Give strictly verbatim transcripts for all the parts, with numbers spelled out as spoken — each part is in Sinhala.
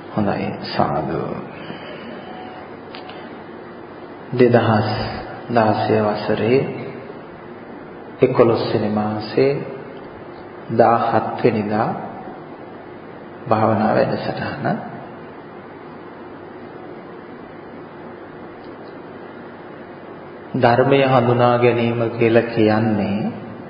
හොඳයි සාදු. දෙදහස් දාසය වසරේ එකොළොස් වෙනි මාසේ දාහත් වෙනිදා භාවනා වැඩසටහන ධර්මය හඳුනා ගැනීම කියලා කියන්නේ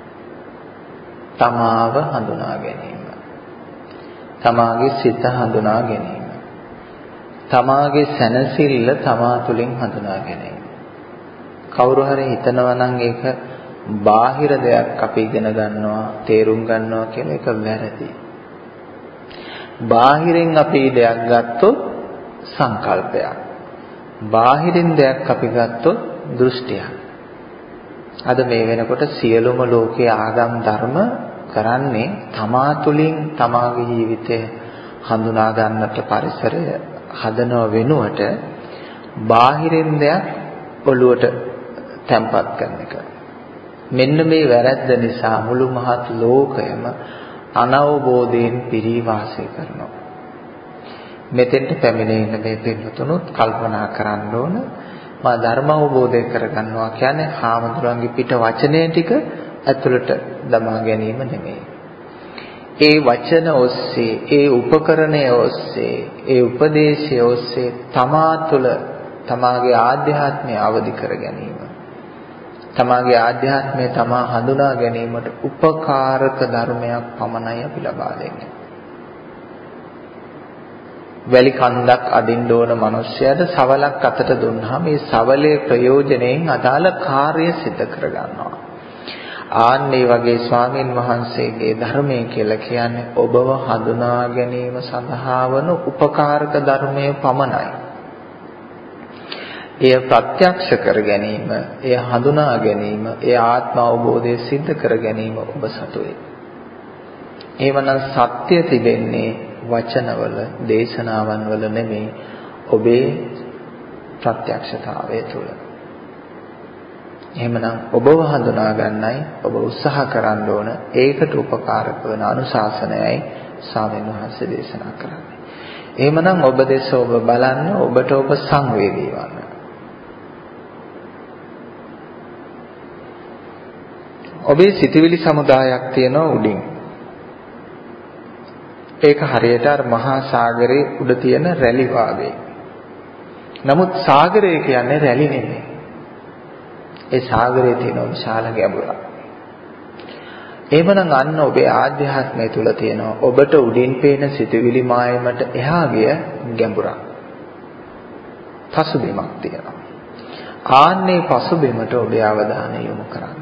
තමාව හඳුනා ගැනීම, තමාගේ සිත හඳුනා ගැනීම, තමාගේ සැනසෙල්ල තමා තුළින් හඳුනා ගැනීම. කවුරු හරි හිතනවා නම් ඒක බාහිර දෙයක් අපි ඉගෙන ගන්නවා, තේරුම් ගන්නවා කියන එක වැරදි. බාහිරින් අපි දෙයක් ගත්තොත් සංකල්පයක්, බාහිරින් දෙයක් අපි ගත්තොත් දෘෂ්ටියක්. අද මේ වෙනකොට සියලුම ලෝකයේ ආගම් ධර්ම කරන්නේ තමා තුළින් තමාගේ ජීවිතය හඳුනා ගන්නට පරිසරය හදනව වෙනුවට බාහිරින් දෙයක් ඔළුවට තැම්පත් කරන එක. මෙන්න මේ වැරැද්ද නිසා මුළු මහත් ලෝකයම අනවබෝධයෙන් පිරී වාසය කරනවා. මෙතෙන්ට පැමිණෙන්න මේ පින්වතුනුත් කල්පනා කරන්න ඕන, මා ධර්ම අවබෝධය කරගන්නවා කියන්නේ හාමුදුරන්ගේ පිට වචනය ටික ඇතුළට දමා ගැනීම නෙමෙයි. ඒ වචන ඔස්සේ, ඒ උපකරණය ඔස්සේ, ඒ උපදේශය ඔස්සේ තමා තුළ තමාගේ ආධ්‍යාත්මය අවදි කර ගැනීම, තමාගේ ආධ්‍යාත්මය තමා හඳුනා ගැනීමට උපකාරක ධර්මයක් පමණයි අපි ලබා දෙන්නේ. වැලි කන්දක් අදින්න ඕන මිනිස්සයාට සවලක් අතට දුන්නාම මේ සවලේ ප්‍රයෝජනයෙන් අදාළ කාර්ය සිදු කර ගන්නවා. ආන්නේ වගේ ස්වාමින් වහන්සේගේ ධර්මය කියලා කියන්නේ ඔබව හඳුනා ගැනීම සඳහා වන උපකාරක ධර්මය පමණයි. එය ප්‍රත්‍යක්ෂ කර ගැනීම, එය හඳුනා ගැනීම, එය ආත්ම අවබෝධය සිද්ධ කර ගැනීම ඔබ සතුයි. එහෙමනම් සත්‍ය තිබෙන්නේ වචනවල, දේශනාවන් වල නෙමෙයි, ඔබේ ප්‍රත්‍යක්ෂතාවය තුළ. එහෙමනම් ඔබව හඳුනා ගන්නයි ඔබ උත්සාහ කරන්න ඕන. ඒකට උපකාරක වන අනුශාසනයයි ස්වාමීන් වහන්සේ දේශනා කරන්නේ. එහෙමනම් ඔබ දෙස ඔබ බලන්න, ඔබට ඔබ සංවේදී වන්න. ඔබේ සිතවිලි සමුදායක් තියෙනවා උඩින්. ඒක හරියට අර මහා සාගරයේ උඩ තියෙන රැලි වාගේ. නමුත් සාගරය කියන්නේ රැලි නෙමෙයි. ඒ සාගරයේ තියෙන විශාල ගැඹුරක්. එහෙමනම් අන්න ඔබේ ආධ්‍යාත්මය තුල තියෙනවා ඔබට උඩින් පේන සිතවිලි මායමට එහා ගිය ගැඹුරක්. පසුබිමක් තියෙනවා. ආන්නේ පසුබිමට ඔබේ අවධානය යොමු කරන්න.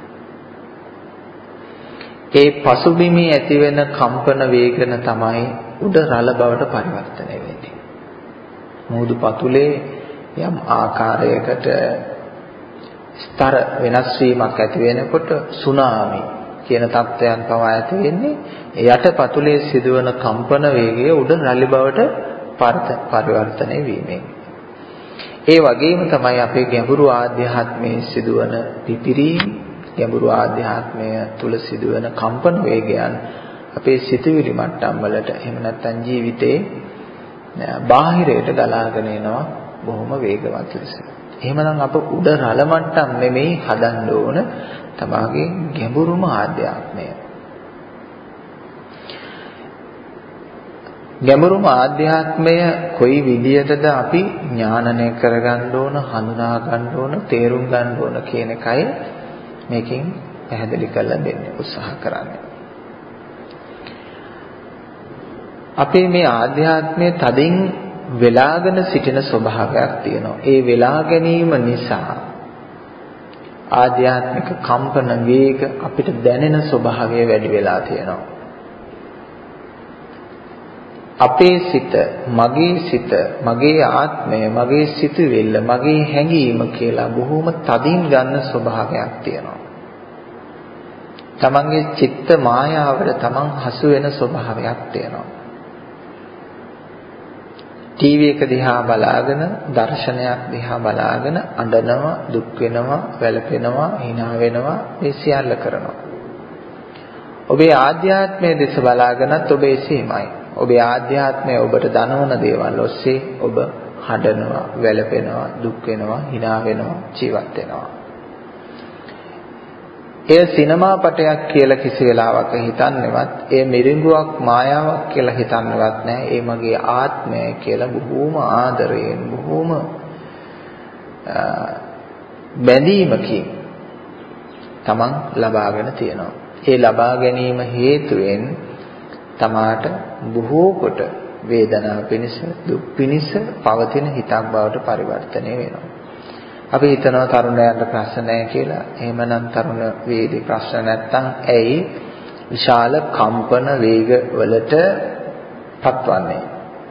ඒ පසුබිමේ ඇතිවෙන කම්පන වේගන තමයි උඩ රළ බවට පරිවර්තනය වෙන්නේ. මුහුදු පතුලේ යම් ආකාරයකට ස්තර වෙනස් වීමක් ඇති වෙනකොට සුනාමි කියන තත්ත්වයන් පවා ඇති වෙන්නේ යට පතුලේ සිදුවන කම්පන වේගය උඩ රළ බවට පරිවර්තනය වීමෙන්. ඒ වගේම තමයි අපේ ගැඹුරු ආධ්‍යාත්මයේ සිදුවන පිපිරීම, ගැඹුරු ආධ්‍යාත්මය තුල සිදුවන කම්පන වේගයන් අපේ සිතුවිලි මට්ටම් වලට, එහෙම නැත්නම් ජීවිතේ බාහිරයට ගලාගෙන එනවා බොහොම වේගවත් ලෙස. එහෙමනම් අප උඩ රළ මට්ටම් නෙමෙයි හදන්න ඕන, තමාගේ ගැඹුරුම ආධ්‍යාත්මය. ගැඹුරුම ආධ්‍යාත්මය කොයි විදියටද අපි ඥානනය කරගන්න ඕන, හඳුනා ගන්න ඕන, තේරුම් ගන්න ඕන කියන එකයි මේකෙන් පැහැදිලි කරලා දෙන්න උත්සාහ කරන්නේ. අපේ මේ ආධ්‍යාත්මයේ තදින් වෙලාගෙන සිටින ස්වභාවයක් තියෙනවා. ඒ වෙලා ගැනීම නිසා ආධ්‍යාත්මික කම්පන වේග අපිට දැනෙන ස්වභාවය වැඩි වෙලා තියෙනවා. අපේ සිත, මගේ සිත, මගේ ආත්මය, මගේ සිතුවිල්ල, මගේ හැඟීම කියලා බොහොම තදින් ගන්න ස්වභාවයක් තියෙනවා. තමන්ගේ චිත්ත මායාවට තමන් හසු වෙන ස්වභාවයක් තියෙනවා. ටීවී එක දිහා බලාගෙන, දර්ශනයක් දිහා බලාගෙන අඬනවා, දුක් වෙනවා, වැළපෙනවා, hina වෙනවා, මේ සියල්ල කරනවා. ඔබේ ආධ්‍යාත්මයේ දෙස බලාගෙනත් ඔබ එසේමයි. ඔබේ ආධ්‍යාත්මය ඔබට දනවන දේවල් ඔස්සේ ඔබ හඬනවා, වැළපෙනවා, දුක් වෙනවා, hina වෙනවා, ජීවත් වෙනවා. එය සිනමා පටයක් කියලා කිසි වෙලාවක හිතන්නේවත්, එය මිරිඟුවක් මායාවක් කියලා හිතන්නේවත් නැහැ. ඒ මගේ ආත්මය කියලා බොහෝම ආදරයෙන්, බොහෝම බැඳීමකින් තමන් ලබාගෙන තියෙනවා. ඒ ලබා ගැනීම හේතුවෙන් තමාට බොහෝ කොට වේදනාව පිණිස, දුක් පිණිස පවතින හිතක් බවට පරිවර්තනය වෙනවා. අපි හිතනවා තරුණයන්ට ප්‍රශ්න නැහැ කියලා. එහෙමනම් තරුණ වේදී ප්‍රශ්න නැත්තම් ඇයි විශාල කම්පන වේග වලට පත්වන්නේ?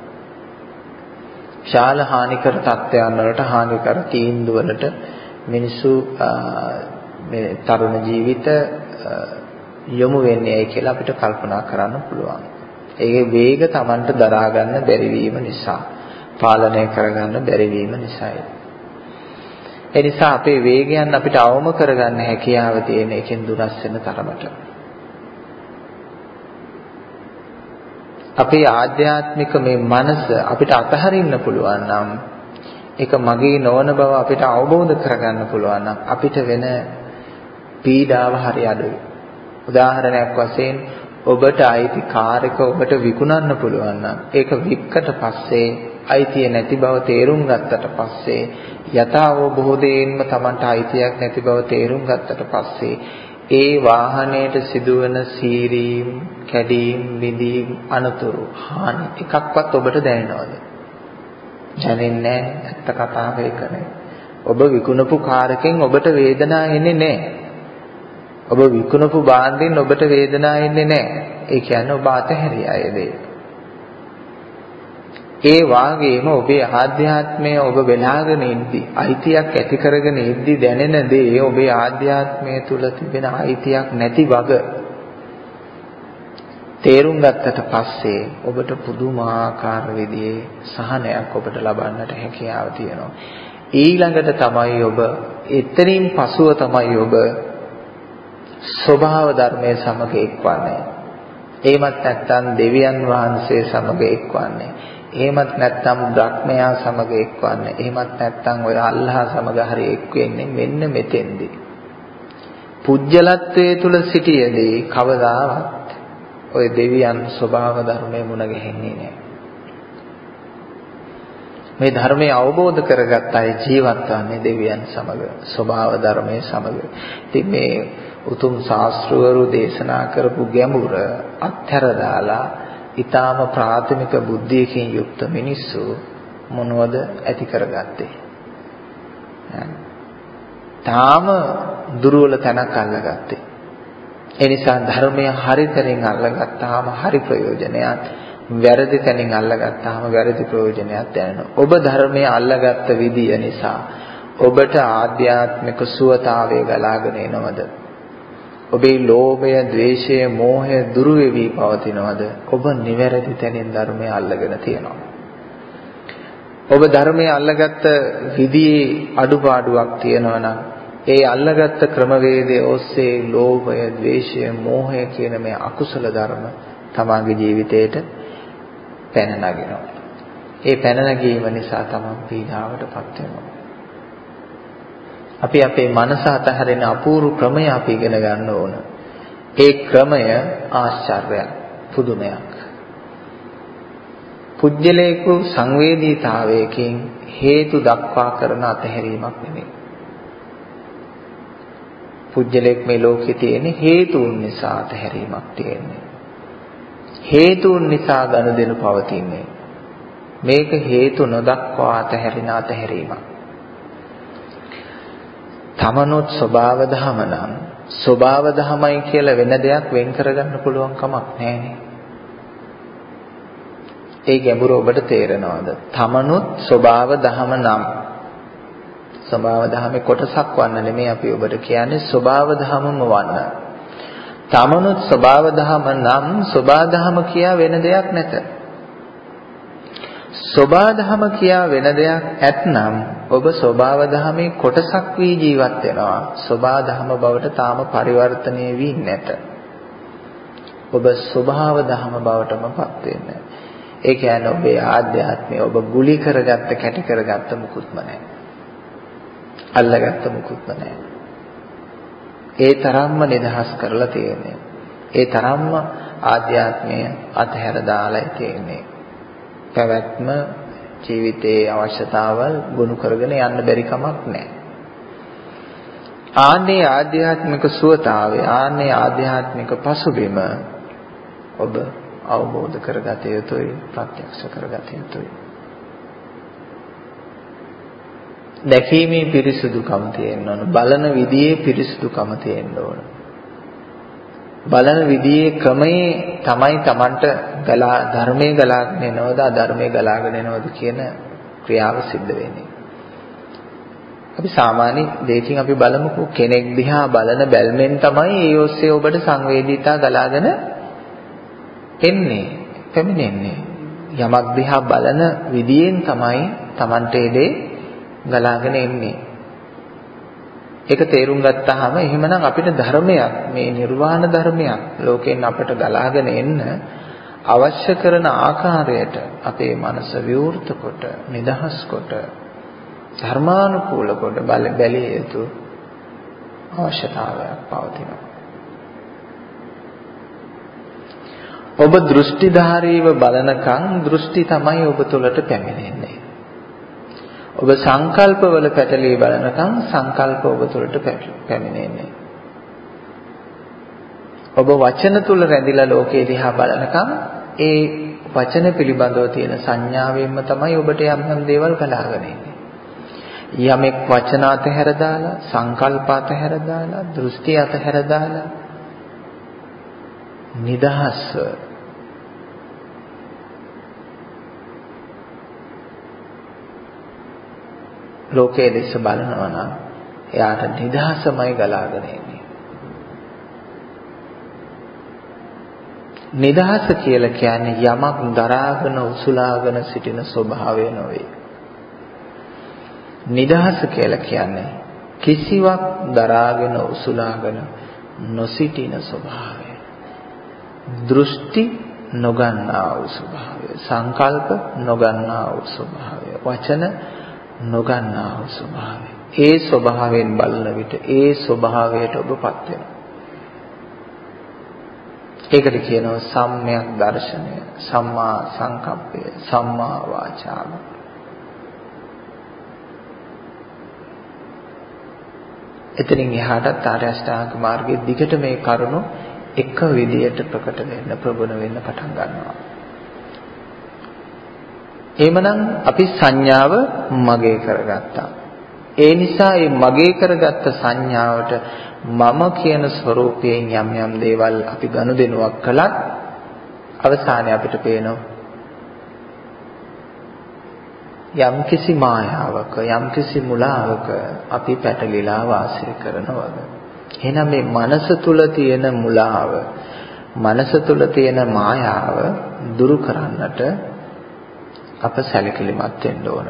විශාල හානිකර තත්ත්වයන් වලට, හානිකර තීන්දුව වලට මිනිස්සු මේ තරුණ ජීවිත යොමු වෙන්නේ ඇයි කියලා අපිට කල්පනා කරන්න පුළුවන්. ඒකේ වේග Tamanට දරා ගන්න බැරි වීම නිසා, පාලනය කරගන්න බැරි වීම නිසායි. ඒ නිසා අපේ වේගයන් අපිට අවම කරගන්න හැකියාව තියෙන එකෙන් දුරස් වෙන තරමට. අපේ ආධ්‍යාත්මික මේ මනස අපිට අතහරින්න පුළුවන් නම්, ඒක මගේ නොවන බව අපිට අවබෝධ කරගන්න පුළුවන් නම් අපිට වෙන පීඩාව හරි අඩුයි. උදාහරණයක් වශයෙන් ඔබට අයිති කාර් එක ඔබට විකුණන්න පුළුවන් නම්, ඒක වික්කට පස්සේ අයිතිය නැති බව තේරුම් ගත්තට පස්සේ, යථාබෝධයෙන්ම Tamanට අයිතියක් නැති බව තේරුම් ගත්තට පස්සේ, ඒ වාහනයට සිදුවන සීරීම්, කැඩීම්, බිඳීම්, අනතුරු, හානි එකක්වත් ඔබට දැනෙනවද? දැනෙන්නේ නැහැ. ඇත්ත කතාව ඒක නේ. ඔබ විකුණපු කාර් එකෙන් ඔබට වේදනාවක් එන්නේ නැහැ. ඔබ විකුණපු භාණ්ඩෙන් ඔබට වේදනාවක් එන්නේ නැහැ. ඒ කියන්නේ ඔබ අතහැරියා ඒ දේ. ඒ වාගේම ඔබේ ආධ්‍යාත්මය ඔබ වෙලාගෙන ඉද්දි, අයිතියක් ඇති කරගෙන ඉද්දි දැනෙන දේ ඔබේ ආධ්‍යාත්මය තුල තිබෙන අයිතියක් නැති වග තේරුම් ගත්තට පස්සේ ඔබට පුදුමාකාර විදිහේ සහනයක් ඔබට ලබන්නට හැකියාව තියෙනවා. ඊළඟට තමයි ඔබ එතනින් පසුව තමයි ඔබ ස්වභාව ධර්මයේ සමග එක්වන්නේ. එහෙමත් නැත්නම් දෙවියන් වහන්සේ සමග එක්වන්නේ. එහෙමත් නැත්නම් බ්‍රහ්මයා සමග එක්වන්නේ. එහෙමත් නැත්නම් ඔය අල්ලාහ සමග හරි එක් වෙන්නේ මෙන්න මෙතෙන්දී. පුජ්‍යලත්වයේ තුල සිටියේදී කවදාවත් ඔය දෙවියන් ස්වභාව ධර්මයේ මුණ ගැහෙන්නේ නැහැ. මේ ධර්මය අවබෝධ කරගත්ත අය ජීවත් වන්නේ දෙවියන් සමග, ස්වභාව ධර්මයේ සමග. ඉතින් මේ උතුම් ශාස්ත්‍රවරු දේශනා කරපු ගැඹුර අත්හැර දාලා ඊටාම ප්‍රාථමික බුද්ධියකින් යුක්ත මිනිස්සු මොනවද ඇති කරගත්තේ? තාම දුර්වල තැනක් අල්ලගත්තේ. ඒ නිසා ධර්මය හරි තැනින් අල්ලගත්තාම හරි ප්‍රයෝජනයක්, වැරදි තැනින් අල්ලගත්තාම වැරදි ප්‍රයෝජනයක් දැනෙනවා. ඔබ ධර්මය අල්ලගත්ත විදිය නිසා ඔබට ආධ්‍යාත්මික සුවතාවය ගලාගෙන එනවද? ඔබේ ලෝභය, ද්වේෂය, මෝහය දුරු වෙවි පවතිනවද? ඔබ නිවැරදි තැනින් ධර්මය අල්ලගෙන තියෙනවා. ඔබ ධර්මය අල්ලගත්ත විදියේ අඩුපාඩුවක් තියෙනවා නම් ඒ අල්ලගත්ත ක්‍රමවේදයේ ඔස්සේ ලෝභය, ද්වේෂය, මෝහය කියන මේ අකුසල ධර්ම තමන්ගේ ජීවිතේට පැන නගිනවා. ඒ පැන නැගීම නිසා තමන් පීඩාවටපත් වෙනවා. අපි අපේ මනස අතහැරෙන අපූර්ව ක්‍රමය අපි ඉගෙන ගන්න ඕන. ඒ ක්‍රමය ආශ්චර්යයක්, පුදුමයක්. පුජ්‍යලේකු සංවේදීතාවයකින් හේතු දක්වා කරන අතහැරීමක් නෙමෙයි. පුජ්‍යලේක මේ ලෝකේ තියෙන හේතුන් නිසා අතහැරීමක් තියෙන්නේ. හේතුන් නිසා ගනුදෙනු පවතින්නේ. මේක හේතු නොදක්වා අතහැරින අතහැරීමක්. තමනොත් ස්වභාව ධම නම් ස්වභාව ධමයි කියලා වෙන දෙයක් වෙන් කරගන්න පුළුවන් කමක් නැහැනේ. ඒ ගැඹුර ඔබට තේරෙනවද? තමනොත් ස්වභාව ධම නම් ස්වභාව ධමේ කොටසක් වන්න නෙමෙයි අපි ඔබට කියන්නේ, ස්වභාව ධමම වන්න. තමනොත් ස්වභාව ධම නම් ස්වභාව ධම කියා වෙන දෙයක් නැත. ස්වභාව ධම කියා වෙන දෙයක් ඇතනම් ඔබ ස්වභාව ධමේ කොටසක් වී ජීවත් වෙනවා. ස්වභාව ධම බවට තාම පරිවර්තනය වී නැත. ඔබ ස්වභාව ධම බවටමපත් වෙන්නේ. ඒ කියන්නේ ඔබේ ආධ්‍යාත්මය ඔබ ගුලි කරගත්ත කැටි කරගත්ත මුකුත්ම නැහැ. අල්ලගත්ත මුකුත්ම නැහැ. ඒ තරම්ම නිදහස් කරලා තියෙන්නේ. ඒ තරම්ම ආධ්‍යාත්මය අතහැර දාලා තියෙන්නේ. පැවැත්ම ජීවිතයේ අවශ්‍යතාවල් ගොනු කරගෙන යන්න බැරි කමක් නැහැ. ආන්නේ ආධ්‍යාත්මික සුවතාවය, ආන්නේ ආධ්‍යාත්මික පසුබිම ඔබ අවබෝධ කරගත යුතුයි, ප්‍රත්‍යක්ෂ කරගත යුතුයි. දැකීමේ පිරිසුදුකම තියෙන්න ඕන. බලන විදියේ පිරිසුදුකම තියෙන්න ඕන. බලන විදියේ ක්‍රමයේ තමයි Tamanට ගලා ධර්මයේ ගලාගෙන එනවද අධර්මයේ ගලාගෙන එනවද කියන ක්‍රියාව සිද්ධ වෙන්නේ. අපි සාමාන්‍ය දෙයකින් අපි බලමුකෝ කෙනෙක් දිහා බලන බැල්මෙන් තමයි ඒ ඔස්සේ ඔබට සංවේදීතා ගලාගෙන එන්නේ, පැමිණෙන්නේ. යමක් දිහා බලන විදියෙන් තමයි Tamanට ඒ දේ ගලාගෙන එන්නේ. ඒක තේරුම් ගත්තාම එහෙමනම් අපිට ධර්මයක්, මේ නිර්වාණ ධර්මයක් ලෝකෙන් අපට ගලාගෙන එන්න අවශ්‍ය කරන ආකාරයට අපේ මනස විවෘත කොට, නිදහස් කොට, ධර්මානුකූල කොට බල බැලිය යුතු අවශ්‍යතාවයක් පවතිනවා. ඔබ දෘෂ්ටිධාරීව බලනකම් දෘෂ්ටි තමයි ඔබ තුළට පැමිණෙන්නේ. ඔබ සංකල්පවල පැටලී බලනකම් සංකල්ප ඔබ තුළට පැමිණෙන්නේ. ඔබ වචන තුල රැඳිලා ලෝකේ දිහා බලනකම් ඒ වචන පිළිබඳව තියෙන සංඥාවෙන්ම තමයි ඔබට යම් යම් දේවල් ගලාගෙන එන්නේ. යමෙක් වචන අතහැර දාලා, සංකල්ප අතහැර දාලා, දෘෂ්ටි අතහැර දාලා නිදහස්ව ලෝකයේ දෙස බලනවා නම් එයාට නිදහසමයි ගලාගෙන එන්නේ. නිදහස කියලා කියන්නේ යමක් දරාගෙන උසුලාගෙන සිටින ස්වභාවය නොවේ. නිදහස කියලා කියන්නේ කිසිවක් දරාගෙන උසුලාගෙන නොසිටින ස්වභාවය. දෘෂ්ටි නොගන්නා වූ ස්වභාවය, සංකල්ප නොගන්නා වූ ස්වභාවය, වචන නොගන්නා වූ ස්වභාවය. ඒ ස්වභාවයෙන් බලන විට ඒ ස්වභාවයට ඔබපත් වෙනවා. ඒකට කියනවා සම්‍යක් දර්ශනය, සම්මා සංකප්පය, සම්මා වාචාව. එතනින් එහාටත් ආර්ය අෂ්ටාංග මාර්ගයේ දිගට මේ කරුණු එක විදියට ප්‍රකට වෙන්න, ප්‍රගුණ වෙන්න පටන් ගන්නවා. එහෙමනම් අපි සංඥාව මගේ කරගත්තා. ඒ නිසා මේ මගේ කරගත්ත සංඥාවට මම කියන ස්වરૂපයෙන් යම් යම් දේවල් අපි ගනුදෙනුවක් කළත් අවසානයේ අපිට පේනවා යම්කිසි මායාවක, යම්කිසි මුලාවක අපි පැටලිලා වාසය කරනවා. එහෙනම් මේ මනස තුල තියෙන මුලාව, මනස තුල තියෙන මායාව දුරු කරන්නට අප සැලකිලිමත් වෙන්න ඕන.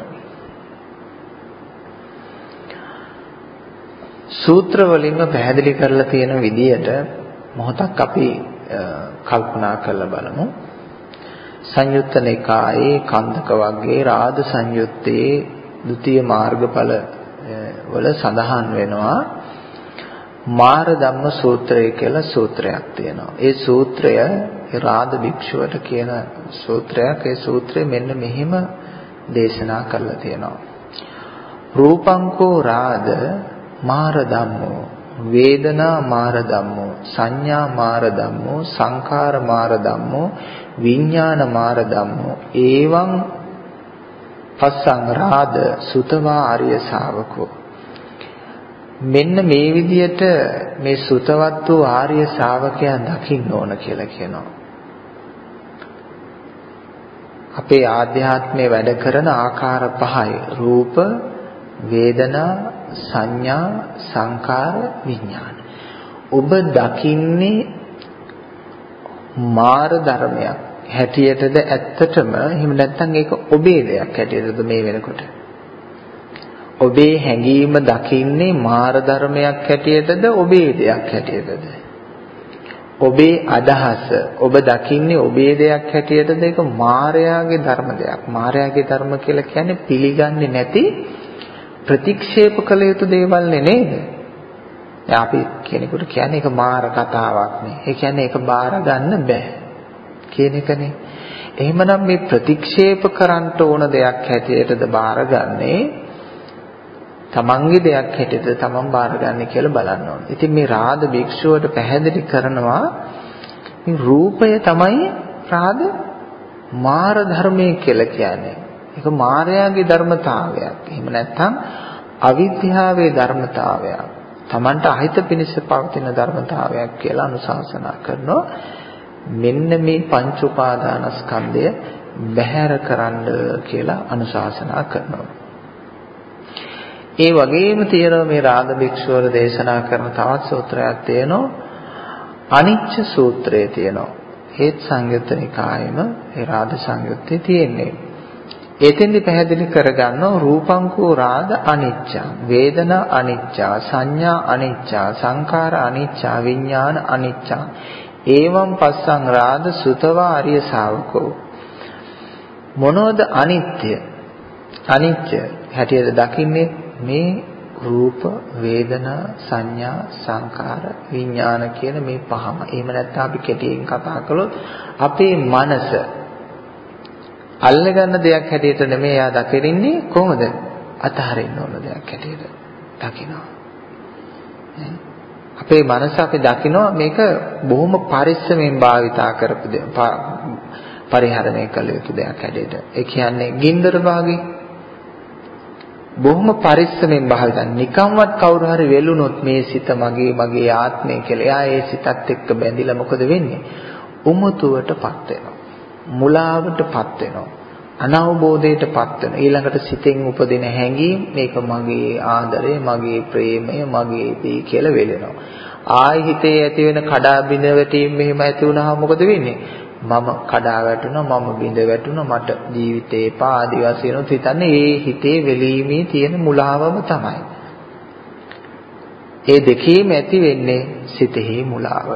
සූත්‍ර වලින්ම පැහැදිලි කරලා තියෙන විදියට මොහොතක් අපි කල්පනා කරලා බලමු. සංයුත්ත නිකායේ කන්දක වර්ගයේ රාද සංයුත්තේ ද්විතීය මාර්ගඵල වල සඳහන් වෙනවා මාර ධම්ම සූත්‍රය කියලා සූත්‍රයක් තියෙනවා. ඒ සූත්‍රය රාද භික්ෂුවට කියන සූත්‍රයක්. ඒ සූත්‍රය මෙන්න මෙහිම දේශනා කරලා තියෙනවා. රූපංකෝ රාද මාර ධම්මෝ, වේදනා මාර ධම්මෝ, සංඥා මාර ධම්මෝ, සංඛාර මාර ධම්මෝ, විඥාන මාර ධම්මෝ. එවං පස්සං රාද සුතවා ආර්ය ශාවකෝ. මෙන්න මේ විදියට මේ සුතවත් වූ ආර්ය ශාවකයා දකින්න ඕන කියලා කියනවා. අපේ ආධ්‍යාත්මයේ වැඩ කරන ආකාර පහයි. රූප, වේදනා, සංඥා, සංකාර, විඥාන. ඔබ දකින්නේ මාර ධර්මයක් හැටියටද ඇත්තටම? එහෙම නැත්නම් ඒක ඔබේ දෙයක් හැටියටද මේ වෙනකොට? ඔබේ හැඟීම දකින්නේ මාර ධර්මයක් හැටියටද ඔබේ දෙයක් හැටියටද? ඔබේ අදහස ඔබ දකින්නේ ඔබේ දෙයක් හැටියටද ඒක මායාවේ ධර්ම දෙයක්. මායාවේ ධර්ම කියලා කියන්නේ පිළිගන්නේ නැති ප්‍රතික්ෂේප කළ යුතු දේවල් නේද? අපි කෙනෙකුට කියන්නේ ඒක මාර කතාවක් නේ. ඒ කියන්නේ ඒක බාර ගන්න බෑ කියන එකනේ. එහෙමනම් මේ ප්‍රතික්ෂේප කරන්න ඕන දෙයක් හැටියටද බාරගන්නේ තමන්ගේ දෙයක් හැටියටද තමන් බාරගන්නේ කියලා බලන්න ඕනේ. ඉතින් මේ රාද භික්ෂුවට පැහැදිලි කරනවා මේ රූපය තමයි රාද මාර ධර්මයේ කියලා කියන්නේ. ඒක මායාවේ ධර්මතාවයක්. එහෙම නැත්නම් අවිද්‍යාවේ ධර්මතාවයක්. තමන්ට අහිත පිණිස පවතින ධර්මතාවයක් කියලා අනුශාසනා කරනවා. මෙන්න මේ පංච උපාදානස්කන්ධය බැහැර කරන්න කියලා අනුශාසනා කරනවා. ඒ වගේම තියෙනවා මේ රාග භික්ෂුවර දේශනා කරන තවත් සූත්‍රයක් තියෙනවා. අනිච්ච සූත්‍රය තියෙනවා. ඒත් සංයුත්ත නිකායෙම ඒ රාග සංයුත්තේ තියෙන්නේ. එතෙන්දි පැහැදිලි කරගන්නවා රූපංකෝ රාග අනිච්චං, වේදනා අනිච්චා, සංඥා අනිච්චා, සංඛාර අනිච්චා, විඥාන අනිච්චා. ඒවම් පස්සං රාද සුතවා ආර්ය ශාවකෝ. මොනෝද අනිත්‍ය? අනිත්‍ය හැටියට දකින්නේ මේ රූප, වේදනා, සංඥා, සංකාර, විඥාන කියන මේ පහම. එහෙම නැත්නම් අපි කෙටියෙන් කතා කළොත් අපේ මනස අල්ලගන්න දෙයක් හැටියට නෙමෙයි යා දකින්නේ. කොහොමද? අතහරින්න ඕන දෙයක් හැටියට දකිනවා. අපේ මනස අපි දකිනවා මේක බොහොම පරිස්සමෙන් භාවිතා කරපු දෙයක්, පරිහරණය කළ යුතු දෙයක් හැටියට. ඒ කියන්නේ ගින්දර වාගේ බොහොම පරිස්සමෙන් භාවිතා. නිකම්වත් කවුරු හරි වෙලුනොත් මේ සිත මගේ මගේ ආත්මය කියලා. එයා ඒ සිතත් එක්ක බැඳිලා මොකද වෙන්නේ? උමතුවටපත් වෙනවා. මුලාවටපත් වෙනවා. අනවබෝධයටපත් වෙනවා. ඊළඟට සිතෙන් උපදින හැඟීම් මේක මගේ ආදරය, මගේ ප්‍රේමය, මගේ දී කියලා වෙලෙනවා. ආයි හිතේ ඇති වෙන කඩා බිඳ වැටීම් මෙහෙම ඇති වුණාම මොකද වෙන්නේ? මම කඩා වැටුණා, මම බිඳ වැටුණා, මට ජීවිතේ එපා ආදි වශයෙන් හිතන්නේ ඒ හිතේ වෙලීමේ තියෙන මුලාවම තමයි. ඒ දෙකේම ඇති වෙන්නේ සිතෙහි මුලාව.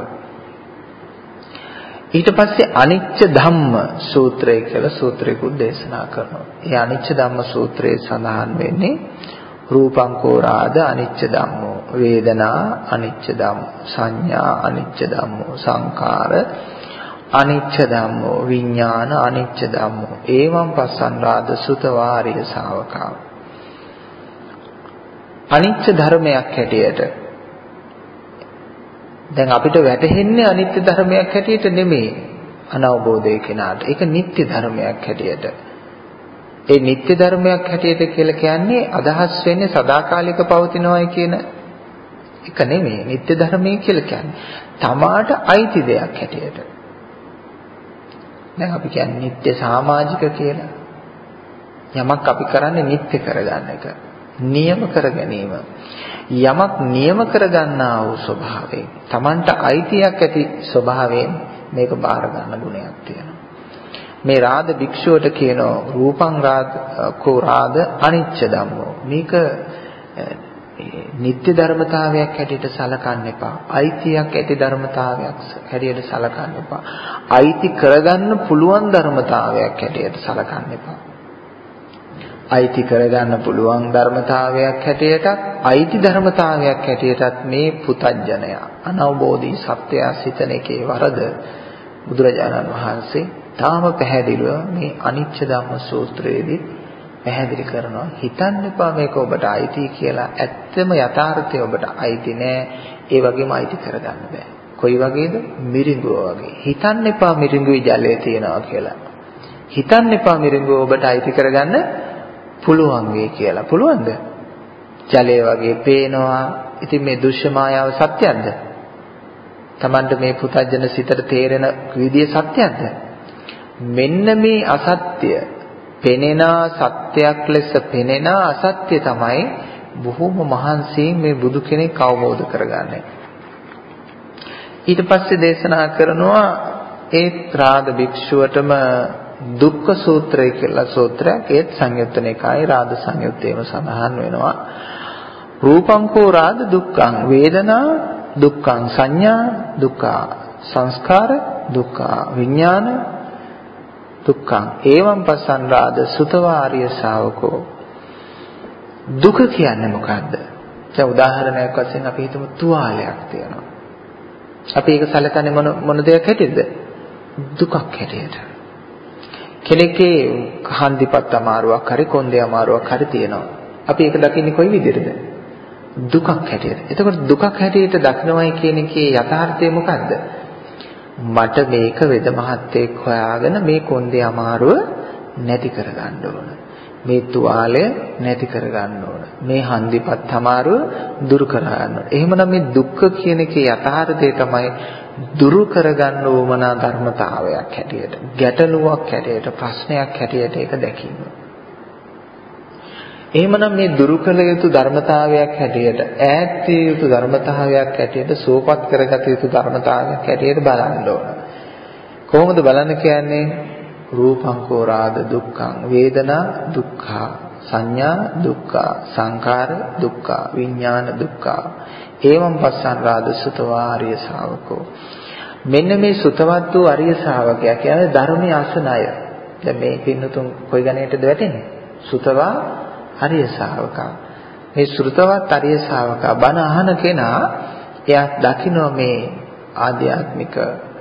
ඊට පස්සේ අනිච්ච ධම්ම සූත්‍රය කියලා සූත්‍රයකුත් දේශනා කරනවා. ඒ අනිච්ච ධම්ම සූත්‍රයේ සඳහන් වෙන්නේ රූපංකෝ රාද අනිච්ච ධම්මෝ, වේදනා අනිච්ච ධම්මෝ, සංඥා අනිච්ච ධම්මෝ, සංකාර අනිච්ච ධම්මෝ, විඥාන අනිච්ච ධම්මෝ. ඒවම් පස්සන් රාද සුතවාරිය ශාවකා. අනිච්ච ධර්මයක් හැටියට දැන් අපිට වැටහෙන්නේ අනිත්‍ය ධර්මයක් හැටියට නෙමෙයි අනවබෝධය කෙනාට. ඒක නිත්‍ය ධර්මයක් හැටියට. ඒ නිත්‍ය ධර්මයක් හැටියට කියලා කියන්නේ අදහස් වෙන්නේ සදාකාලික පවතිනවායි කියන එක නෙමෙයි. නිත්‍ය ධර්මය කියලා කියන්නේ තමාට අයිති දෙයක් හැටියට. දැන් අපි කියන්නේ නිත්‍ය සමාජික කියලා. යමක් අපි කරන්නේ නිත්‍ය කරගන්න එක. නියම කර ගැනීම. යමක් නියම කරගන්නා වූ ස්වභාවයෙන් Tamanට අයිතියක් ඇති ස්වභාවයෙන් මේක බාර ගන්න ගුණයක් තියෙනවා. මේ රාද භික්ෂුවට කියනවා රූපං රාද කෝ රාද අනිච්ච ධම්මෝ. මේක නිත්‍ය ධර්මතාවයක් හැටියට සලකන්න එපා. අයිතියක් ඇති ධර්මතාවයක් හැටියට සලකන්න එපා. අයිති කරගන්න පුළුවන් ධර්මතාවයක් හැටියට සලකන්න එපා. අයිති කරගන්න පුළුවන් ධර්මතාවයක් හැටියටත් අයිති ධර්මතාවයක් හැටියටත් මේ පුතඥයා අනවබෝධී සත්‍යය සිතන එකේ වරද බුදුරජාණන් වහන්සේ තාම පැහැදිලිව මේ අනිච්ච ධම්ම සූත්‍රයේදී පැහැදිලි කරනවා. හිතන්න එපා මේක ඔබට අයිති කියලා. ඇත්තම යථාර්ථය ඔබට අයිති නෑ. ඒ වගේම අයිති කරගන්න බෑ. කොයි වගේද? මිරිඟුව වගේ. හිතන්න එපා මිරිඟුවේ ජලය තියෙනවා කියලා. හිතන්න එපා මිරිඟුව ඔබට අයිති කරගන්න පුළුවන් වෙයි කියලා. පුළුවන්ද? ජලය වගේ පේනවා. ඉතින් මේ දෘශ්‍ය මායාව සත්‍යයක්ද? Tamanta මේ පුතඥ සිතට තේරෙන විදිය සත්‍යයක්ද? මෙන්න මේ අසත්‍ය පෙනෙන සත්‍යයක් ලෙස පෙනෙන අසත්‍ය තමයි බොහෝම මහන්සියෙන් මේ බුදු කෙනෙක් අවබෝධ කරගන්නේ. ඊට පස්සේ දේශනා කරනවා ඒ රාග භික්ෂුවටම දුක්ඛ සූත්‍රය කියලා සූත්‍රයක්. ඒත් සංයුත්ත නිකායේ රාග සංයුත්තේම සඳහන් වෙනවා. රූපං කෝ රාග දුක්ඛං, වේදනා දුක්ඛං, සංඥා දුක්ඛ, සංස්කාර දුක්ඛා විඥාන දුක්ඛං එවං පස්සන්රාද සුතවා ආර්ය ශාවකෝ. දුක කියන්නේ මොකද්ද? දැන් උදාහරණයක් වශයෙන් අපි හිතමු තුවාලයක් තියෙනවා. අපි ඒක සැලකන්නේ මොන මොන දෙයක් හැටියද? දුකක් හැටියට. කෙනෙක්ගේ හන්දිපත් අමාරුවක් හරි කොන්දේ අමාරුවක් හරි තියෙනවා. අපි ඒක දකින්නේ කොයි විදිහටද? දුකක් හැටියට. එතකොට දුකක් හැටියට දකින්නවයි කියන එකේ යථාර්ථය මොකද්ද? මට මේක වෙද මහත්තයෙක් හොයාගෙන මේ කොන්දේ අමාරුව නැති කරගන්න ඕන. මේ තුවාලය නැති කරගන්න ඕන. මේ හන්දිපත් අමාරුව දුරු කරගන්න ඕන. එහෙමනම් මේ දුක්ඛ කියන එකේ යථාර්ථය තමයි දුරු කරගන්න ඕමනා ධර්මතාවයක් හැටියට, ගැටලුවක් හැටියට, ප්‍රශ්නයක් හැටියට ඒක දැකීම. එහෙමනම් මේ දුරු කළ යුතු ධර්මතාවයක් හැටියට, ඈත් විය යුතු ධර්මතාවයක් හැටියට, සෝපත් කරගත යුතු ධර්මතාවයක් හැටියට බලන්න ඕන. කොහොමද බලන්න කියන්නේ? රූපං කෝරාද දුක්ඛං, වේදනා දුක්ඛා, සංඥා දුක්ඛා, සංඛාර දුක්ඛා, විඥාන දුක්ඛා. එවං පස්සන් රාද සුතවා ආර්ය ශාවකෝ. මෙන්න මේ සුතවත් වූ ආර්ය ශාවකයා කියන්නේ ධර්මයේ අසන අය. දැන් මේ පින්නතුන් කොයි ගණේටද වැටෙන්නේ? සුතවා ආර්ය ශාවකා. මේ ශ්‍රුතවත් ආර්ය ශාවකා බණ අහන කෙනා එයා දකින්න මේ ආධ්‍යාත්මික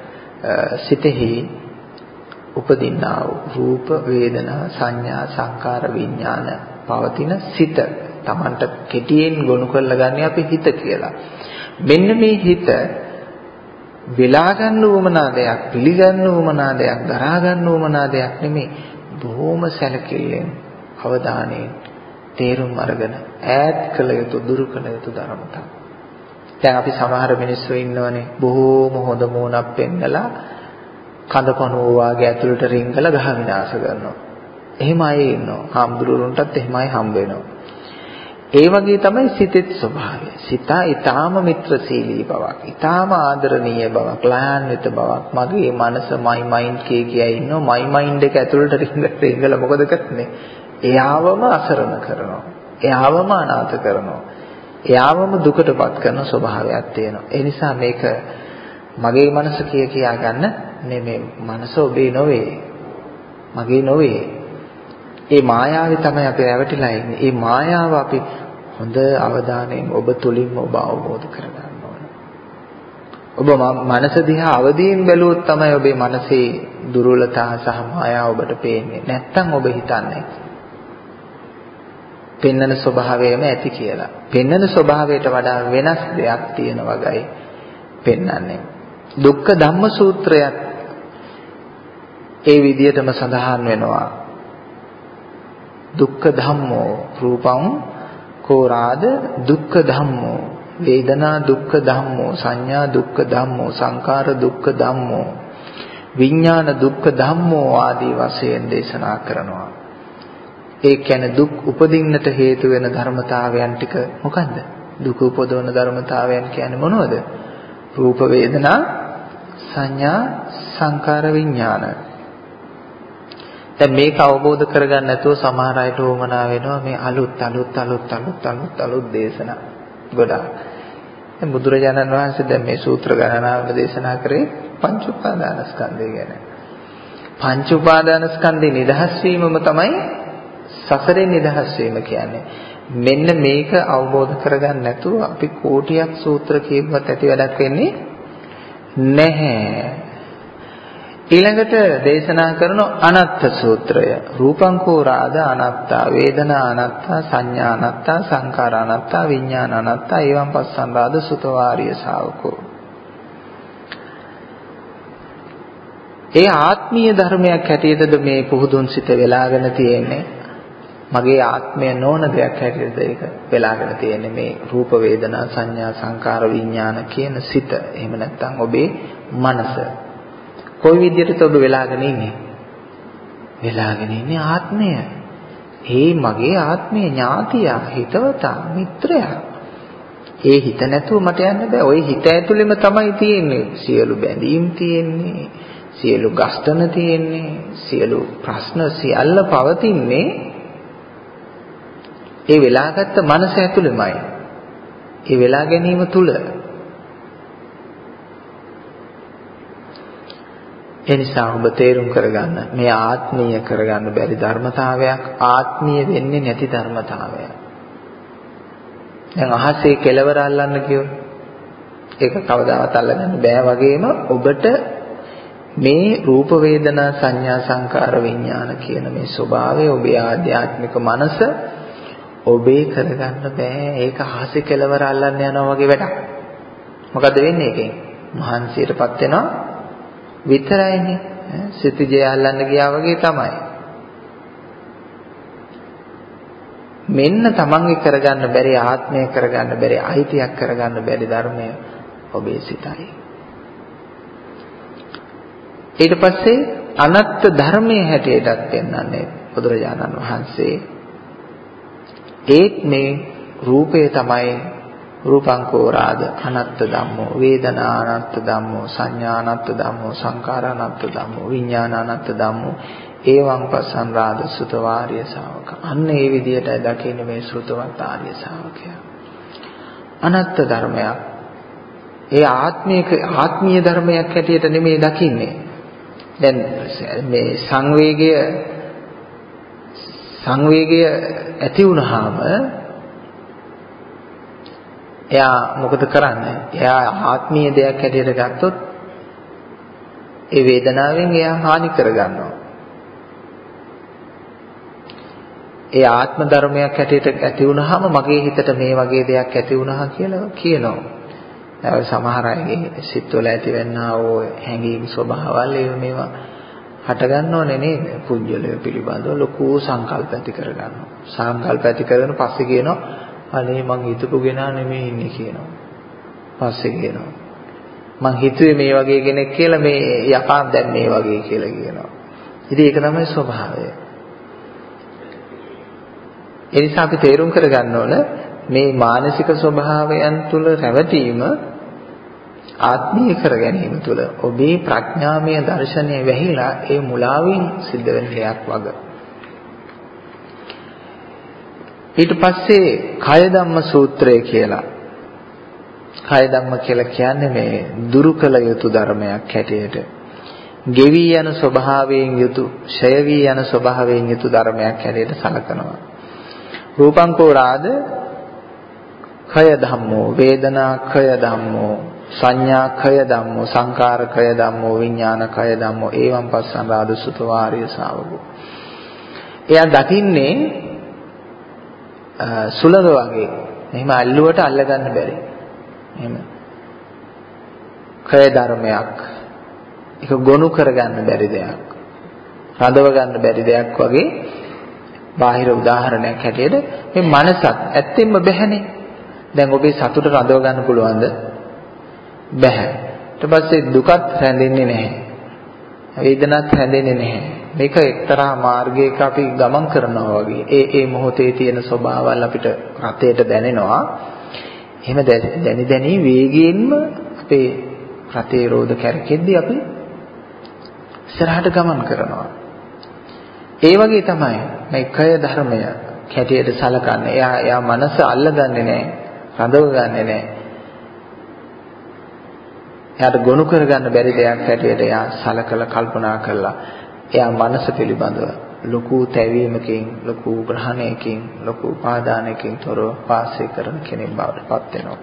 සිතෙහි උපදින්නා වූ රූප වේදනා සංඥා සංකාර විඥාන පවතින සිත. Tamanට කෙටියෙන් ගොනු කරලා ගන්න අපි හිත කියලා. මෙන්න මේ හිත වෙලා ගන්න උවමනා දෙයක්, පිළිගන්න උවමනා දෙයක්, දරා ගන්න උවමනා දෙයක් නෙමෙයි. බොහොම සැලකිල්ලෙන් අවධානයෙන් තේරුම් අරගෙන ඈත් කළ යුතු දුරු කළ යුතු ධර්මතා. දැන් අපි සමහර මිනිස්සු ඉන්නවනේ බොහොම හොඳ මූණක් පෙන්නලා කඳපණුව වාගේ ඇතුළට රිංගලා ගහ විනාශ කරනවා. එහෙම අය ඉන්නවා. හාමුදුරුවන්ටත් එහෙමයි හම්බ වෙනවා. ඒ වගේ තමයි සිතේ ස්වභාවය. සිත ඊටාම මිත්‍රශීලී බවක්, ඊටාම ආදරණීය බවක්, ලයාන්විත බවක්. මගේ මනස මයි මයින්ඩ් කිය කිය ඉන්නවා. මයි මයින්ඩ් එක ඇතුළට රිංගලා මොකද කරන්නේ? එයාවම අසරණ කරනවා. එයාවම අනාථ කරනවා. එයාවම දුකටපත් කරන ස්වභාවයක් තියෙනවා. ඒ නිසා මේක මගේ මනස කිය කියා ගන්න නෙමෙයි. මනස ඔබේ නොවේ. මගේ නොවේ. ඒ මායාවේ තමයි අපි රැවටිලා ඉන්නේ. ඒ මායාව අපි හොඳ අවධානයෙන් ඔබ තුලින්ම ඔබ අවබෝධ කරගන්න ඕන. ඔබ මනස දිහා අවදීන් බැලුවොත් තමයි ඔබේ මනසේ දුර්වලතා සහ මායාව ඔබට පේන්නේ. නැත්තම් ඔබ හිතන්නේ පෙන්නන ස්වභාවයම ඇති කියලා. පෙන්නන ස්වභාවයට වඩා වෙනස් දෙයක් තියෙන වගයි පෙන්වන්නේ. දුක්ඛ ධම්ම සූත්‍රයත් ඒ විදිහටම සඳහන් වෙනවා. දුක්ඛ ධම්මෝ රූපං කෝරාද දුක්ඛ ධම්මෝ, වේදනා දුක්ඛ ධම්මෝ, සංඥා දුක්ඛ ධම්මෝ, සංකාර දුක්ඛ ධම්මෝ, විඥාන දුක්ඛ ධම්මෝ ආදී වශයෙන් දේශනා කරනවා. ඒ කියන්නේ දුක් උපදින්නට හේතු වෙන ධර්මතාවයන් ටික මොකන්ද? දුක උපදවන ධර්මතාවයන් කියන්නේ මොනවද? රූප වේදනා සංඥා සංකාර විඥාන. දැන් මේක අවබෝධ කරගන්න නැතුව සමහර අයට උවමනා වෙනවා මේ අලුත් අලුත් අලුත් අලුත් අලුත් අලුත් දේශනා ගොඩාක්. දැන් බුදුරජාණන් වහන්සේ දැන් මේ සූත්‍ර ගණනාවක දේශනා කරේ පංච උපාදානස්කන්ධය ගැන. පංච උපාදානස්කන්ධේ නිදහස් වීමම තමයි සසරෙන් නිදහස් වීම කියන්නේ. මෙන්න මේක අවබෝධ කරගන්න නැතුව අපි කෝටියක් සූත්‍ර කියවුවත් ඇති වැඩක් වෙන්නේ නැහැ. ඊළඟට දේශනා කරන අනත්ත් සූත්‍රය. රූපං කෝරාද අනත්තා, වේදනා අනත්තා, සංඥා අනත්තා, සංඛාර අනත්තා, විඥාන අනත්තා, එවං පස්සන් රාද සුතවාරිය ශාවකෝ. ඒ ආත්මීය ධර්මයක් හැටියටද මේ පුහුදුන් සිත වෙලාගෙන තියෙන්නේ? මගේ ආත්මය නොවන දෙයක් හැටියටද ඒක වෙලාගෙන තියෙන්නේ මේ රූප වේදනා සංඥා සංකාර විඥාන කියන සිත? එහෙම නැත්නම් ඔබේ මනස කොයි විදිහටද ඔබ වෙලාගෙන ඉන්නේ? වෙලාගෙන ඉන්නේ ආත්මය. ඒ මගේ ආත්මය, ඥාතියා, හිතවතා, මිත්‍රයා. ඒ හිත නැතුව මට යන්න බෑ. ওই හිත ඇතුළෙම තමයි තියෙන්නේ සියලු බැඳීම් තියෙන්නේ, සියලු ගස්තන තියෙන්නේ, සියලු ප්‍රශ්න සියල්ල පවතින්නේ ඒ වෙලාගත්ත මනස ඇතුළෙමයි. ඒ වෙලා ගැනීම තුල ඒ නිසා ඔබ තේරුම් කරගන්න මේ ආත්මීය කරගන්න බැරි ධර්මතාවයක් ආත්මීය වෙන්නේ නැති ධර්මතාවයක්. දැන් අහසේ කෙලවර අල්ලන්න කියෝ. ඒක කවදාවත් අල්ලගන්න බෑ වගේම ඔබට මේ රූප වේදනා සංඥා සංකාර විඥාන කියන මේ ස්වභාවය ඔබේ ආධ්‍යාත්මික මනස ඔබේ කරගන්න බෑ. ඒක අහසේ කෙලවර අල්ලන්න යනවා වගේ වැඩක්. මොකද වෙන්නේ ඒකෙන්? මහන්සියටපත් වෙනවා විතරයිනේ. සිතජය අල්ලන්න ගියා වගේ තමයි. මෙන්න තමන්ගේ කරගන්න බැරි ආත්මය කරගන්න බැරි අයිතියක් කරගන්න බැරි ධර්මය ඔබේ සිතයි. ඊට පස්සේ අනත්ත් ධර්මයේ හැටියටත් පෙන්වන්නේ බුදුරජාණන් වහන්සේ. ඒත් මේ රූපය තමයි රූපංකෝ රාද අනත්ත් ධම්මෝ වේදනා අනත්ත් ධම්මෝ සංඥා අනත්ත් ධම්මෝ සංඛාර අනත්ත් ධම්මෝ විඥාන අනත්ත් ධම්මෝ ඒවං පස්සන් රාද සුතව ආර්ය ශාවක. අන්න ඒ විදිහටයි දකින්නේ මේ සුතවත් ආර්ය ශාවකයා. අනත්ත් ධර්මයක්. ඒ ආත්මික ආත්මීය ධර්මයක් හැටියට නෙමෙයි දකින්නේ. දැන් මේ සංවේගය සංවේගය ඇති වුණාම එයා මොකද කරන්නේ? එයා ආත්මීය දෙයක් හැටියට ගත්තොත් ඒ වේදනාවෙන් එයා හානි කරගන්නවා. ඒ ආත්ම ධර්මයක් හැටියට ඇති වුණාම මගේ හිතට මේ වගේ දෙයක් ඇති වුණා කියලා කියනවා. ඒ සමහර අයගේ සිත්වල ඇතිවෙනා ඕ හැඟීම් ස්වභාවල් ඒව මේවා හට ගන්නවනේ නේද? පුජ්‍යලය පිළිබඳව ලොකු සංකල්ප ඇති කරගන්නවා. සංකල්ප ඇති කරගෙන පස්සේ කියනවා අනේ මං හිතපු කෙනා නෙමෙයි ඉන්නේ කියනවා. පස්සේ කියනවා මං හිතුවේ මේ වගේ කෙනෙක් කියලා මේ යකා දැන් මේ වගේ කියලා කියනවා. ඉතින් ඒක තමයි ස්වභාවය. ඒ නිසා අපි තේරුම් කරගන්න ඕන මේ මානසික ස්වභාවයන් තුල රැවටීම ආත්මීය කර ගැනීම තුල ඔබේ ප්‍රඥාමය දර්ශනය වැහිලා ඒ මුලාවෙන් සිද්ධ වෙන දෙයක් වගේ. ඊට පස්සේ කය ධම්ම සූත්‍රය කියලා. කය ධම්ම කියලා කියන්නේ මේ දුරු කළ යුතු ධර්මයක් හැටියට. ගෙවි යන ස්වභාවයෙන් යුතු, ඡය වී යන ස්වභාවයෙන් යුතු ධර්මයක් හැටියට සලකනවා. රූපංකෝ රාද කය ධම්මෝ වේදනා කය ධම්මෝ සංඥා කය ධම්මෝ සංකාර කය ධම්මෝ විඥාන කය ධම්මෝ ඒවං පස්සන් රාද සුතව ආර්ය ශාවකෝ. එයා දකින්නේ සුලඟ වගේ. එහෙම අල්ලුවට අල්ලගන්න බැරි. එහෙම කය ධර්මයක්. ඒක ගොනු කරගන්න බැරි දෙයක්. රඳව ගන්න බැරි දෙයක් වගේ බාහිර උදාහරණයක් හැටියට මේ මනසත් ඇත්තෙන්ම බැහැනේ. දැන් ඔබේ සතුට රඳව ගන්න පුළුවන්ද? බැහැ. ඊට පස්සේ දුකත් රැඳෙන්නේ නැහැ. වේදනත් රැඳෙන්නේ නැහැ. මේක එක්තරා මාර්ගයක අපි ගමන් කරනවා වගේ. ඒ ඒ මොහොතේ තියෙන ස්වභාවල් අපිට රතේට දැනෙනවා. එහෙම දැනි දැනි වේගයෙන්ම අපේ රතේ රෝධ කැරකෙද්දී අපි ඉස්සරහට ගමන් කරනවා. ඒ වගේ තමයි මේ කය ධර්මය කැටියට සලකන්නේ. එයා එයා මනස අල්ලගන්නේ නැහැ, රඳවගන්නේ නැහැ. එයාට ගොනු කරගන්න බැරි දෙයක් හැටියට එයා සලකලා කල්පනා කළා. එයා මනස පිළිබඳව ලොකු තැවීමකින්, ලොකු ග්‍රහණයකින්, ලොකු උපාදානයකින් තොරව වාසය කරන කෙනෙක් බවට පත් වෙනවා.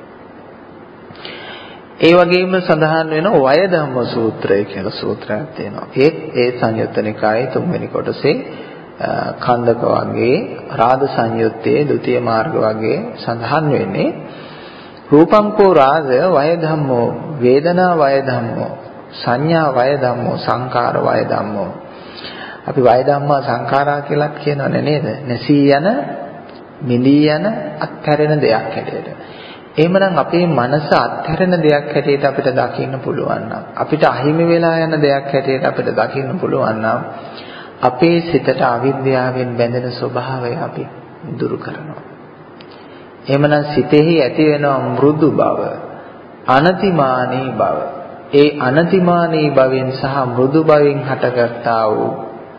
ඒ වගේම සඳහන් වෙන වය ධම්ම සූත්‍රය කියලා සූත්‍රයක් තියෙනවා. ඒ ඒ සංයුත්ත නිකායේ තුන්වෙනි කොටසේ කන්දක වර්ගයේ රාද සංයුත්තේ ဒုတိ ය මාර්ග වර්ගයේ සඳහන් වෙන්නේ රූපංකෝ රාද වය ධම්මෝ වේදනා වය ධම්මෝ සංඥා වය ධම්මෝ සංකාර වය ධම්මෝ. අපි වය ධම්මා සංඛාරා කියලා කියනවනේ නේද? නැසී යන, මිදී යන, අත්හැරෙන දෙයක් හැටියට. එහෙමනම් අපේ මනස අත්හැරෙන දෙයක් හැටියට අපිට දකින්න පුළුවන් නම්, අපිට අහිමි වෙලා යන දෙයක් හැටියට අපිට දකින්න පුළුවන් නම්, අපේ සිතට අවිද්‍යාවෙන් බැඳෙන ස්වභාවය අපි දුරු කරනවා. එහෙමනම් සිතෙහි ඇති වෙන මෘදු බව, අනතිමානී බව, ඒ අනතිමානී භවෙන් සහ මෘදු භවෙන් හටගත්තා වූ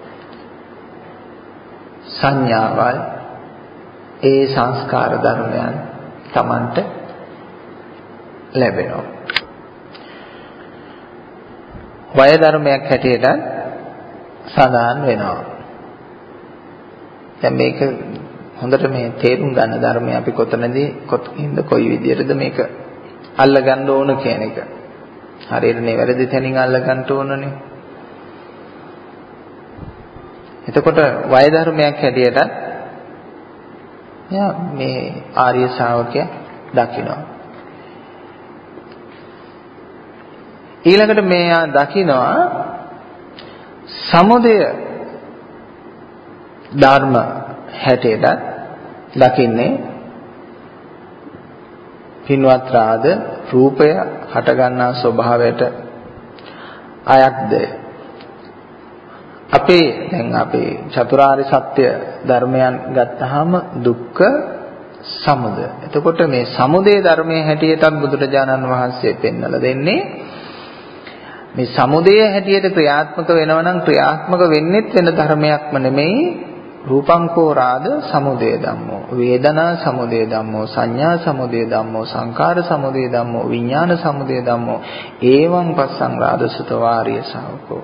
සංඥාවල්, ඒ සංස්කාර ධර්මයන් Tamanට ලැබෙනවා. වය ධර්මයක් හැටියට සඳහන් වෙනවා. දැන් මේක හොඳට මේ තේරුම් ගන්න ධර්මය අපි කොතනදී කොතින්ද කොයි විදියටද මේක අල්ලගන්න ඕන කියන එක. හරියට නෙවැරදි තැනින් අල්ලගන්න ඕනනේ. එතකොට වය ධර්මයක් හැටියට යා මේ ආර්ය ශ්‍රාවකයා දකිනවා. ඊළඟට මෙයා දකිනවා සමුදය ධර්ම හැටියට දකින්නේ පින්වත් රාද රූපය හටගන්නා ස්වභාවයට අයත්ද අපේ දැන් අපේ චතුරාර්ය සත්‍ය ධර්මයන් ගත්තාම දුක්ඛ සමුදය. එතකොට මේ සමුදය ධර්මයේ හැටියටත් බුදුරජාණන් වහන්සේ පෙන්වලා දෙන්නේ මේ සමුදය හැටියට ක්‍රියාත්මක වෙනවා නම් ක්‍රියාත්මක වෙන්නේ වෙන ධර්මයක්ම නෙමෙයි. රූපංකෝ රාද සමුදය ධම්මෝ, වේදනා සමුදය ධම්මෝ, සංඥා සමුදය ධම්මෝ, සංකාර සමුදය ධම්මෝ, විඥාන සමුදය ධම්මෝ. ඒවං පස්සං රාදසුත වාරිය ශාවකෝ.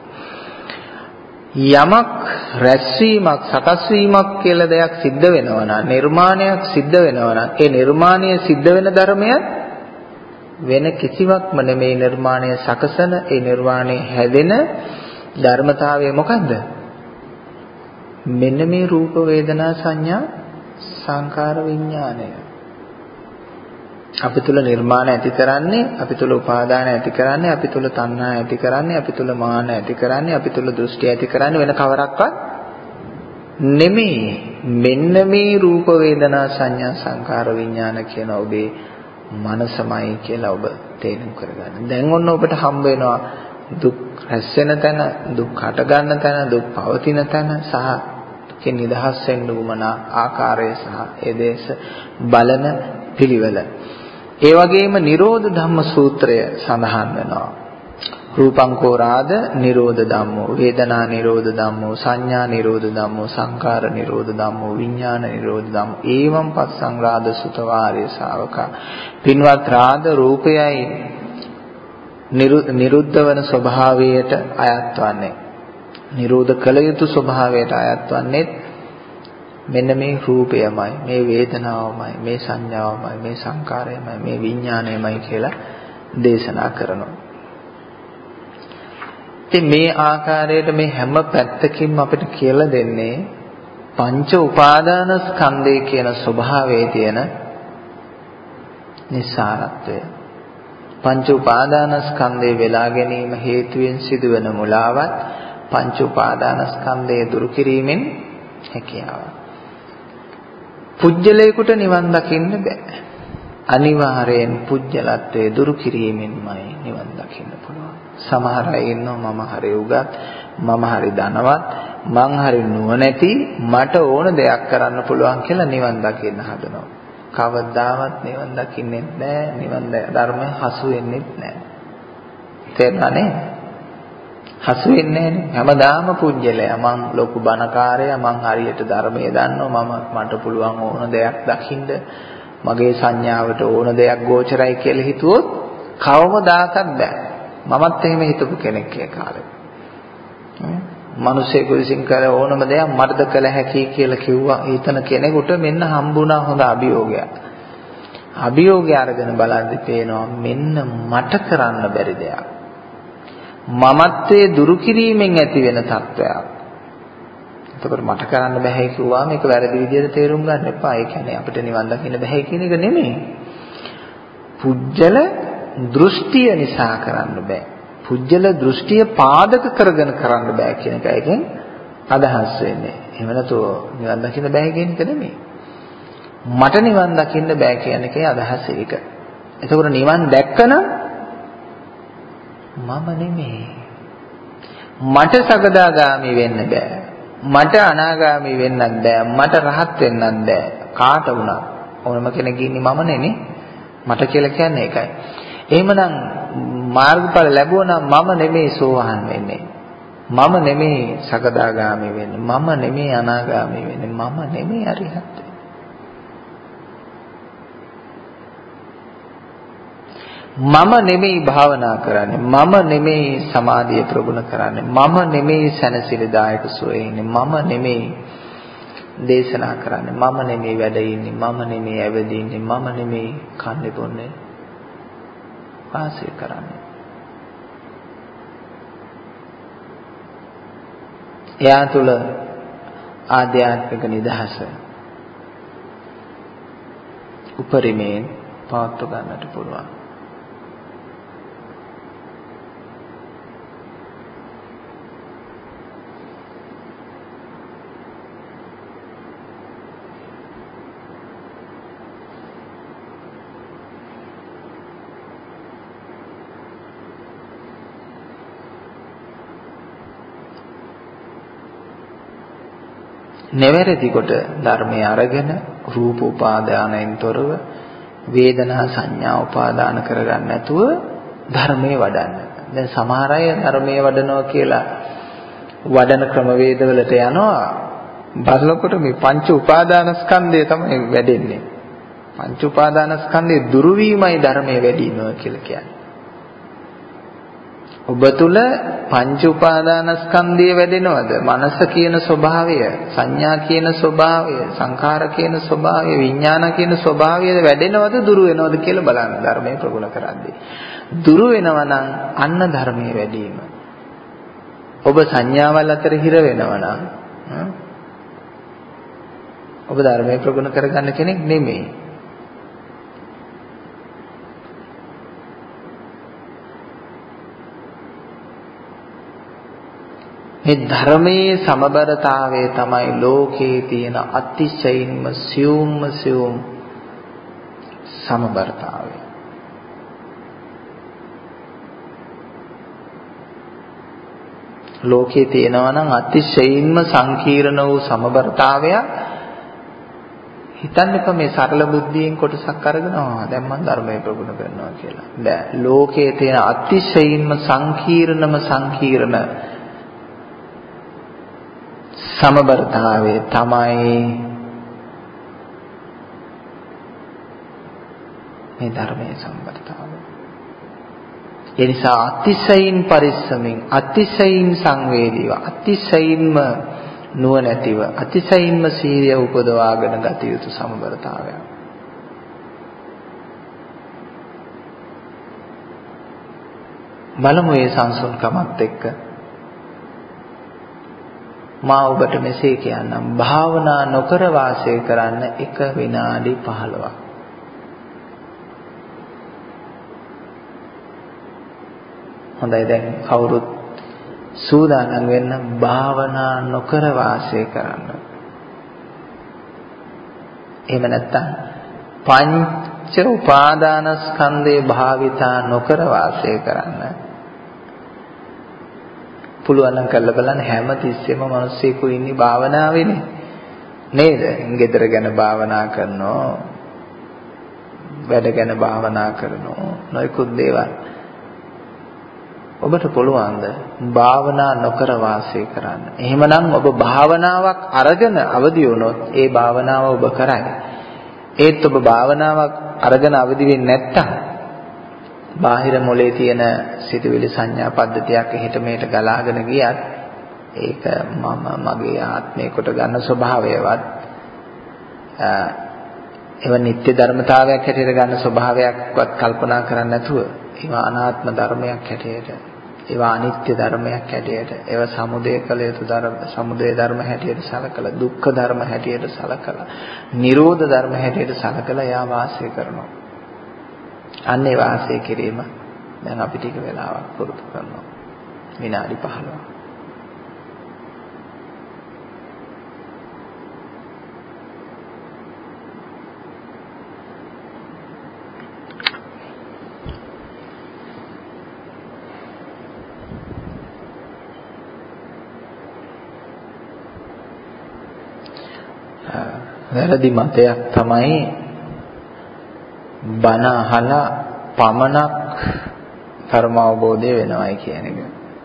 යමක් රැස්වීමක් සකස් වීමක් කියලා දෙයක් සිද්ධ වෙනවා නම්, නිර්මාණයක් සිද්ධ වෙනවා නම්, ඒ නිර්මාණය සිද්ධ වෙන ධර්මයක් වෙන කිසිවක්ම නෙමේ. නිර්මාණය සකසන, ඒ නිර්වාණය හැදෙන ධර්මතාවය මොකද්ද? මෙන්න මේ රූප වේදනා සංඥා සංකාර විඥානය. අපි තුල නිර්මාණ ඇති කරන්නේ, අපි තුල උපාදාන ඇති කරන්නේ, අපි තුල තණ්හා ඇති කරන්නේ, අපි තුල මාන ඇති කරන්නේ, අපි තුල දෘෂ්ටි ඇති කරන්නේ වෙන කවරක්වත් නෙමෙයි. මෙන්න මේ රූප වේදනා සංඥා සංකාර විඥාන කියන ඔබේ මනසමයි කියලා ඔබ තේරුම් කරගන්න. දැන් ඔන්න ඔබට හම්බ වෙනවා දුක් රැස් වෙන තැන, දුක් හට ගන්න තැන, දුක් පවතින තැන සහ දුකෙන් නිදහස් වෙන්න උවමනා ආකාරය සහ ඒ දේශ බලන පිළිවෙල. ඒ වගේම නිරෝධ ධම්ම සූත්‍රය සඳහන් වෙනවා. රූපංකෝ රාද නිරෝධ ධම්මෝ, වේදනා නිරෝධ ධම්මෝ, සංඥා නිරෝධ ධම්මෝ, සංකාර නිරෝධ ධම්මෝ, විඥාන නිරෝධ ධම්මෝ. ඒවං පස්සං රාද සුත වාර්ය ශාවකා. පින්වත් රාද රූපයයි නිරුද්ධ වන ස්වභාවයට අයත් වන්නේ, නිරෝධ කළ යුතු ස්වභාවයට අයත් වන්නේ මෙන්න මේ රූපයමයි, මේ වේදනාවමයි, මේ සංඥාවමයි, මේ සංකාරයමයි, මේ විඥානයමයි කියලා දේශනා කරනවා. ඉතින් මේ ආකාරයට මේ හැම පැත්තකින්ම අපිට කියලා දෙන්නේ පංච උපාදාන ස්කන්ධය කියන ස්වභාවයේ තියෙන නිස්සාරත්වය. පංච උපාදාන ස්කන්ධේ වෙලා ගැනීම හේතුවෙන් සිදුවන මුලාවත් පංච උපාදාන ස්කන්ධය දුරු කිරීමෙන් හැකියාව. පුජ්‍යලයකට නිවන් දකින්න බෑ. අනිවාර්යෙන් පුජ්‍යලත්වයේ දුරු කිරීමෙන්මයි නිවන් දකින්න පුළුවන්. සමහර අය ඉන්නවා මම හරි උගත්, මම හරි ධනවත්, මං හරි නුවණැති, මට ඕන දෙයක් කරන්න පුළුවන් කියලා නිවන් දකින්න හදනවා. කවදාවත් නිවන් දකින්නේ නැහැ. නිවන් ධර්මය හසු වෙන්නේ නැහැ. තේරුණානේ? හසු වෙන්නේ නැහැ. හැමදාම පුජ්‍යලයා මං ලොකු බණකාරයා, මං හරියට ධර්මයේ දන්නවා, මම මට පුළුවන් ඕන දෙයක් දකින්න, මගේ සංඥාවට ඕන දෙයක් ගෝචරයි කියලා හිතුවොත් කවමදාකවත් බෑ. මමත් එහෙම හිතපු කෙනෙක් ඒ කාලේ. මිනිස්සෙකු විසින් කළ ඕනම දෙයක් මටද කළ හැකි කියලා කිව්වා ඊතන කෙනෙකුට මෙන්න හම්බුණා හොඳ අභියෝගයක්. අභියෝගය අරගෙන බලද්දි පේනවා මෙන්න මට කරන්න බැරි දෙයක්. මමත්වයේ දුරු කිරීමෙන් ඇති වෙන තත්වයක්. එතකොට මට කරන්න බෑ කිව්වා මේක වැරදි විදිහට තේරුම් ගන්න එපා. ඒ කියන්නේ අපිට නිවන් දකින්න බෑ කියන එක නෙමෙයි. පුජ්‍යල දෘෂ්ටිය නිසා කරන්න බෑ. පුජ්‍යල දෘෂ්ටිය පාදක කරගෙන කරන්න බෑ කියන එක එකෙන් අදහස් වෙන්නේ. එහෙම නැතුව නිවන් දකින්න බෑ කියන එක නෙමෙයි. මට නිවන් දකින්න බෑ කියන එකේ අදහස ඒක. එතකොට නිවන් දැක්කනම් මම නෙමෙයි. මට සකදාගාමි වෙන්න බෑ. මට අනාගාමි වෙන්නත් බෑ. මට රහත් වෙන්නත් බෑ. කාට වුණත් ඕනම කෙනෙක් ඉන්නේ මම නෙනේ. මට කියලා කියන්නේ ඒකයි. එහෙමනම් මාර්ගඵල ලැබුණා නම් මම නෙමෙයි සෝවාන් වෙන්නේ. මම නෙමෙයි සකදාගාමි වෙන්නේ. මම නෙමෙයි අනාගාමි වෙන්නේ. මම නෙමෙයි අරිහත් වෙන්නේ. මම නෙමෙයි භාවනා කරන්නේ, මම නෙමෙයි සමාධිය ප්‍රගුණ කරන්නේ, මම නෙමෙයි සැනසෙලිදායක සුවය ඉන්නේ, මම නෙමෙයි දේශනා කරන්නේ, මම නෙමෙයි වැඩ ඉන්නේ, මම නෙමෙයි ඇවිදින්නේ ඉන්නේ, මම නෙමෙයි කන්නේ බොන්නේ වාසය කරන්නේ. එයා තුල ආධ්‍යාත්මික නිදහස උපරිමයෙන් පවත්ව ගන්නට පුළුවන්. නෙවැරදි කොට ධර්මය අරගෙන රූප උපාදානයෙන් තොරව වේදනා සංඥා උපාදාන කරගන්න නැතුව ධර්මයේ වඩන්න. දැන් සමහර අය ධර්මයේ වඩනවා කියලා වඩන ක්‍රමවේදවලට යනවා. බලනකොට මේ පංච උපාදානස්කන්ධය තමයි වැඩෙන්නේ. පංච උපාදානස්කන්ධයේ දුරු වීමයි ධර්මයේ වැඩි වෙනවා කියලා කියන්නේ. ඔබ තුල පංච උපාදානස්කන්ධය වැඩෙනවද? මනස කියන ස්වභාවය, සංඥා කියන ස්වභාවය, සංඛාර කියන ස්වභාවය, විඥාන කියන ස්වභාවය වැඩෙනවද, දුරු වෙනවද කියලා බලන්න ධර්මයේ ප්‍රගුණ කරද්දී. දුරු වෙනවා නම් අන්න ධර්මයේ වැඩිම. ඔබ සංඥාවල් අතර හිර වෙනවා නම් ඔබ ධර්මයේ ප්‍රගුණ කරගන්න කෙනෙක් නෙමෙයි. මේ ධර්මයේ සමබරතාවය තමයි ලෝකයේ තියෙන අතිශයින්ම සියුම්ම සියුම් සමබරතාවය. ලෝකයේ තියෙනවා නම් අතිශයින්ම සංකීර්ණ වූ සමබරතාවයක්. හිතන්න එපා මේ සරල බුද්ධියෙන් කොටසක් අරගෙන ආ දැන් මම ධර්මයේ ප්‍රගුණ කරනවා කියලා. බෑ. ලෝකයේ තියෙන අතිශයින්ම සංකීර්ණම සංකීර්ණ සමබරතාවය තමයි මේ ධර්මයේ සමබරතාවය. ඒ නිසා අතිශයින් පරිස්සමින්, අතිශයින් සංවේදීව, අතිශයින්ම නුවණැතිව, අතිශයින්ම සීරිය උපදවාගෙන ගත යුතු සමබරතාවයක්. බලමු මේ සංසුන්කමත් එක්ක මා ඔබට මෙසේ කියන්නම්. භාවනා නොකර වාසය කරන්න එක විනාඩි පහළොවක්. හොඳයි දැන් කවුරුත් සූදානම් වෙන්න භාවනා නොකර වාසය කරන්න. එහෙම නැත්නම් පංච උපාදානස්කන්ධේ භාවිතා නොකර වාසය කරන්න. පුළුවන් නම් කරලා බලන්න. හැම තිස්සෙම මිනිස්සෙකු ඉන්නේ භාවනාවේනේ නේද? ගෙදර ගැන භාවනා කරනවා, වැඩ ගැන භාවනා කරනවා, නොයෙකුත් දේවල්. ඔබට පුළුවන්ද භාවනා නොකර වාසය කරන්න? එහෙමනම් ඔබ භාවනාවක් අරගෙන අවදි වුණොත් ඒ භාවනාව ඔබ කරයි. ඒත් ඔබ භාවනාවක් අරගෙන අවදි වෙන්නේ නැත්තම් බාහිර මොලේ තියෙන සිතුවිලි සංඥා පද්ධතියක් එහෙට මෙහෙට ගලාගෙන ගියත් ඒක මම මගේ ආත්මය කොට ගන්න ස්වභාවයවත් ඒව නිත්‍ය ධර්මතාවයක් හැටියට ගන්න ස්වභාවයක්වත් කල්පනා කරන්නේ නැතුව ඒවා අනාත්ම ධර්මයක් හැටියට, ඒවා අනිත්‍ය ධර්මයක් හැටියට, ඒවා සමුදය කළ යුතු ධර්ම, සමුදය ධර්ම හැටියට සලකලා, දුක්ඛ ධර්ම හැටියට සලකලා, නිරෝධ ධර්ම හැටියට සලකලා යා වාසය කරනවා. අන්නේ වාසය කිරීම දැන් අපි ටික වෙලාවක් පුරුදු කරනවා. විනාඩි පහළොවක්. වැරදි මතයක් තමයි බණ අහලා පමණක් ධර්ම අවබෝධය වෙනවයි කියන එක.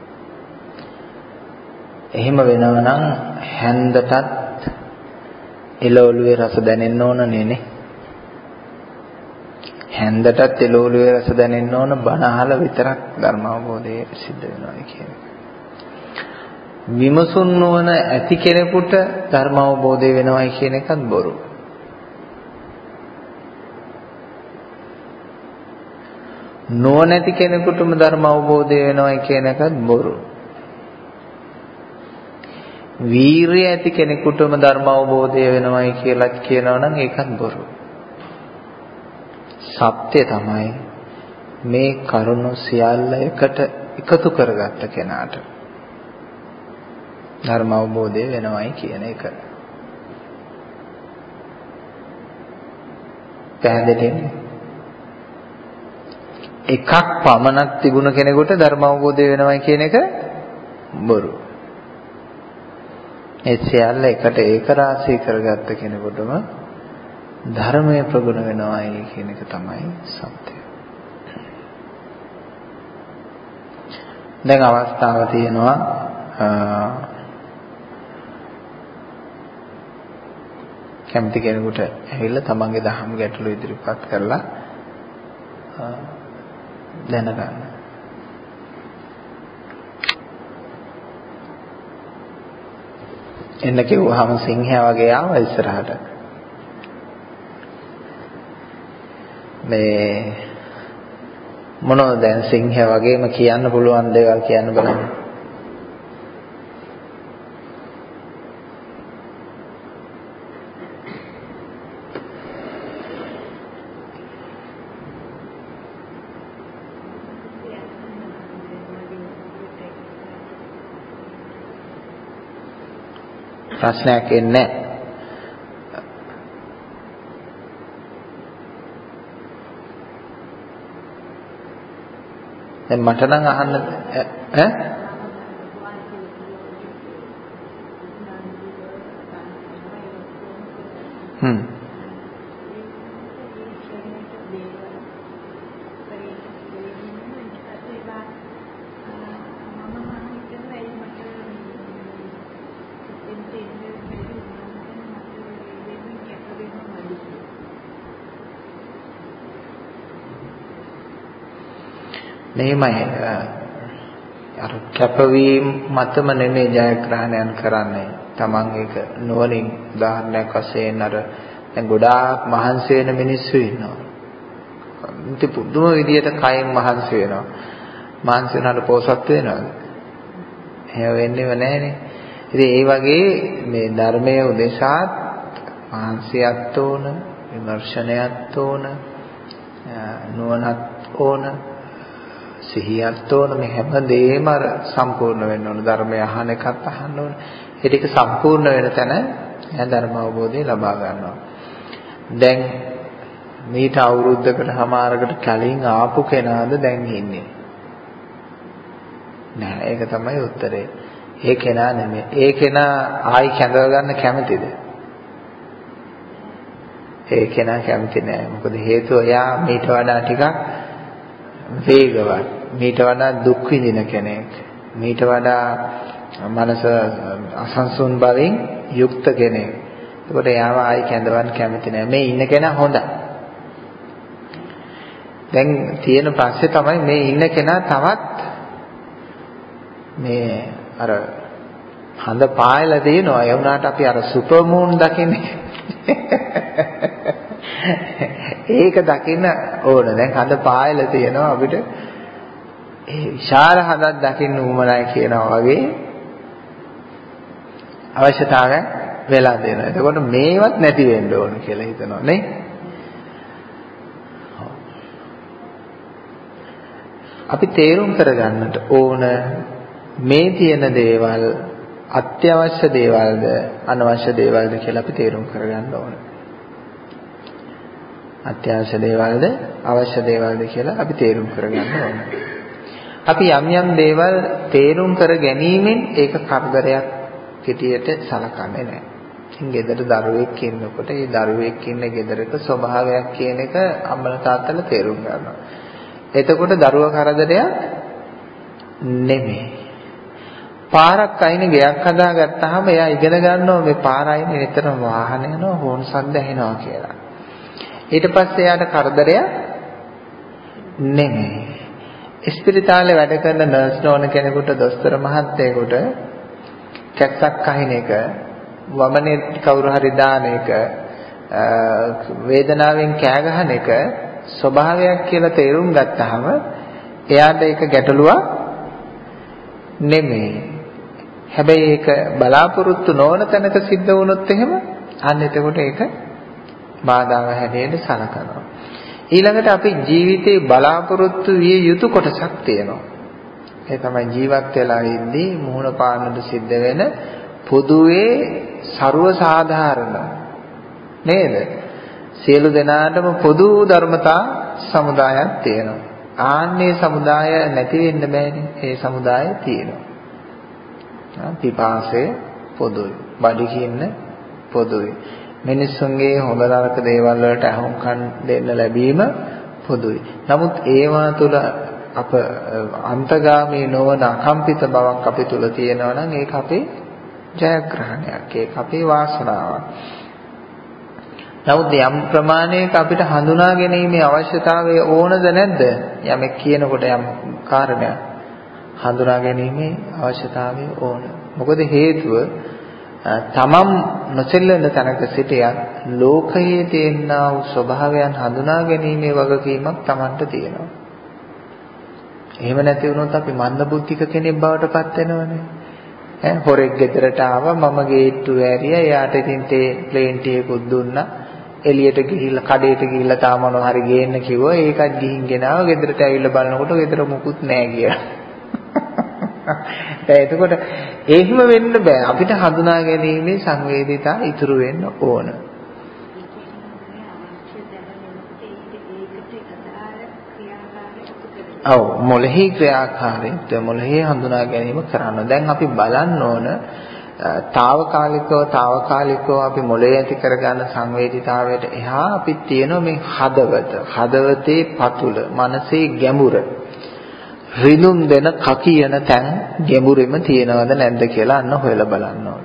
එහෙම වෙනව නම් හැන්දටත් එළවලුවේ රස දැනෙන්න ඕන නේ. හැන්දටත් එළවලුවේ රස දැනෙන්න ඕන බණ අහලා විතරක් ධර්ම අවබෝධය සිද්ධ වෙනවා කියන්නේ. විමසුන් නොවන ඇති කෙනෙකුට ධර්ම අවබෝධය වෙනවයි කියන එකත් බොරු. නොනැති කෙනෙකුටම ධර්ම අවබෝධය වෙනවයි කියන එකත් බොරු. වීරිය ඇති කෙනෙකුටම ධර්ම අවබෝධය වෙනවයි කියලා කියනවා නම් ඒකත් බොරු. සත්‍ය තමයි මේ කරුණු සියල්ල එකට එකතු කරගත්ත කෙනාට ධර්ම අවබෝධය වෙනවයි කියන එක. පැහැදිලිනේ? එකක් පමණක් තිබුණ කෙනෙකුට ධර්ම අවබෝධය වෙනවයි කියන එක බොරු. ඒ සියල්ල එකට ඒක රාශී කරගත්ත කෙනෙකුටම ධර්මයේ ප්‍රගුණ වෙනවයි කියන එක තමයි සත්‍යය. දැන් අවස්ථාව තියෙනවා කැමති කෙනෙකුට ඇවිල්ලා තමන්ගේ දහම් ගැටලු ඉදිරිපත් කරලා දැනගන්න. එන්න කිව්වහම සිංහයා වගේ ආවා ඉස්සරහට. මේ මොනවද දැන් සිංහයා වගේම කියන්න පුළුවන් දේවල් කියන්න බලන්න. ප්‍රශ්නයක් එන්නේ නැහැ. දැන් මට නම් අහන්න ඈ හ්ම් මෙහෙමයි අර කැපවීම මතම නෙමෙයි ජයග්‍රහණයන් කරන්නේ. Taman එක නුවණින් උදාහරණයක් වශයෙන් අර දැන් ගොඩාක් මහන්සි වෙන මිනිස්සු ඉන්නවා. ඉතින් පුදුම විදියට කයින් මහන්සි වෙනවා. මහන්සි වෙනාට පොසත් වෙනවද? එහෙම වෙන්නේම නැහැනේ. ඉතින් ඒ වගේ මේ ධර්මයේ උදෙසාත් මහන්සියක් ඕන, විමර්ශනයක් ඕන, නුවණක් ඕන, සිහියක් ඕන. මේ හැම දෙයක්ම අර සම්පූර්ණ වෙන්න ඕන. ධර්මය අහන එකත් අහන්න ඕන. ඒ ටික සම්පූර්ණ වෙන තැන එයා ධර්ම අවබෝධය ලබා ගන්නවා. දැන් මේට අවුරුද්දකට හමාරකට කලින් ආපු කෙනාද දැන් ඉන්නේ? නෑ, ඒක තමයි උත්තරේ. ඒ කෙනා නෙමෙයි. ඒ කෙනා ආයි කැඳව ගන්න කැමතිද? ඒ කෙනා කැමති නෑ. මොකද හේතුව එයා මීට වඩා ටිකක් වේගවත්, මීට වඩා දුක් විඳින කෙනෙක්, මීට වඩා මනස අසංසුන් බවින් යුක්ත කෙනෙක්. ඒකට එයාව ආයි කැඳවන්න කැමති නෑ. මේ ඉන්න කෙනා හොඳයි. දැන් තියෙන ප්‍රශ්නේ තමයි මේ ඉන්න කෙනා තවත් මේ අර හඳ පායලා දිනනවා. ඒ වුණාට අපි අර සුපර් මූන් දකින්නේ. ඒක දකින්න ඕන. දැන් හඳ පායලා තියෙනවා අපිට. ඒ විශාල හඳක් දකින්න උවමනයි කියනවා වගේ අවශ්‍යතාවය වෙලා දෙනවා. එතකොට මේවත් නැති වෙන්න ඕන කියලා හිතනවා නේ. අපි තේරුම් කරගන්නට ඕන මේ තියෙන දේවල් අත්‍යවශ්‍ය දේවල්ද අනවශ්‍ය දේවල්ද කියලා අපි තේරුම් කරගන්න ඕන. අත්‍යවශ්‍ය දේවල්ද අවශ්‍ය දේවල්ද කියලා අපි තේරුම් කරගන්න ඕන. අපි යම් යම් දේවල් තේරුම් කර ගැනීමෙන් ඒක කරදරයක් පිටියට සලකන්නේ නැහැ. ඉතින් ගෙදර දරුවෙක් ඉන්නකොට ඒ දරුවෙක් ඉන්න ගෙදරක ස්වභාවයක් කියන එක අම්මලා තාත්තලා තේරුම් ගන්නවා. එතකොට දරුවා කරදරයක් නෙමෙයි. පාරක් අයිනේ ගයක් හදාගත්තාම එයා ඉගෙන ගන්නවා මේ පාර අයිනේ නිතරම වාහන යනවා හෝන් සද්ද ඇහෙනවා කියලා. ඊට පස්සේ එයාට කරදරයක් නෙමෙයි. ස්පිරිතාලේ වැඩ කරන නර්ස් නෝන කෙනෙකුට දොස්තර මහත්තයෙකුට කැක්සක් අහින එක, වමනේ කවුරු හරි දාන එක, වේදනාවෙන් කෑ ගහන එක ස්වභාවයක් කියලා තේරුම් ගත්තාම එයාට ඒක ගැටලුවක් නෙමෙයි. හැබැයි ඒක බලාපොරොත්තු නොවන තැනක සිද්ධ වුණොත් එහෙම අන්න එතකොට ඒක බාධාව හැටියට සලකනවා. ඊළඟට අපි ජීවිතේ බලාපොරොත්තු විය යුතු කොටසක් තියෙනවා. ඒ තමයි ජීවත් වෙලා ඉඳී මුහුණ පාන්නට සිද්ධ වෙන පොදුවේ ਸਰව සාධාරණ නේද? සියලු දෙනාටම පොදු ධර්මතා සමුදායක් තියෙනවා. ආන්නේ සමුදාය නැති වෙන්න බෑනේ. ඒ සමුදාය තියෙනවා. පිපාසය පොදුයි. බඩගින්න පොදුයි. මිනිස්සුන්ගේ හොඳ නරක දේවල් වලට අහුම්කම් දෙන්න ලැබීම පොදුයි. නමුත් ඒවා තුළ අප අන්තගාමී නොවන අකම්පිත බවක් අපි තුල තියෙනවා නම් ඒක අපේ ජයග්‍රහණයක්. ඒක අපේ වාසනාවක්. නමුත් යම් ප්‍රමාණයක අපිට හඳුනා ගැනීමේ අවශ්‍යතාවය ඕනද නැද්ද? යමෙක් කියනකොට යම් කාරණයක් හඳුනා ගැනීමේ අවශ්‍යතාවය ඕන. මොකද හේතුව තමම් නොසෙල්ලන තැනක සිටියත් ලෝකයේ තියෙනා වූ ස්වභාවයන් හඳුනා ගැනීමේ වගකීමක් Tamanට තියෙනවා. එහෙම නැති වුණොත් අපි මන්දබුද්ධික කෙනෙක් බවට පත් වෙනවනේ. ඈ හොරෙක් ගෙදරට ආවා, මම ගේට්ටුව ඇරියා, එයාට ඉතින් තේ ප්ලේන් ටී එකක් දුන්නා. එළියට ගිහිල්ලා කඩේට ගිහිල්ලා තාම මොනවා හරි ගේන්න කිව්වා. ඒකත් ගිහින් ගෙනාවා. ගෙදරට ඇවිල්ලා බලනකොට ගෙදර මුකුත් නැහැ කියලා. දැන් එතකොට එහෙම වෙන්න බෑ. අපිට හඳුනා ගැනීමේ සංවේදීතා ඉතුරු වෙන්න ඕන. ඔව් මොළෙහි ක්‍රියාකාරීත්වය මොළෙහි හඳුනා ගැනීම කරන්න. දැන් අපි බලන්න ඕන తాවකාලිකව తాවකාලිකව අපි මොළේ ඇති කරගන්න සංවේදීතාවයට එහා අපි තියෙන මේ හදවත, හදවතේ පතුල, මනසේ ගැඹුර, රිනුම් දෙන කකියන තැන් ගැඹුරෙම තියෙනවද නැද්ද කියලා අන්න හොයලා බලන්න ඕන.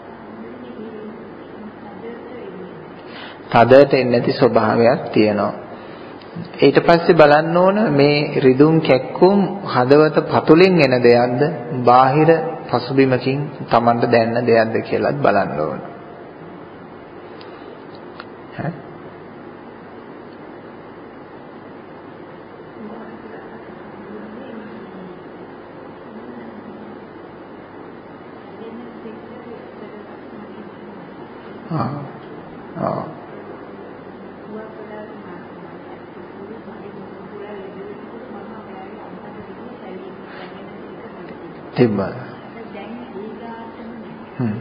තදට එන්නේ නැති ස්වභාවයක් තියෙනවා. ඊට පස්සේ බලන්න ඕන මේ රිදුම් කැක්කුම් හදවත පතුලෙන් එන දෙයක්ද බාහිර පසුබිමකින් Tamanට දැනෙන දෙයක්ද කියලාත් බලන්න ඕන. හරි. ආ ආ තිබ්බා. හ්ම්.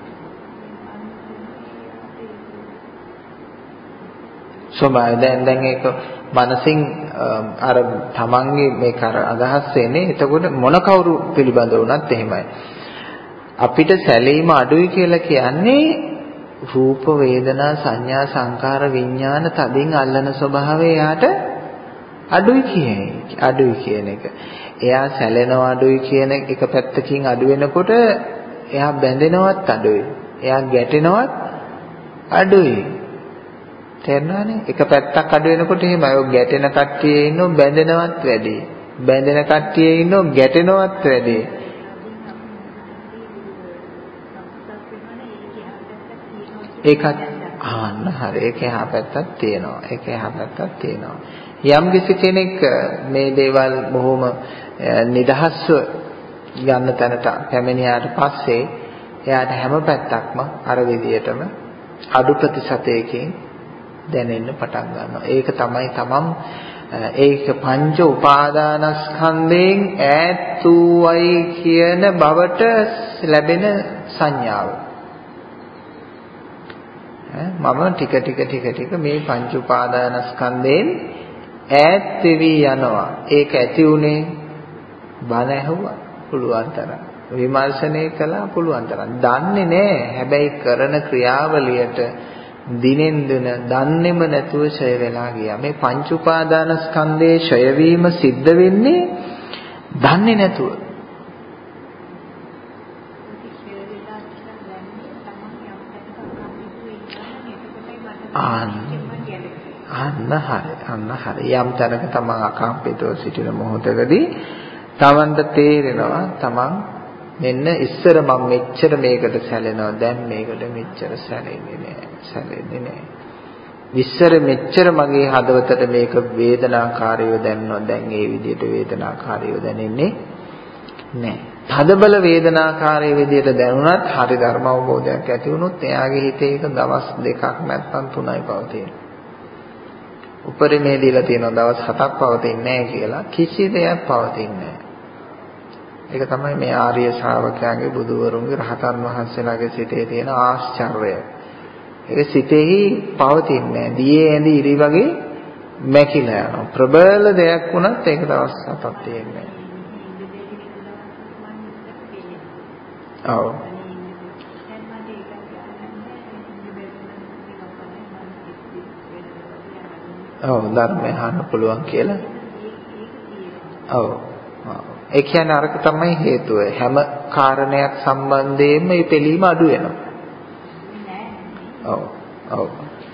සෝබයි දැන් දැන් ඒක මනසින් අර තමන්ගේ මේක අර අදහස් වෙන්නේ. එතකොට මොන කවුරු පිළිබඳ වුණත් එහෙමයි. අපිට සැලීම අඩුයි කියලා කියන්නේ රූප වේදනා සංඥා සංකාර විඥාන තදින් අල්ලන ස්වභාවය යාට අඩුයි කියන අඩුයි කියන එක. එයා සැලෙනවා අඩුයි කියන එක පැත්තකින් අඩු වෙනකොට එයා බැඳෙනවත් අඩුයි. එයා ගැටෙනවත් අඩුයි. තේරෙනවනේ? එක පැත්තක් අඩු වෙනකොට එහෙමයි. ඔය ගැටෙන කට්ටියේ ඉන්නෝ බැඳෙනවත් වැඩි. බැඳෙන කට්ටියේ ඉන්නෝ ගැටෙනවත් වැඩි. ඒකත් ආන්න හරි. ඒක එහා පැත්තක් තියෙනවා. ඒක එහා පැත්තක් තියෙනවා. යම් කිසි කෙනෙක් මේ දේවල් බොහොම නිදහස්ව යන්න තැනට පැමිණියාට පස්සේ එයාට හැම පැත්තක්ම අර විදියටම අඩු ප්‍රතිශතයකින් දැනෙන්න පටන් ගන්නවා. ඒක තමයි තමම් ඒක පංච උපාදානස්කන්ධයෙන් ඈත් වූයි කියන බවට ලැබෙන සංඥාව. මම ටික ටික ටික ටික මේ පංච උපාදානස්කන්ධයෙන් ඈත් වෙවි යනවා. ඒක ඇති උනේ බණ ඇහුවා පුළුවන් තරම්. විමර්ශනය කළා පුළුවන් තරම්. දන්නේ නැහැ. හැබැයි කරන ක්‍රියාවලියට දිනෙන් දින දන්නේම නැතුව ඡය වෙලා ගියා. මේ පංච උපාදානස්කන්ධයේ ඡය වීම සිද්ධ වෙන්නේ දන්නේ නැතුව. අන්න හරි. අන්න හරි. යම් තැනක තමන් අකම්පිතව සිටින මොහොතකදී තමන්ට තේරෙනවා තමන් මෙන්න ඉස්සර මම මෙච්චර මේකට සැලෙනවා දැන් මේකට මෙච්චර සැලෙන්නේ නෑ. සැලෙන්නේ නෑ. ඉස්සර මෙච්චර මගේ හදවතට මේක වේදනාකාරීව දැනෙනවා දැන් ඒ විදිහට වේදනාකාරීව දැනෙන්නේ නෑ. තදබල වේදනාකාරී විදිහට දැනුණත් හරි ධර්ම අවබෝධයක් ඇති වුණොත් එයාගේ හිතේ ඒක දවස් දෙකක් නැත්නම් තුනයි පවතින. උපරිමේ දීලා තියෙනවා දවස් හතක් පවතින්නේ නැහැ කියලා කිසි දෙයක් පවතින්නේ නැහැ. ඒක තමයි මේ ආර්ය ශ්‍රාවකයන්ගේ බුදුවරුන්ගේ රහතන් වහන්සේලාගේ සිතේ තියෙන ආශ්චර්යය. ඒක සිතෙහි පවතින්නේ නැහැ. දියේ ඇඳි ඉරි වගේ මැකිලා යනවා. ප්‍රබල දෙයක් වුණත් ඒක දවස් හතක් තියෙන්නේ නැහැ. ඔව්. ඔව් ධර්මය අහන්න පුළුවන් කියලා. ඔව්. ඒ කියන්නේ අරක තමයි හේතුව. හැම කාරණයක් සම්බන්ධයෙන්ම මේ පිළීම අඩු වෙනවා. ඔව්. ඔව්.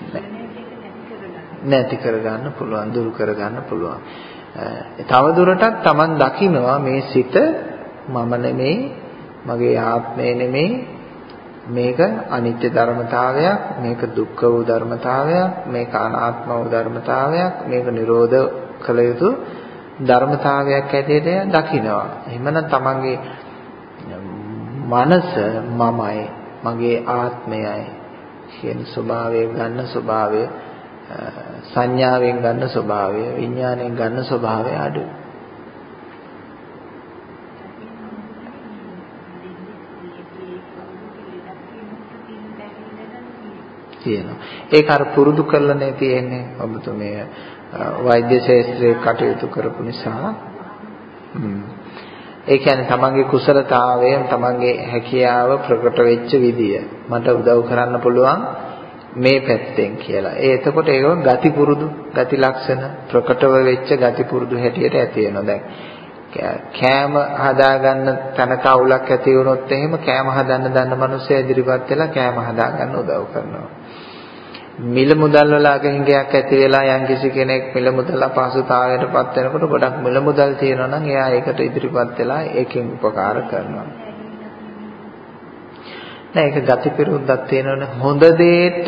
නැති කරගන්න පුළුවන්, දුරු කරගන්න පුළුවන්. තව දුරටත් Taman දකිනවා මේ සිත මම නෙමෙයි, මගේ ආත්මය නෙමෙයි, මේක අනිත්‍ය ධර්මතාවයක්, මේක දුක්ඛ වූ ධර්මතාවයක්, මේක අනාත්ම වූ ධර්මතාවයක්, මේක නිරෝධ කළ යුතු ධර්මතාවයක් ඇටියට දකිනවා. එහෙමනම් තමන්ගේ මනස මමයි, මගේ ආත්මයයි කියන ස්වභාවය ගන්න ස්වභාවය, සංඥාවෙන් ගන්න ස්වභාවය, විඥාණයෙන් ගන්න ස්වභාවය අඩුයි. තියෙනවා. ඒක අර පුරුදු කරලානේ තියෙන්නේ. ඔබතුමිය වෛද්‍ය ශාස්ත්‍රයේ කටයුතු කරපු නිසා. හ්ම්. ඒ කියන්නේ තමන්ගේ කුසලතාවය, තමන්ගේ හැකියාව ප්‍රකට වෙච්ච විදිය මට උදව් කරන්න පුළුවන් මේ පැත්තෙන් කියලා. ඒ එතකොට ඒක ගති පුරුදු, ගති ලක්ෂණ ප්‍රකටව වෙච්ච ගති පුරුදු හැටියට ඇති වෙනවා. දැන් කෑම හදාගන්න තැනක අවුලක් ඇති වුණොත් එහෙම කෑම හදන්න දන්න මිනිස්සු ඉදිරිපත් වෙලා කෑම හදාගන්න උදව් කරනවා. මිල මුදල් වල අගහිඟයක් ඇති වෙලා යම්කිසි කෙනෙක් මිල මුදල් අපහසුතාවයටපත් වෙනකොට ගොඩක් මිල මුදල් තියෙනවා නම් එයා ඒකට ඉදිරිපත් වෙලා ඒකෙන් උපකාර කරනවා. නෑ ඒක ගති පිරුද්දක් තියෙනවනේ. හොඳ දෙයට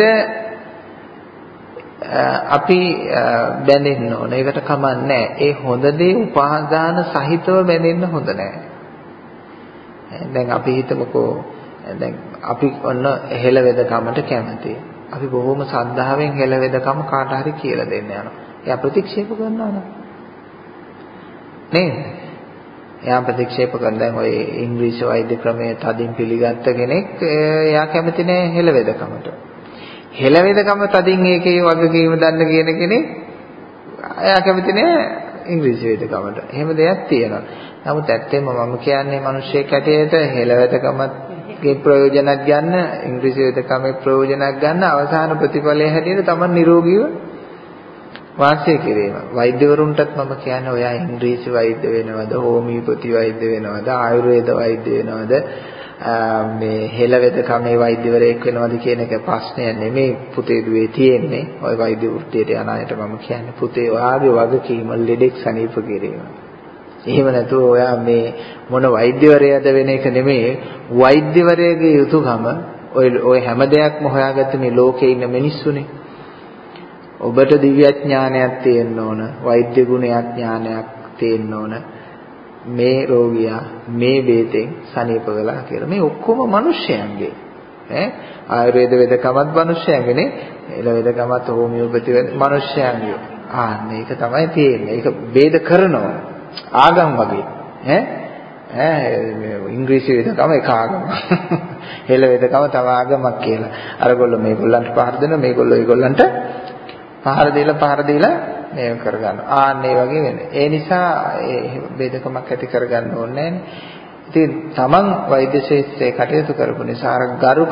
අපි බැඳෙන්න ඕන. ඒකට කමක් නෑ. ඒ හොඳ දේ උපාදාන සහිතව බැඳෙන්න හොඳ නෑ. දැන් අපි හිතමුකෝ දැන් අපි ඔන්න හෙළ වෙදකමට කැමතියි. අපි බොහොම ශ්‍රද්ධාවෙන් හෙළ වෙදකම කාට හරි කියලා දෙන්න යනවා. එයා ප්‍රතික්ෂේප කරනවා නේද? නේද? එයා ප්‍රතික්ෂේප කරන දැන් ඔය ඉංග්‍රීසි වෛද්‍ය ක්‍රමයේ තදින් පිළිගත්ත කෙනෙක් එයා කැමති නෑ හෙළ වෙදකමට. හෙළ වෙදකම තදින් ඒකේ වගකීම දන්න කියන කෙනෙක් එයා කැමති නෑ ඉංග්‍රීසි වෙදකමට. එහෙම දෙයක් තියෙනවා. නමුත් ඇත්තෙන්ම මම කියන්නේ මිනිස්සෙක් ඇටියට හෙළ වෙදකමත් ගේ ප්‍රයෝජනක් ගන්න, ඉංග්‍රීසි වෙදකමේ ප්‍රයෝජනක් ගන්න අවසාන ප්‍රතිඵලය හැටියට තමයි නිරෝගීව වාසය කිරීම. වෛද්‍යවරුන්ටත් මම කියන්නේ ඔයා ඉංග්‍රීසි වෛද්‍ය වෙනවද, හෝමියෝපති වෛද්‍ය වෙනවද, ආයුර්වේද වෛද්‍ය වෙනවද, මේ හෙළ වෙදකමේ වෛද්‍යවරයෙක් වෙනවද කියන එක ප්‍රශ්නය නෙමෙයි පුතේ දුවේ තියෙන්නේ. ඔය වෛද්‍ය වෘත්තියට යන අයට මම කියන්නේ පුතේ ඔයාගේ වගකීම ලෙඩෙක් සනීප කිරීම. එහෙම නැතුව ඔයා මේ මොන වෛද්‍යවරයාද වෙන එක නෙමෙයි, වෛද්‍යවරයාගේ යුතුයකම ඔය ඔය හැම දෙයක්ම හොයාගත්ත මේ ලෝකේ ඉන්න මිනිස්සුනේ. ඔබට දිව්‍ය ඥානයක් තියෙන්න ඕන, වෛද්‍ය ගුණයක් ඥානයක් තියෙන්න ඕන. මේ රෝගියා මේ බේතෙන් සනීප වෙලා කියලා. මේ ඔක්කොම මිනිස්යන්ගේ ඈ ආයුර්වේද වෙදකමත් මිනිස්යන්ගේනේ, එළ වෙදකමත් හෝමියෝපති වෙද මිනිස්යන්ගේ. ආන්න ඒක තමයි තියෙන්නේ. ඒක ભેද කරනවා. ආගම් වගේ ඈ ඈ ඉංග්‍රීසි වෙදකම එක ආගමක්. හෙළ වෙදකම තව ආගමක් කියලා. අරගොල්ලෝ මේගොල්ලන්ට පහර දෙනවා, මේගොල්ලෝ ඒගොල්ලන්ට පහර දීලා පහර දීලා මේක කරගන්නවා. ආන්න ඒ වගේ වෙන්නේ. ඒ නිසා ඒ ભેදකමක් ඇති කරගන්න ඕනේ නැහැ. ඉතින් තමන් වෛද්‍ය ශාස්ත්‍රයේ කටයුතු කරපු නිසා අර ගරුක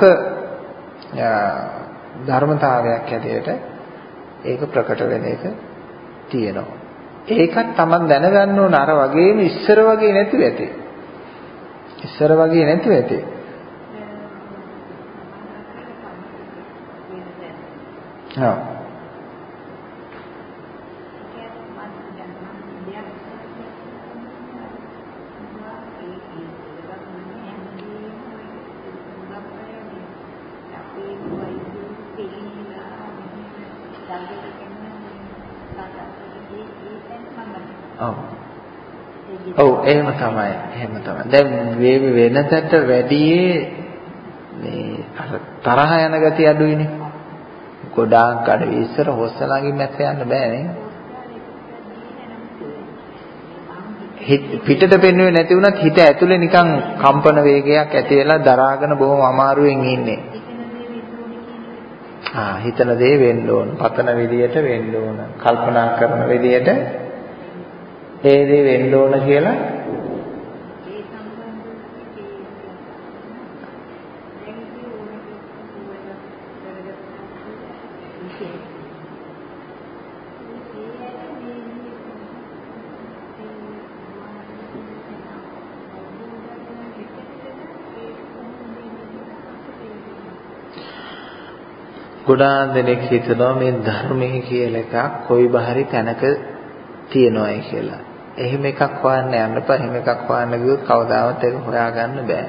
ධර්මතාවයක් ඇටියට ඒක ප්‍රකට වෙන එක තියෙනවා. ඒකත් තමන් දැනගන්න ඕන අර වගේම ඉස්සර වගේ නැතුව ඇති. ඉස්සර වගේ නැතුව ඇති. හා ඔව්. ඔව් එහෙම තමයි. එහෙම තමයි. දැන් මේ වෙනතට වැඩියේ මේ අර තරහ යන ගතිය අඩුයිනේ. ගොඩාක් අඩ ඉස්සර හොස්සලාගින් මැස්ස යන්න බෑ නේ. පිටට පෙන්වෙන්නේ නැති වුණත් හිත ඇතුලේ නිකන් කම්පන වේගයක් ඇති වෙලා දරාගෙන බොහොම අමාරුවෙන් ඉන්නේ. ආ හිතන දේ වෙන්න ඕන, පතන විදියට වෙන්න ඕන, කල්පනා කරන විදියට ඒ දේ වෙන්න ඕන කියලා ගොඩාක් දෙනෙක් හිතනවා මේ ධර්මයේ කියලා එකක් කොයි බහරි තැනක තියෙනවායි කියලා. එහෙම එකක් හොයන්න යන්න එපා. එහෙම එකක් හොයන්න ගියොත් කවදාවත් ඒක හොයාගන්න බෑ.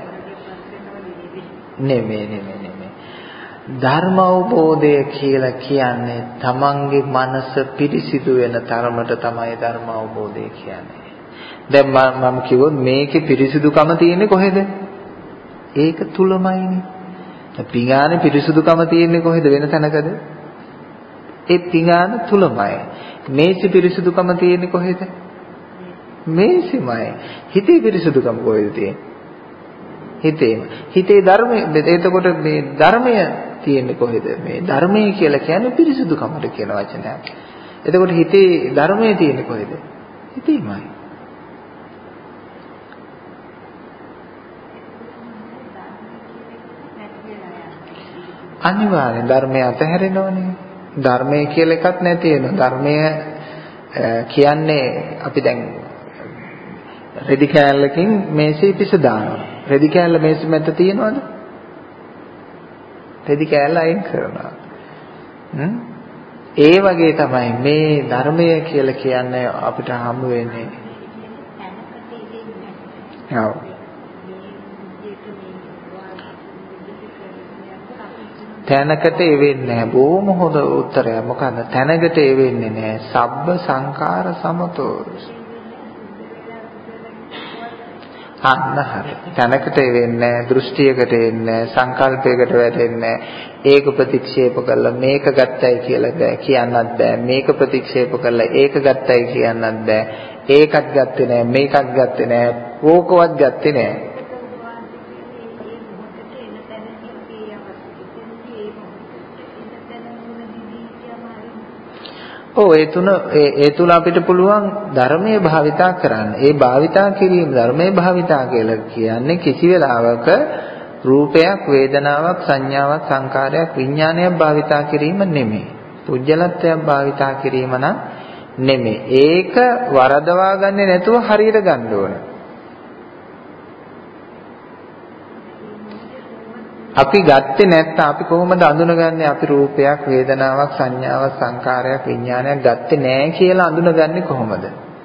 නෙමෙයි නෙමෙයි නෙමෙයි. ධර්ම අවබෝධය කියලා කියන්නේ තමන්ගේ මනස පිරිසිදු වෙන තරමට තමයි ධර්ම අවබෝධය කියන්නේ. දැන් මම කිව්වොත් මේකේ පිරිසිදුකම තියෙන්නේ කොහෙද? ඒක තුලමයිනේ. පිඟානේ පිරිසුදුකම තියෙන්නේ කොහෙද වෙන තැනකද? ඒ පිඟාන තුලමයි. මේසි පිරිසුදුකම තියෙන්නේ කොහෙද? මේසිමයි. හිතේ පිරිසුදුකම කොහෙද තියෙන්නේ? හිතේම. හිතේ ධර්මයේ එතකොට මේ ධර්මය තියෙන්නේ කොහෙද? මේ ධර්මය කියලා කියන්නේ පිරිසුදුකමට කියන වචනයක්. එතකොට හිතේ ධර්මය තියෙන්නේ කොහෙද? හිතේමයි. අනිවාර්යෙන් ධර්මය අතහැරෙනවනේ. ධර්මය කියලා එකක් නැති වෙනවා. ධර්මය කියන්නේ අපි දැන් රෙදි කෑල්ලකින් මේසෙ පිස දානවා. රෙදි කෑල්ල මේසෙ මැද තියෙනවද? රෙදි කෑල්ල අයින් කරනවා. හ්ම්? ඒ වගේ තමයි මේ ධර්මය කියලා කියන්නේ අපිට හම්බ වෙන්නේ. ඔව්. තැනකට එවෙන්නේ නැහැ. බොහොම හොඳ උත්තරයක්. මොකද තැනකට එවෙන්නේ නැහැ. සබ්බ සංඛාර සමතෝ. අන්න හරි. තැනකට එවෙන්නේ නැහැ. දෘෂ්ටියකට එන්නේ නැහැ. සංකල්පයකට වැටෙන්නේ නැහැ. ඒක ප්‍රතික්ෂේප කළා මේක ගත්තයි කියලා බෑ කියන්නත් බෑ. මේක ප්‍රතික්ෂේප කළා ඒක ගත්තයි කියන්නත් බෑ. ඒකත් ගත්තේ නැහැ. මේකත් ගත්තේ නැහැ. ඕකවත් ගත්තේ නැහැ. ඔව් ඒ තුන ඒ තුන අපිට පුළුවන් ධර්මයේ භාවිතා කරන්න. ඒ භාවිතා කිරීම ධර්මයේ භාවිතා කියලා කියන්නේ කිසි වෙලාවක රූපයක්, වේදනාවක්, සංඥාවක්, සංකාරයක්, විඥානයක් භාවිතා කිරීම නෙමෙයි. පුජ්‍යලත්වයක් භාවිතා කිරීම නම් නෙමෙයි. ඒක වරදවා ගන්නේ නැතුව හරියට ගන්න ඕන. අපි ගත්තේ නැත්නම් අපි කොහොමද අඳුනගන්නේ අපි රූපයක්, වේදනාවක්, සංඥාවක්, සංකාරයක්, විඥානයක් ගත්තේ නැහැ කියලා අඳුනගන්නේ කොහොමද?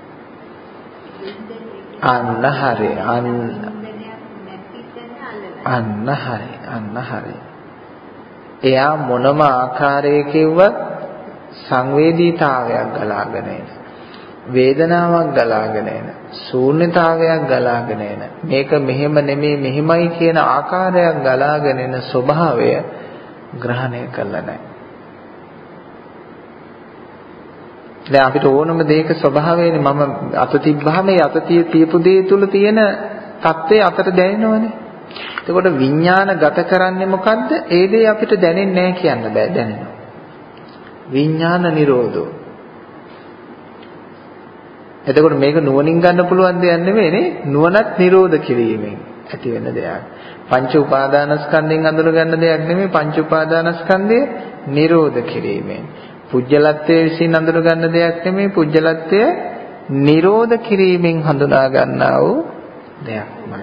අන්න හරි. අන්න අන්න හරි. අන්න හරි. එයා මොනම ආකාරයකින්වත් සංවේදීතාවයක් ගලාගෙන එන. වේදනාවක් ගලාගෙන එන. ශූන්‍යතාවයක් ගලාගෙන එන. මේක මෙහෙම නෙමෙයි මෙහෙමයි කියන ආකාරයක් ගලාගෙන එන ස්වභාවය ග්‍රහණය කළා නැහැ. දැන් අපිට ඕනම දෙයක ස්වභාවයනේ මම අත තිබ්බහම ඒ අත තියපු දේ තුල තියෙන தත්ත්වය අතට දැනෙනවනේ. එතකොට විඥාන ගත කරන්නේ මොකද්ද? ඒ දේ අපිට දැනෙන්නේ නැහැ කියන්න බෑ දැනෙනවා. විඥාන නිරෝධෝ. එතකොට මේක නුවණින් ගන්න පුළුවන් දෙයක් නෙමෙයි නේ. නුවණත් නිරෝධ කිරීමෙන් ඇති වෙන දෙයක්. පංච උපාදානස්කන්ධයෙන් අඳුර ගන්න දෙයක් නෙමෙයි. පංච උපාදානස්කන්ධය නිරෝධ කිරීමෙන්. පුජ්‍යලත්වයේ විසින් අඳුර ගන්න දෙයක් නෙමෙයි. පුජ්‍යලත්වය නිරෝධ කිරීමෙන් හඳුනා ගන්නා වූ දෙයක්මයි.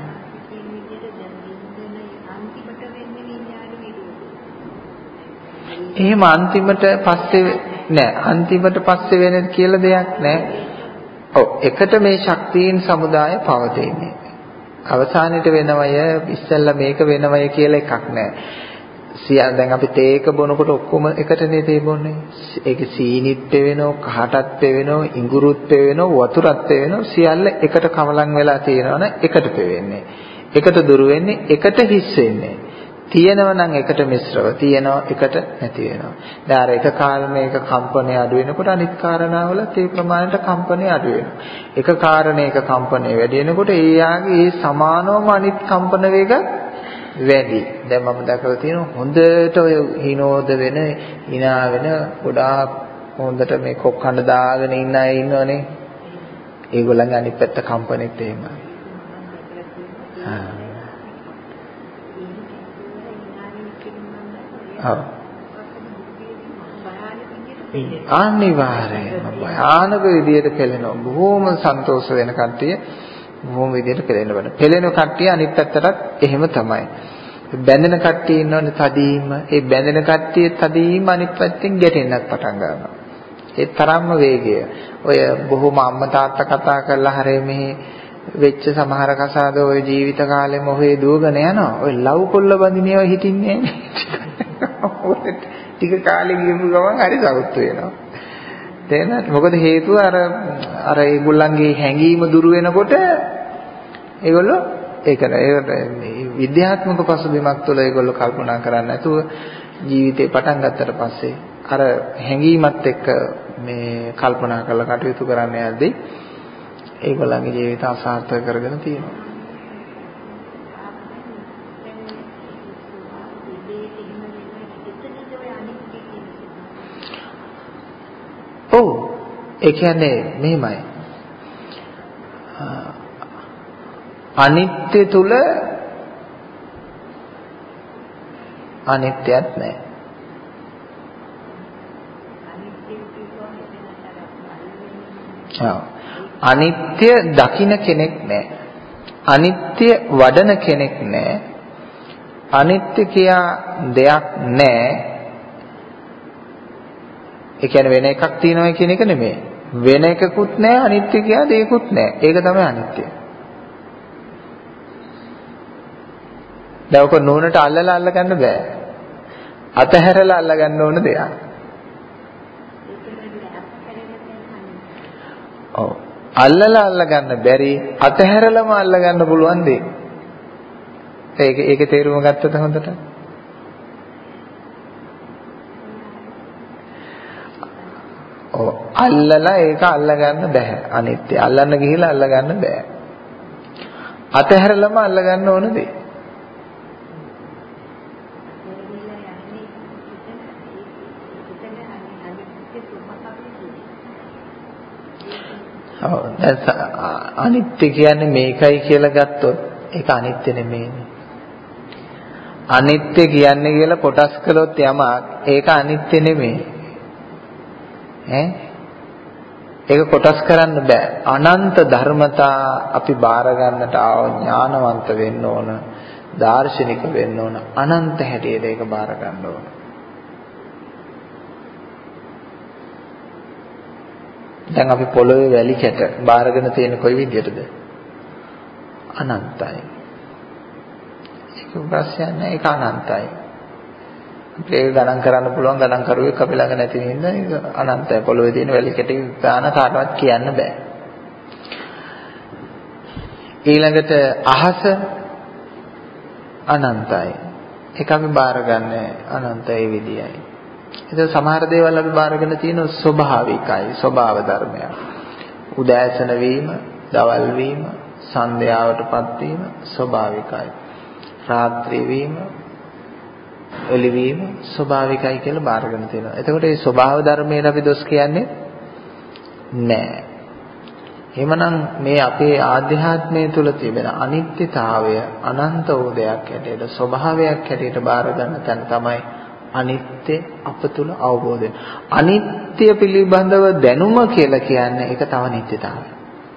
එහෙම අන්තිමට පස්සේ නෑ. අන්තිමට පස්සේ වෙන කියලා දෙයක් නෑ. ඔව් එකට මේ ශක්තියින් සමුදාය පවතින්නේ. අවසානෙට වෙනවය ඉස්සෙල්ලා මේක වෙනවය කියලා එකක් නැහැ. සියල් දැන් අපි තේ එක බොනකොට ඔක්කොම එකටනේ තේ බොන්නේ. ඒක සීනිත් පෙවෙනවා, කහටත් පෙවෙනවා, ඉඟුරුත් පෙවෙනවා, වතුරත් පෙවෙනවා. සියල්ල එකට කවලම් වෙලා තියෙනවනේ එකට පෙවෙන්නේ. එකට දුර වෙන්නේ, එකට හිස් වෙන්නේ. තියෙනව නම් එකට මිශ්‍රව තියෙනවා, එකට නැති වෙනවා. දැන් අර එක කාරණයක කම්පනය අඩු වෙනකොට අනිත් කාරණාවලත් ඒ ප්‍රමාණයට කම්පනය අඩු වෙනවා. එක කාරණයක කම්පනය වැඩි වෙනකොට ඒ යාගේ ඒ සමානවම අනිත් කම්පන වේග වැඩි. දැන් මම දැකලා තියෙනවා හොඳට ඔය හිනෝද වෙන, hina වෙන ගොඩාක් හොඳට මේ කොක්කඬ දාගෙන ඉන්න අය ඉන්නවනේ. ඒගොල්ලන්ගේ අනිත් පැත්ත කම්පනෙත් එහෙමයි. හා. ඔව්. අනිවාර්යයෙන්ම භයානක විදියට පෙළෙනවා. බොහොම සන්තෝෂ වෙන කට්ටිය බොහොම විදියට පෙළෙන්න බෑ. පෙළෙන කට්ටිය අනිත් පැත්තටත් එහෙම තමයි. බැඳෙන කට්ටිය ඉන්නවනේ තදීම. ඒ බැඳෙන කට්ටිය තදීම අනිත් පැත්තෙන් ගැටෙන්නත් පටන් ගන්නවා. ඒ තරම්ම වේගය. ඔය බොහොම අම්මා තාත්තා කතා කරලා හරිය මෙහි වෙච්ච සමහර කසාද ඔය ජීවිත කාලෙම ඔහේ දුවගෙන යනවා. ඔය ලව් කොල්ල බඳිනේව හිටින්නේ නැහැ. ටික කාලෙක ගියපු ගමන් හරි සවුත් වෙනවා. තේරෙනවද? මොකද හේතුව අර අර ඒගොල්ලන්ගේ හැඟීම දුරු වෙනකොට ඒගොල්ලෝ ඒක ඒකට විද්‍යාත්මක පසුබිමක් තුළ ඒගොල්ලෝ කල්පනා කරන්නේ නැතුව ජීවිතේ පටන් ගත්තට පස්සේ අර හැඟීමත් එක්ක මේ කල්පනා කරලා කටයුතු කරන්න යද්දී ඒගොල්ලන්ගේ ජීවිත අසාර්ථක කරගෙන තියෙනවා. ඔව් ඒ කියන්නේ මෙහෙමයි. අනිත්‍ය තුල අනිත්‍යයක් නැහැ. ඔව් අනිත්‍ය දකින්න කෙනෙක් නැහැ. අනිත්‍ය වඩන කෙනෙක් නැහැ. අනිත්‍ය කියා දෙයක් නැහැ. ඒ කියන්නේ වෙන එකක් තියෙනවා කියන එක නෙමෙයි. වෙන එකකුත් නැහැ, අනිත්‍ය කියා දෙයක්කුත් නැහැ. ඒක තමයි අනිත්‍ය. දැන් ඔක නෝනට අල්ලලා අල්ල ගන්න බෑ. අතහැරලා අල්ල ගන්න ඕන දෙයක්. ඔව්. අල්ලලා අල්ල ගන්න බැරි, අතහැරලම අල්ල ගන්න පුළුවන් දෙයක්. ඒක ඒකේ තේරුම ගත්තද හොඳට? ඔව් අල්ලලා ඒක අල්ලගන්න බෑ. අනිත්‍ය. අල්ලන්න ගිහිල්ලා අල්ලගන්න බෑ. අතහැරලම අල්ලගන්න ඕන දෙයක්. ඔව් අනිත්‍ය කියන්නේ මේකයි කියලා ගත්තොත් ඒක අනිත්‍ය නෙමෙයිනේ. අනිත්‍ය කියන්නේ කියලා කොටස් කළොත් යමක් ඒක අනිත්‍ය නෙමෙයි. ඈ ඒක කොටස් කරන්න බෑ. අනන්ත ධර්මතා අපි බාර ගන්නට ආව ඥානවන්ත වෙන්න ඕන, දාර්ශනික වෙන්න ඕන. අනන්ත හැටියට ඒක බාර ගන්න ඕන. දැන් අපි පොළොවේ වැලි කැට බාරගෙන තියෙන කොයි විදියටද? අනන්තයි. ඒක ප්‍රශ්නයක් නෑ, ඒක අනන්තයි. ඒක ගණන් කරන්න පුළුවන් ගණන් කරුවෙක් අපි ළඟ නැති නිසා ඒක අනන්තයි. පොළොවේ තියෙන වැලි කැටේ ගාන කාටවත් කියන්න බෑ. ඊළඟට අහස අනන්තයි. ඒක අපි බාරගන්නේ අනන්තයි විදියයි. ඒක සමහර දේවල් අපි බාරගෙන තියෙන ස්වභාවිකයි, ස්වභාව ධර්මයක්. උදෑසන වීම, දවල් වීම, සන්ධ්‍යාවටපත් වීම ස්වභාවිකයි. රාත්‍රී වීම, එළි වීම ස්වභාවිකයි කියලා බාරගෙන තියෙනවා. එතකොට මේ ස්වභාව ධර්මයට අපි දොස් කියන්නේ නැහැ. එහෙමනම් මේ අපේ ආධ්‍යාත්මය තුල තිබෙන අනිත්‍යතාවය අනන්ත වූ දෙයක් හැටියට, ස්වභාවයක් හැටියට බාර ගන්න තැන තමයි අනිත්‍ය අප තුල අවබෝධ වෙන. අනිත්‍ය පිළිබඳව දැනුම කියලා කියන්නේ ඒක තව නිත්‍යතාවය.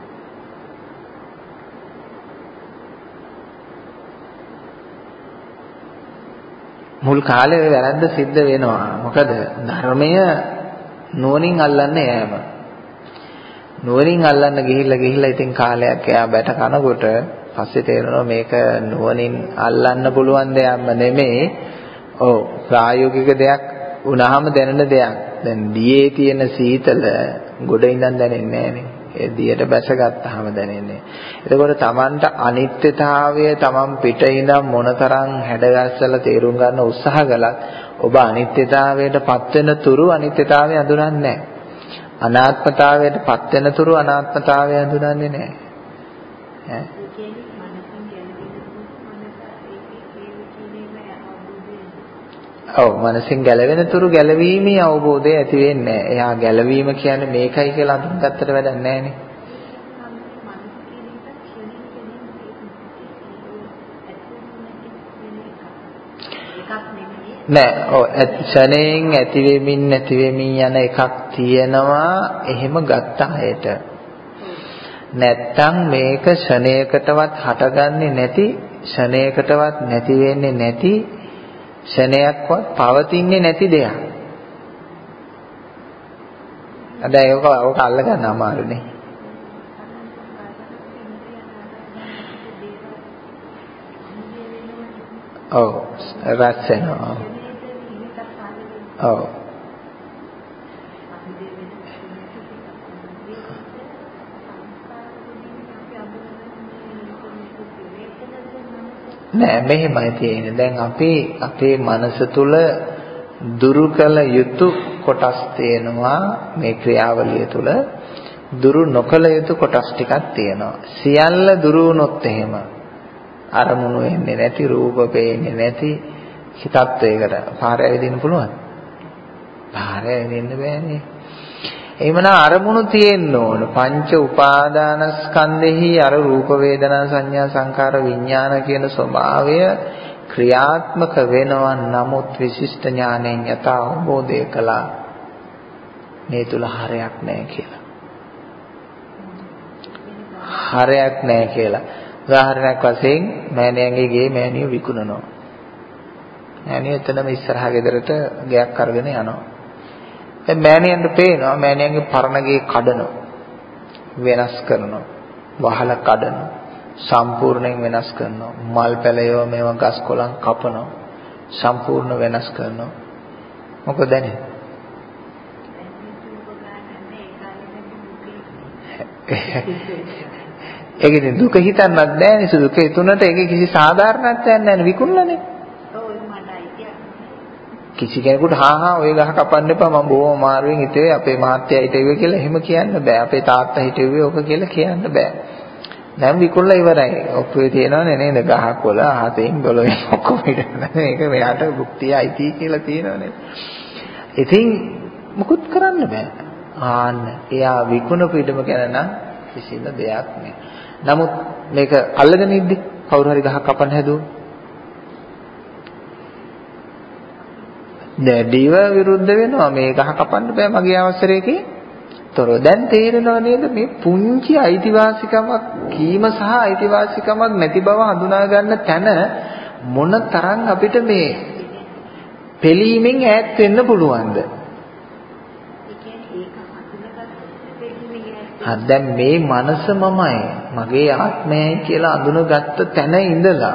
මුල් කාලේ වැරද්ද සිද්ධ වෙනවා. මොකද ධර්මය නුවණින් අල්ලන්නේ යෑම. නුවණින් අල්ලන්න ගිහිල්ලා ගිහිල්ලා ඉතින් කාලයක් එයා බැට කනකොට පස්සේ තේරෙනවා මේක නුවණින් අල්ලන්න පුළුවන් දෙයක්ම නෙමෙයි. ඔව් ප්‍රායෝගික දෙයක් වුණාම දැනෙන දෙයක්. දැන් දියේ තියෙන සීතල ගොඩ ඉඳන් දැනෙන්නේ නැහනේ. ඒ දියට බැසගත්තාම දැනෙන්නේ. එතකොට Tamanට අනිත්‍යතාවය Taman පිට ඉඳන් මොනතරම් හැඩගස්සලා තේරුම් ගන්න උත්සාහ කළත් ඔබ අනිත්‍යතාවයට පත් වෙන තුරු අනිත්‍යතාවය අඳුරන්නේ නැහැ. අනාත්මතාවයට පත් වෙන තුරු අනාත්මතාවය අඳුරන්නේ නැහැ. ඈ ඔව් මනසින් ගැලවෙන තුරු ගැලවීමේ අවබෝධය ඇති වෙන්නේ නැහැ. එයා ගැලවීම කියන්නේ මේකයි කියලා අඳුනගත්තට වැඩක් නැහැ නේ. නෑ ඔව් ක්ෂණයෙන් ඇති වෙමින් නැති වෙමින් යන එකක් තියෙනවා එහෙම ගත්ත අයට. නැත්තම් මේක ක්ෂණයකටවත් හටගන්නේ නැති ක්ෂණයකටවත් නැති වෙන්නේ නැති ක්ෂණයක්වත් පවතින්නේ නැති දෙයක්. අද ඒක ඔක අල්ලගන්න අමාරුනේ. ඔව් රස වෙනවා. ඔව් නෑ මෙහෙමයි තියෙන්නේ. දැන් අපි අපේ මනස තුල දුරු කළ යුතු කොටස් තියෙනවා. මේ ක්‍රියාවලිය තුල දුරු නොකළ යුතු කොටස් ටිකක් තියෙනවා. සියල්ල දුරු වුණොත් එහෙම අරමුණු වෙන්නේ නැති රූප පේන්නේ නැති හිතත්වයකට පාරය වෙදින්න පුළුවන්. පාරය වෙදින්න බෑනේ. එහෙමනම් අරමුණු තියෙන්න ඕන. පංච උපාදානස්කන්ධෙහි අර රූප වේදනා සංඥා සංකාර විඥාන කියන ස්වභාවය ක්‍රියාත්මක වෙනවා. නමුත් විශිෂ්ට ඥාණයෙන් යත අවබෝධය කළා මේ තුල හරයක් නැහැ කියලා. හරයක් නැහැ කියලා. උදාහරණයක් වශයෙන් මෑණියන්ගේ ගේ මෑණියෝ විකුණනවා. මෑණියෝ එතනම ඉස්සරහා ගෙදරට ගයක් අරගෙන යනවා. දැන් මෑණියන්ට පේනවා මෑණියන්ගේ පරණ ගේ කඩනවා. වෙනස් කරනවා. වහලා කඩනවා. සම්පූර්ණයෙන් වෙනස් කරනවා. මල් පැලයෝ මේවා ගස් කොළන් කපනවා. සම්පූර්ණ වෙනස් කරනවා. මොකද දැනේ? ඒකෙන් දුක හිතන්නත් බෑනේ. සුදුක හිතුනට ඒකේ කිසි සාධාරණත්වයක් නැහැ විකුණලානේ. කිසි කෙනෙකුට හා හා ඔය ගහ කපන්න එපා මම බොහොම මාරුවෙන් හිතුවේ අපේ මහත්තයා හිටුවේ කියලා එහෙම කියන්න බෑ. අපේ තාත්තා හිටුවේ ඔක කියලා කියන්න බෑ. දැන් විකුණලා ඉවරයි. ඔක්කොේ තියෙනවනේ නේද ගහක් වල හතෙන් දොළොවෙන් ඔක්කොම හිටනවා. මේක මෙයාට භුක්තිය අයිති කියලා තියෙනවනේ. ඉතින් මුකුත් කරන්න බෑ. ආන්න එයා විකුණපු ඉඩම ගැන නම් කිසිම දෙයක් නෑ. නමුත් මේක අල්ලගෙන ඉද්දි කවුරු හරි ගහක් කපන්න හැදුවොත් දැඩිව විරුද්ධ වෙනවා. මේ ගහ කපන්න බෑ මගේ අවසරයකින් තොරව. දැන් තේරෙනව නේද මේ පුංචි අයිතිවාසිකමක් කීම සහ අයිතිවාසිකමක් නැති බව හඳුනා ගන්න තැන මොන තරම් අපිට මේ පිළීමෙන් ඈත් වෙන්න පුළුවන්ද? දැන් මේ මනස මමයි මගේ ආත්මයයි කියලා අඳුනගත්ත තැන ඉඳලා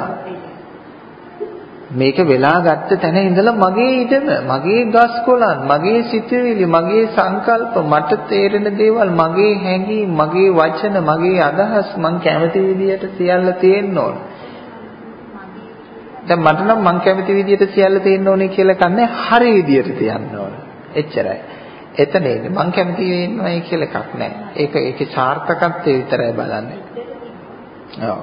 මේක වෙලා ගත්ත තැන ඉඳලා මගේ ඉඩම මගේ ගස් කොළන් මගේ සිතුවිලි මගේ සංකල්ප මට තේරෙන දේවල් මගේ හැඟීම් මගේ වචන මගේ අදහස් මං කැමති විදියට සියල්ල තියෙන්න ඕන. දැන් මට නම් මං කැමති විදියට සියල්ල තියෙන්න ඕනේ කියලා කන්නේ හරි විදියට තියන්න ඕන. එච්චරයි. එතන ඉන්නේ මං කැමති වෙන්නයි කියලා එකක් නැහැ. ඒක ඒකේ සාර්ථකත්වය විතරයි බලන්නේ. ඔව්.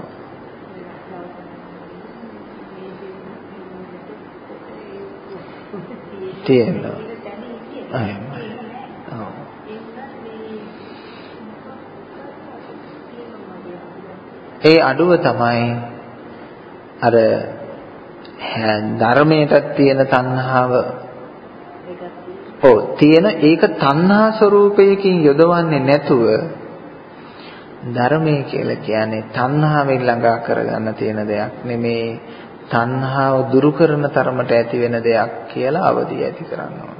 තියෙනවා. එහෙමයි. ඔව්. ඒ අඩුව තමයි අර ධර්මයටත් තියෙන තණ්හාව. ඔව් තියෙන ඒක තණ්හා ස්වરૂපයකින් යොදවන්නේ නැතුව ධර්මය කියලා කියන්නේ තණ්හාවෙන් ළඟා කරගන්න තියෙන දෙයක් නෙමේ. තණ්හාව දුරු කරන තරමට ඇති වෙන දෙයක් කියලා අවදි ඇති කරන්න ඕන.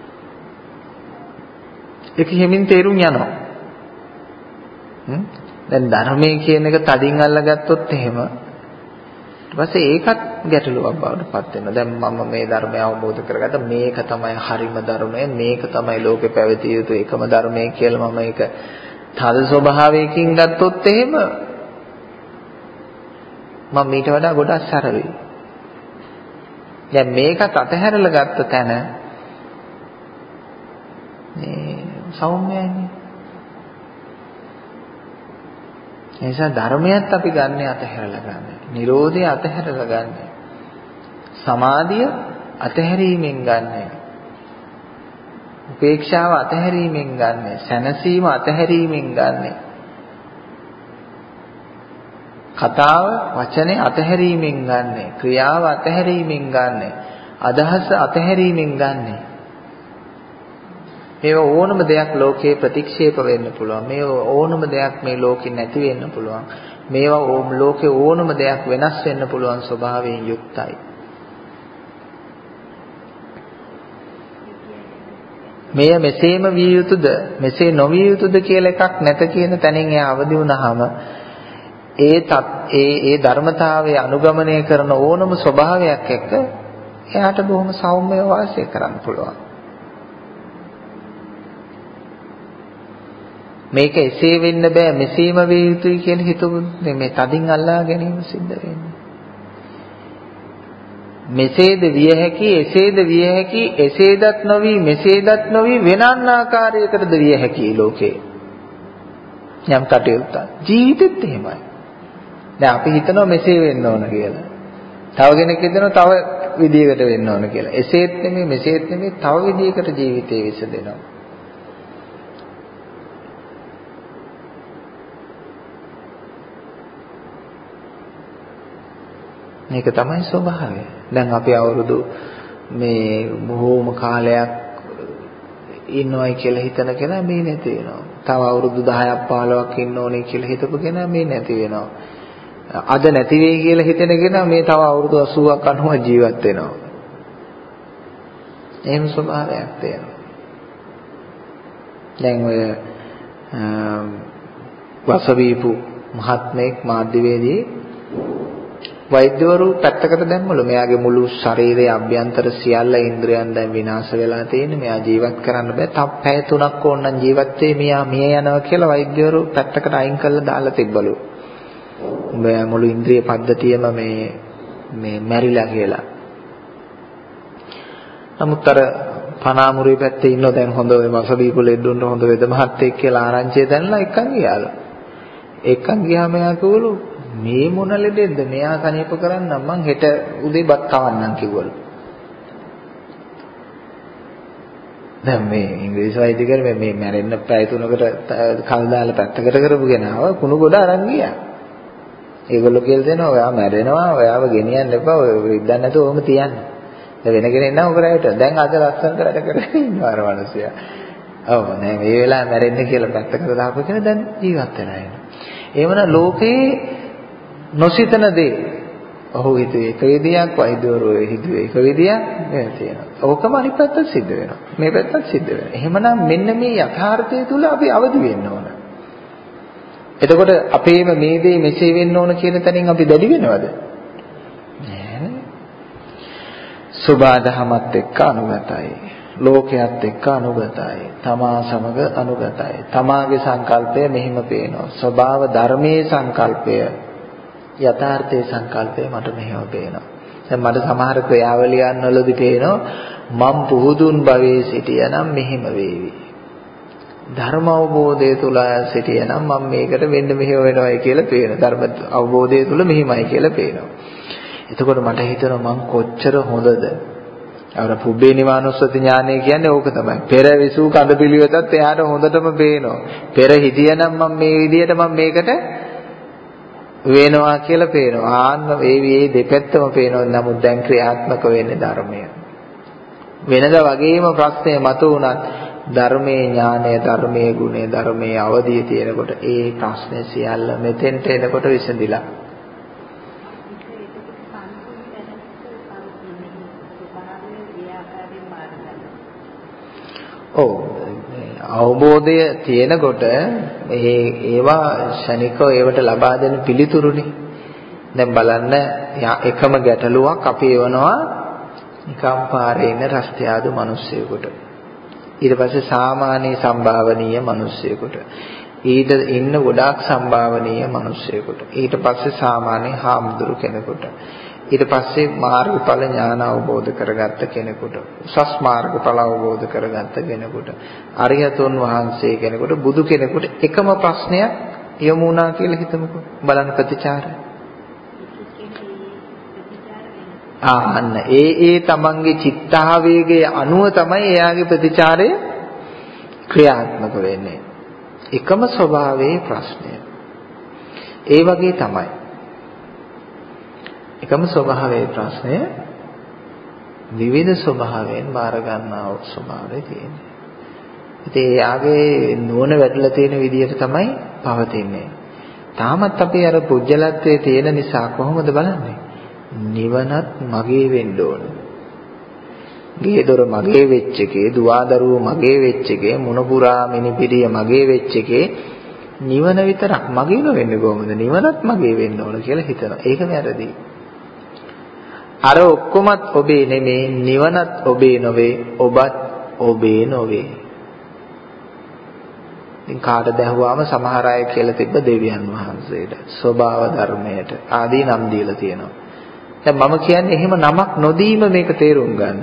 ඒක හිමින් තේරුම් යනවා. හ්ම් දැන් ධර්මයේ කියන එක තදින් අල්ලගත්තොත් එහෙම ඊට පස්සේ ඒකත් ගැටලුවක් බවට පත් වෙනවා. දැන් මම මේ ධර්මය අවබෝධ කරගත්තා. මේක තමයි හරිම ධර්මය. මේක තමයි ලෝකේ පැවතිය යුතු එකම ධර්මය කියලා මම ඒක තද ස්වභාවයකින් ගත්තොත් එහෙම මම ඊට වඩා ගොඩක් සරලයි. දැන් මේකත් අතහැරලා ගත්ත තැන මේ සෞම්‍යයනේ. ඒ නිසා ධර්මයත් අපි ගන්න අතහැරලා ගන්න. නිරෝධය අතහැරලා ගන්න. සමාධිය අතහැරීමෙන් ගන්න. උපේක්ෂාව අතහැරීමෙන් ගන්න. සැනසීම අතහැරීමෙන් ගන්න. කතාව වචනේ අතහැරීමෙන් ගන්න. ක්‍රියාව අතහැරීමෙන් ගන්න. අදහස අතහැරීමෙන් ගන්න. මේව ඕනම දෙයක් ලෝකේ ප්‍රතික්ෂේප වෙන්න පුළුවන්. මේව ඕනම දෙයක් මේ ලෝකෙ නැති වෙන්න පුළුවන්. මේවා ඕම ලෝකේ ඕනම දෙයක් වෙනස් වෙන්න පුළුවන් ස්වභාවයෙන් යුක්තයි. මෙය මෙසේම විය යුතුද මෙසේ නොවිය යුතුද කියලා එකක් නැත කියන තැනින් එයා අවදි වුණාම ඒ ඒ ඒ ධර්මතාවයේ අනුගමනය කරන ඕනම ස්වභාවයක් එක්ක එයාට බොහොම සෞම්‍යව වාසය කරන්න පුළුවන්. මේක එසේ වෙන්න බෑ මෙසේම විය යුතුයි කියලා හිතුවොත් මේ තදින් අල්ලා ගැනීම සිද්ධ වෙන්නේ. මෙසේද විය හැකි එසේද විය හැකි එසේදත් නොවි මෙසේදත් නොවි වෙනන් ආකාරයකටද විය හැකි ලෝකේ. යම් කටයුත්තක් ජීවිතෙත් එහෙමයි. දැන් අපි හිතනවා මෙසේ වෙන්න ඕන කියලා. තව කෙනෙක් හිතනවා තව විදියකට වෙන්න ඕන කියලා. එසේත් නෙමෙයි මෙසේත් නෙමෙයි තව විදියකට ජීවිතේ විසදෙනවා. මේක තමයි ස්වභාවය. දැන් අපි අවුරුදු මේ බොහෝම කාලයක් ඉන්නවයි කියලා හිතන කෙනා මේ නැති වෙනවා. තව අවුරුදු දහයක් පහළොවක් ඉන්න ඕනේ කියලා හිතපු කෙනා මේ නැති වෙනවා. අද නැති වෙයි කියලා හිතන කෙනා මේ තව අවුරුදු අසූවක් අනූවක් ජීවත් වෙනවා. එහෙම ස්වභාවයක් තියෙනවා. දැන් ඔය වසවීපු මහත්මයෙක් මාධ්‍යවේදී වෛද්‍යවරු පැත්තකට දැම්මලු. මෙයාගේ මුළු ශරීරයේ අභ්‍යන්තර සියල්ල ඉන්ද්‍රයන් දැන් විනාශ වෙලා තියෙන්නේ. මෙයා ජීවත් කරන්න බෑ. තව පැය තුනක් ඕනනම් ජීවත් වෙයි. මෙයා මිය යනවා කියලා වෛද්‍යවරු පැත්තකට අයින් කරලා දාලා තිබ්බලු. මෙයා මුළු ඉන්ද්‍රිය පද්ධතියම මේ මේ මැරිලා කියලා. නමුත් අර පනාමුරේ පැත්තේ ඉන්න දැන් හොඳ ඔය වසබීපු ලෙඩුන්ට හොඳ වෙද මහත්තයෙක් කියලා ආරංචිය දැනලා එක්කන් ගියාලු. එක්කන් ගියාම එයා කිව්වලු මේ මොන ලෙඩෙක්ද මෙයා කණේප කරන්නම් මං හෙට උදේ බත් කවන්නම් කිව්වලු. දැන් මේ ඉංග්‍රීසි වෛද්‍යකර මේ මේ මැරෙන්න පැය තුනකට කල් දාලා පැත්තකට කරපු කෙනාව කුණු ගොඩ අරන් ගියා. ඒගොල්ලෝ කියලා දෙනවා ඔයා මැරෙනවා ඔයාව ගෙනියන්න එපා ඔය විද්දන්න නැතුව ඔහොම තියන්න. දැන් වෙන කෙනෙක් නම් ඔකරයට දැන් අද ලස්සනට වැඩ කරගෙන ඉන්නවා අර මිනිස්සයා. ඔව් නෑ මේ වෙලාවේ මැරෙන්න කියලා පැත්තකට දාපු කෙනා දැන් ජීවත් වෙලා ඉන්නවා. එහෙමනම් ලෝකේ නොසිතන දේ ඔහු හිතුවේ එක විදියක් වෛද්‍යවරු හිතුවේ එක විදියක් මේ තියෙනවා. ඕකම අනිත් පැත්තට සිද්ධ වෙනවා. මේ පැත්තට සිද්ධ වෙනවා. එහෙමනම් මෙන්න මේ යථාර්ථය තුල අපි අවදි වෙන්න ඕන. එතකොට අපේම මේ දේ මෙසේ වෙන්න ඕන කියන තැනින් අපි දැඩි වෙනවද? නෑ. සුභාදහමත් එක්ක අනුගතයි. ලෝකයේත් එක්ක අනුගතයි. තමා සමග අනුගතයි. තමාගේ සංකල්පය මෙහිම පේනවා. ස්වභාව ධර්මයේ සංකල්පය යථාර්ථයේ සංකල්පය මට මෙහෙම පේනවා. දැන් මට සමහර ක්‍රියාවලියන් වලදී පේනවා මම් පුහුදුන් භවයේ සිටියනම් මෙහෙම වේවි. ධර්ම අවබෝධය තුල සිටියනම් මම මේකට වෙන්න මෙහෙම වෙනවයි කියලා පේනවා. ධර්ම අවබෝධය තුල මෙහිමයි කියලා පේනවා. එතකොට මට හිතෙනවා මං කොච්චර හොඳද? අර පුබ්බේ නිවානුස්සති ඥානය කියන්නේ ඕක තමයි. පෙර විසූ කඳ පිළිවෙතත් එයාට හොඳටම පේනවා. පෙර හිටියනම් මම මේ විදියට මම මේකට වෙනවා කියලා පේනවා. ආන්න ඒ මේ දෙපැත්තම පේනවා. නමුත් දැන් ක්‍රියාත්මක වෙන්නේ ධර්මය. වෙනදා වගේම ප්‍රශ්නේ මතුවුණත් ධර්මයේ ඥානය, ධර්මයේ ගුණය, ධර්මයේ අවදිය තියෙනකොට ඒ ප්‍රශ්නේ සියල්ල මෙතෙන්ට එනකොට විසඳිලා. ඔව් අවබෝධය තියෙනකොට මේ ඒවා ශනිකව ඒවට ලබා දෙන පිළිතුරුනේ. දැන් බලන්න එකම ගැටලුවක් අපි එවනවා නිකම් පාරේ ඉන්න රස්තියාදු මිනිස්සෙකුට. ඊට පස්සේ සාමාන්‍ය සම්භාවනීය මිනිස්සෙකුට. ඊට ඉන්න ගොඩාක් සම්භාවනීය මිනිස්සෙකුට. ඊට පස්සේ සාමාන්‍ය හාමුදුරු කෙනෙකුට. ඊට පස්සේ මාර්ගඵල ඥාන අවබෝධ කරගත්ත කෙනෙකුට. උසස් මාර්ගඵල අවබෝධ කරගත්ත කෙනෙකුට. අරිහතුන් වහන්සේ කෙනෙකුට, බුදු කෙනෙකුට එකම ප්‍රශ්නයක් යොමු වුණා කියලා හිතමුකෝ. බලන්න ප්‍රතිචාරය. ආන්න ඒ ඒ තමන්ගේ චිත්තාවේගයේ අනුව තමයි එයාගේ ප්‍රතිචාරය ක්‍රියාත්මක වෙන්නේ. එකම ස්වභාවයේ ප්‍රශ්නය. ඒ වගේ තමයි. එකම ස්වභාවයේ ප්‍රශ්නය විවිධ ස්වභාවයෙන් බාර ගන්නා වූ ස්වභාවය තියෙනවා. ඉතින් එයාගේ නුවණ වැඩිලා තියෙන විදිහට තමයි පවතින්නේ. තාමත් අපි අර පුජ්‍යලත්වයේ තියෙන නිසා කොහොමද බලන්නේ? නිවනත් මගේ වෙන්න ඕන. ගේ දොර මගේ වෙච්ච එකේ, දුවදරුවෝ මගේ වෙච්ච එකේ, මුණපුරා මිනිපිරිය මගේ වෙච්ච එකේ නිවන විතරක් මගේ නොවෙන්නේ කොහොමද? නිවනත් මගේ වෙන්න ඕන කියලා හිතනවා. ඒක වැරදි. අර ඔක්කොමත් ඔබේ නෙමේ, නිවනත් ඔබේ නොවේ, ඔබත් ඔබේ නොවේ. ඉතින් කාටද ඇහුවාම සමහර අය කියලා තිබ්බ දෙවියන් වහන්සේට, ස්වභාව ධර්මයට ආදී නම් දීලා තියෙනවා. දැන් මම කියන්නේ එහෙම නමක් නොදීම මේක තේරුම් ගන්න.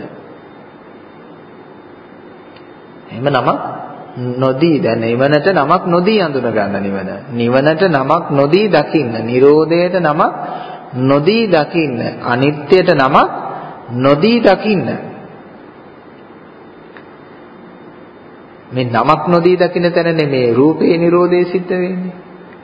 එහෙම නමක් නොදී දැන් නිවනට නමක් නොදී අඳුන ගන්න නිවන. නිවනට නමක් නොදී දකින්න, නිරෝධයට නමක් නොදී දකින්න, අනිත්‍යයට නමක් නොදී දකින්න. මේ නමක් නොදී දකින්න තැන නෙමේ රූපේ නිරෝධය සිද්ධ වෙන්නේ.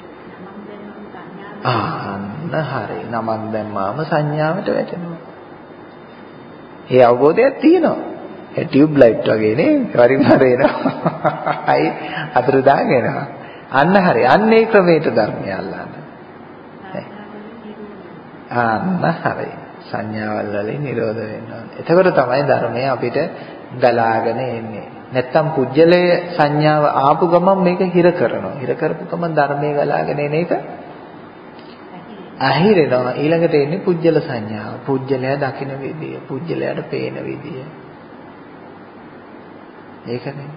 ආන්න හරි. නමක් දැම්මාම සංඥාවට වැටෙනවා. ඒ අවබෝධයක් තියෙනවා. ඒ ටියුබ් ලයිට් වගේ නේ වරින් වර එනවා. අයි අතර දාගෙනවා. අන්න හරි. අන්න ඒ ක්‍රමයට ධර්මය අල්ලන්න. අන්න හරි. සංඥාවල් වලින් නිරෝධ වෙනවා. එතකොට තමයි ධර්මය අපිට ගලාගෙන එන්නේ. නැත්තම් කුජලයේ සංඥාව ආපු ගමන් මේක හිර කරනවා. හිර කරපු ගමන් ධර්මයේ ගලාගෙන එන එක අහිරෙනවා. ඊළඟට එන්නේ පුජ්‍යල සංඥාව. පුජ්‍යලයා දකින විදිය, පුජ්‍යලයාට පේන විදිය. ඒකනේ.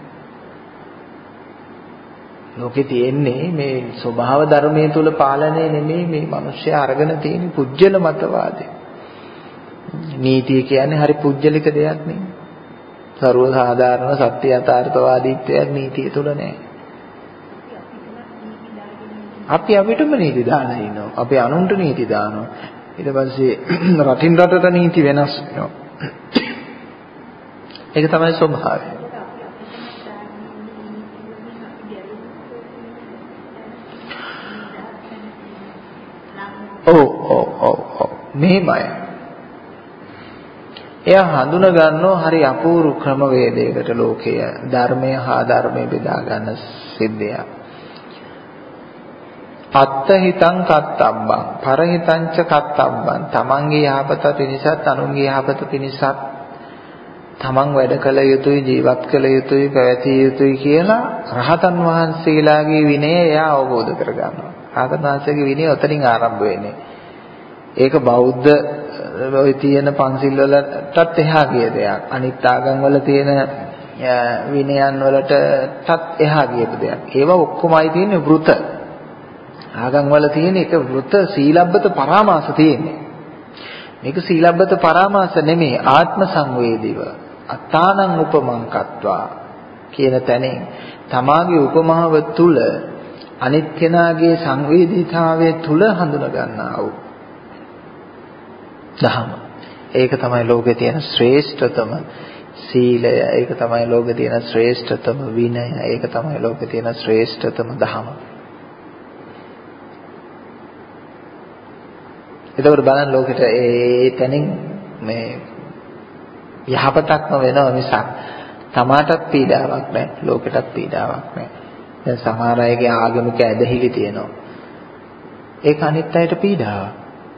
ලෝකේ තියෙන්නේ මේ ස්වභාව ධර්මයේ තුල පාලනය නෙමෙයි මේ මිනිස්සු අරගෙන තියෙන පුජ්‍යල මතවාදය. නීතිය කියන්නේ හරි පුජ්‍යලික දෙයක් නෙමෙයි. සර්ව සාධාරණ සත්‍ය යථාර්ථවාදීත්වයක් නීතිය තුල නැහැ. අපි අපිටම නීති දාලා ඉන්නවා. අපි අනුන්ට නීති දානවා. ඊට පස්සේ රටින් රටට නීති වෙනස් වෙනවා. ඒක තමයි ස්වභාවය. ඔව් ඔව් ඔව් ඔව් මේමය. එයා හඳුන ගන්නෝ හරි අපූර්ව ක්‍රමවේදයකට ලෝකය ධර්මය හා ධර්මය බෙදා ගන්න සිද්ධියක්. අත්ත හිතං කත්තබ්බං පරහිතං ච කත්තබ්බං තමන්ගේ යහපත පිණිසත් අනුන්ගේ යහපත පිණිසත් තමන් වැඩ කළ යුතුයි ජීවත් කළ යුතුයි පැවතිය යුතුයි කියලා රහතන් වහන්සේලාගේ විනය එයා අවබෝධ කරගන්නවා. රහතන් වහන්සේගේ විනය ඔතනින් ආරම්භ වෙන්නේ. ඒක බෞද්ධ ඔය තියෙන පන්සිල් වලටත් එහා ගිය දෙයක්. අනිත් ආගම් වල තියෙන විනයන් වලටත් එහා ගියපු දෙයක්. ඒවා ඔක්කොමයි තියෙන්නේ වෘත. ආගම් වල තියෙන එක වෘත සීලබ්බත පරාමාස තියෙන්නේ. මේක සීලබ්බත පරාමාස නෙමෙයි ආත්ම සංවේදීව. අත්තානං උපමං කତ୍වා කියන තැනින් තමාගේ උපමාව තුල අනිත් කෙනාගේ සංවේදීතාවය තුල හඳුන ගන්නා වූ දහම. ඒක තමයි ලෝකේ තියෙන ශ්‍රේෂ්ඨතම සීලය. ඒක තමයි ලෝකේ තියෙන ශ්‍රේෂ්ඨතම විනය. ඒක තමයි ලෝකේ තියෙන ශ්‍රේෂ්ඨතම දහම. එතකොට බලන්න ලෝකෙට ඒ තැනින් මේ යහපතක්ම වෙනව මිසක් තමාටත් පීඩාවක් නැහැ, ලෝකෙටත් පීඩාවක් නැහැ. දැන් සමහර අයගේ ආගමික ඇදහිලි තියෙනවා. ඒක අනිත් අයට පීඩාවක්.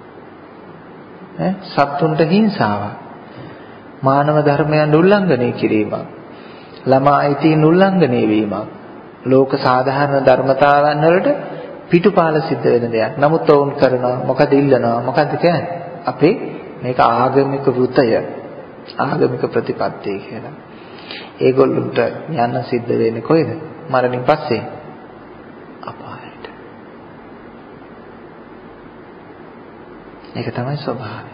ඈ සත්තුන්ට හිංසාවක්. මානව ධර්මයන් උල්ලංඝනය කිරීමක්. ළමා අයිතීන් උල්ලංඝනය වීමක්. ලෝක සාධාරණ ධර්මතාවන් වලට පිටුපාල සිද්ධ වෙන දෙයක්. නමුත් වුන් කරනවා මොකද ඉල්ලනවා මොකද කියන්නේ? අපේ මේක ආගමික වෘතය. ආගමික ප්‍රතිපත්තිය කියලා. ඒගොල්ලන්ට යන්න සිද්ධ වෙන්නේ කොහෙද? මරණින් පස්සේ අපායට. ඒක තමයි ස්වභාවය.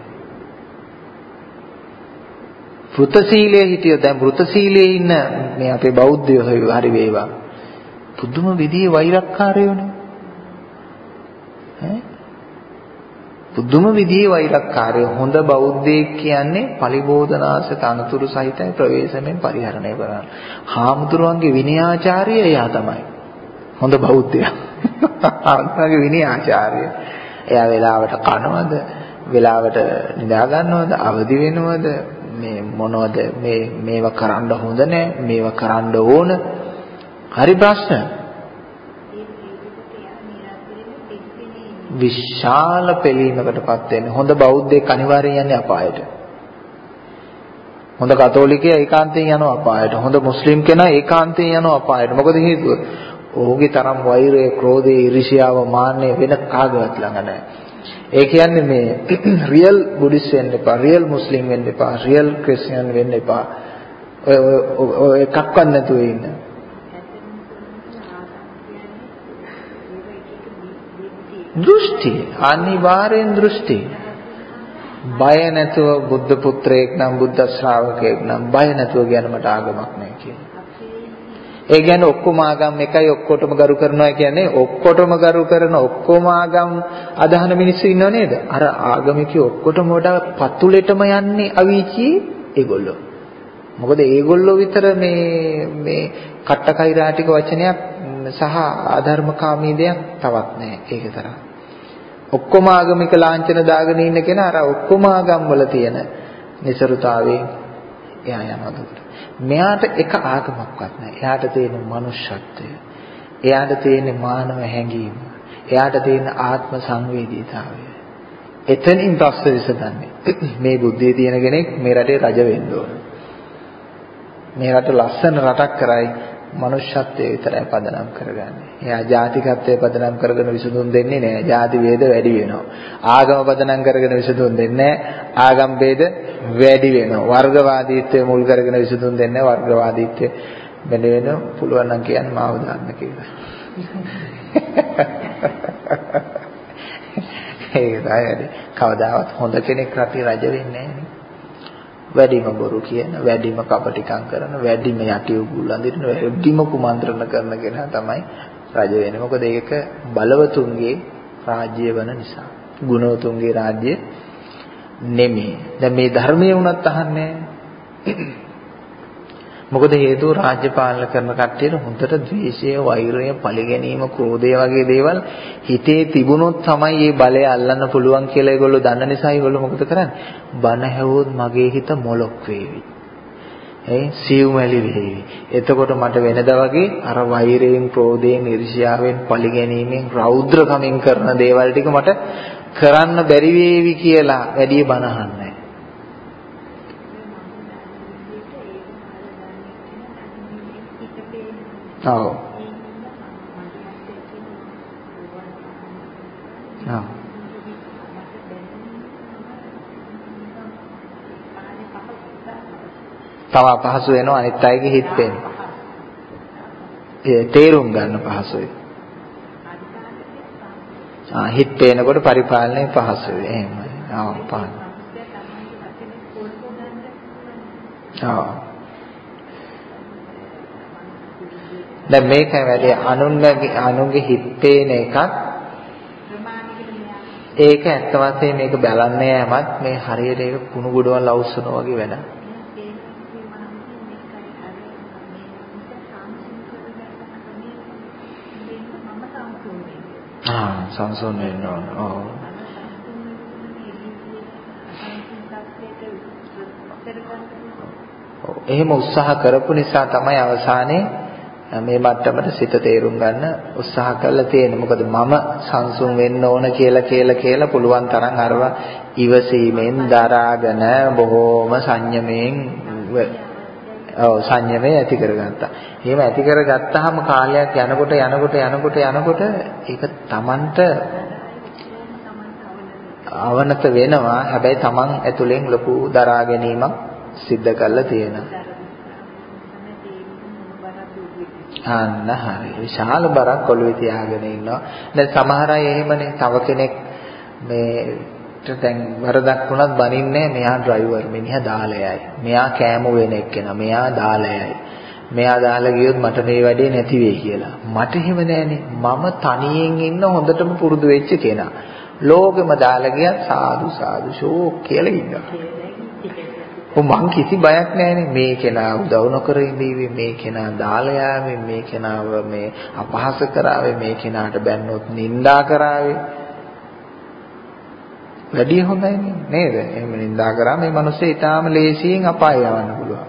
වෘත සීලයේ හිටිය දැන් වෘත සීලයේ ඉන්න මේ අපේ බෞද්ධයෝ හරි වේවා. පුදුම විදිහේ වෛරක්කාරයෝනේ. ඈ පුදුම විදිහේ වෛරක්කාරයෝ. හොඳ බෞද්ධයෙක් කියන්නේ පරිබෝධනාසක අනුතුරු සහිතයි ප්‍රවේශමෙන් පරිහරණය කරනවා. හාමුදුරුවන්ගේ විනයාචාර්යය එයා තමයි. හොඳ බෞද්ධයා. හාමුදුරුවන්ගේ විනයාචාර්යය. එයා වෙලාවට කනවද? වෙලාවට නිදා ගන්නවද? අවදි වෙනවද? මේ මොනවද මේ මේවා කරන්න හොඳ නැහැ මේවා කරන්න ඕන හරි ප්‍රශ්න විශාල පිළීමකටපත් වෙන්නේ හොඳ බෞද්ධයෙක් අනිවාර්යෙන් යන්නේ අපායට හොඳ කතෝලිකයා ඒකාන්තයෙන් යනවා අපායට හොඳ මුස්ලිම් කෙනා ඒකාන්තයෙන් යනවා අපායට මොකද හේතුව ඔහුගේ තරම් වෛරය ක්‍රෝධය ඊර්ෂ්‍යාව මාන්නය වෙන කාගවත් ළඟ නැහැ ඒ කියන්නේ මේ රියල් බුද්දිස්ට් වෙන්න එපා, රියල් මුස්ලිම් වෙන්න එපා, රියල් ක්‍රිස්තියානි වෙන්න එපා. ඔය ඔය එකක්වත් නැතුව ඉන්න. දෘෂ්ටි අනිවාර්යෙන් දෘෂ්ටි. බය නැතුව බුද්ධ පුත්‍රයෙක් නම් බුද්ධ ශ්‍රාවකයෙක් නම් බය නැතුව කියන මට ආගමක් නැහැ කියලා. ඒ කියන්නේ ඔක්කොම ආගම් එකයි ඔක්කොටම ගරු කරනවා කියන්නේ ඔක්කොටම ගරු කරන ඔක්කොම ආගම් අදහන මිනිස්සු ඉන්නව නේද? අර ආගමිකයෝ ඔක්කොටම වඩා පතුලෙටම යන්නේ අවීචි ඒගොල්ලෝ. මොකද ඒගොල්ලෝ විතර මේ මේ කට්ටකයිරාටික වචනයක් සහ අධර්මකාමී දෙයක් තවත් නැහැ. ඒක තරම්. ඔක්කොම ආගමික ලාංඡන දාගෙන ඉන්න කෙනා අර ඔක්කොම ආගම් වල තියෙන නිසරුතාවේ එයා යනවා දුකට. මෙයාට එක ආගමක්වත් නැහැ. එයාට තියෙන මනුෂ්‍යත්වය. එයාට තියෙන මානව හැඟීම. එයාට තියෙන ආත්ම සංවේදීතාවය. එතනින් ප්‍රශ්න විසඳන්නේ. මේ බුද්ධිය තියෙන කෙනෙක් මේ රටේ රජ වෙන්න ඕන. මේ රට ලස්සන රටක් කරයි මනුෂ්‍යත්වය විතරයි පදනම් කරගන්නේ. එයා ජාතිකත්වය පදනම් කරගෙන විසඳුම් දෙන්නේ නැහැ. ජාති ભેද වැඩි වෙනවා. ආගම පදනම් කරගෙන විසඳුම් දෙන්නේ නැහැ. ආගම් ભેද වැඩි වෙනවා. වර්ගවාදීත්වය මුල් කරගෙන විසඳුම් දෙන්නේ නැහැ. වර්ගවාදීත්වය බැඳ වෙනවා. පුළුවන් නම් කියන්නේ මාව දාන්න කියලා. ඒක තමයි. කවදාවත් හොඳ කෙනෙක් රටේ රජ වෙන්නේ නැහැ. වැඩිම බොරු කියන, වැඩිම කපටිකම් කරන, වැඩිම යටි උගුල් අඳින, වැඩිම කුමන්ත්‍රණ කරන කෙනා තමයි රජ වෙන්නේ. මොකද ඒක බලවතුන්ගේ රාජ්‍ය වෙන නිසා. ගුණවතුන්ගේ රාජ්‍ය නෙමෙයි. දැන් මේ ධර්මයේ වුණත් අහන්නේ මොකද හේතුව රාජ්‍ය පාලන කරන කට්ටියට හොඳට ද්වේෂය, වෛරය, පරිගැනීම, ක්‍රෝධය වගේ දේවල් හිතේ තිබුණොත් තමයි මේ බලය අල්ලන්න පුළුවන් කියලා ඒගොල්ලෝ දන්න නිසා ඒගොල්ලෝ මොකද කරන්නේ? බන හැවුවොත් මගේ හිත මොලොක් වේවි. ඒ සිව්මැලි වේවි. එතකොට මට වෙනදා වගේ අර වෛරයෙන්, ක්‍රෝධයෙන්, ඊර්ෂ්‍යාවෙන්, පරිගැනීමෙන්, රෞද්‍රකමින් කරන දේවල් ටික මට කරන්න බැරි වේවි කියලා වැඩි බන අහන්නේ. ඔව්. ඔව්. තව පහසු වෙනවා අනිත් අයගේ හිත පේන්න. ඒ තේරුම් ගන්න පහසුයි. ආ හිත පේනකොට පරිපාලනය පහසුයි. එහෙමයි. ආ පහසු. ආ දැන් මේකයි වැඩි අනුන්ගේ අනුන්ගේ හිත පේන එකත් ඒක ඇත්ත වශයෙන්ම මේක බලන්නේ යමත් මේ හරියට ඒක කුණු ගොඩවල් අවුස්සනවා වගේ වැඩ. ආ සංසෝන වෙනවා. ඔව්. එහෙම උත්සාහ කරපු නිසා තමයි අවසානයේ මේ මට්ටමට සිත තේරුම් ගන්න උත්සාහ කරලා තියෙන්නේ. මොකද මම සංසුන් වෙන්න ඕන කියලා කියලා කියලා පුළුවන් තරම් අරව ඉවසීමෙන් දරාගෙන බොහෝම සංයමයෙන් ඔව් සංයමය ඇති කරගත්තා. එහෙම ඇති කරගත්තාම කාලයක් යනකොට යනකොට යනකොට යනකොට ඒක Tamanට අවනත වෙනවා. හැබැයි Taman ඇතුලෙන් ලොකු දරා ගැනීමක් සිද්ධ කරලා තියෙනවා. අන්න හරි. විශාල බරක් ඔළුවේ තියාගෙන ඉන්නවා. දැන් සමහර අය එහෙමනේ. තව කෙනෙක් මේ දැන් වරදක් වුණත් බනින්නේ මෙයා ඩ්‍රයිවර් මිනිහා දාලයයි. මෙයා කෑම වෙන එක්කෙනා. මෙයා දාලයයි. මෙයා දාලා ගියොත් මට මේ වැඩේ නැති වෙයි කියලා. මට එහෙම නෑනේ. මම තනියෙන් ඉන්න හොඳටම පුරුදු වෙච්ච කෙනා. ලෝකෙම දාලා ගියත් සාදු සාදු ෂෝක් කියලා ඉන්නවා. මං කිසි බයක් නෑනේ. මේ කෙනා උදව් නොකර ඉඳීවි, මේ කෙනා දාලා යාවේ, මේ කෙනාව මේ අපහාස කරාවේ, මේ කෙනාට බැන්නොත් නිඳා කරාවේ. වැඩි හොඳයි නේද? එහෙම නිඳා කරා මේ මිනිස්සේ ඊටාම ලේසියෙන් අපාය යවන්න පුළුවන්.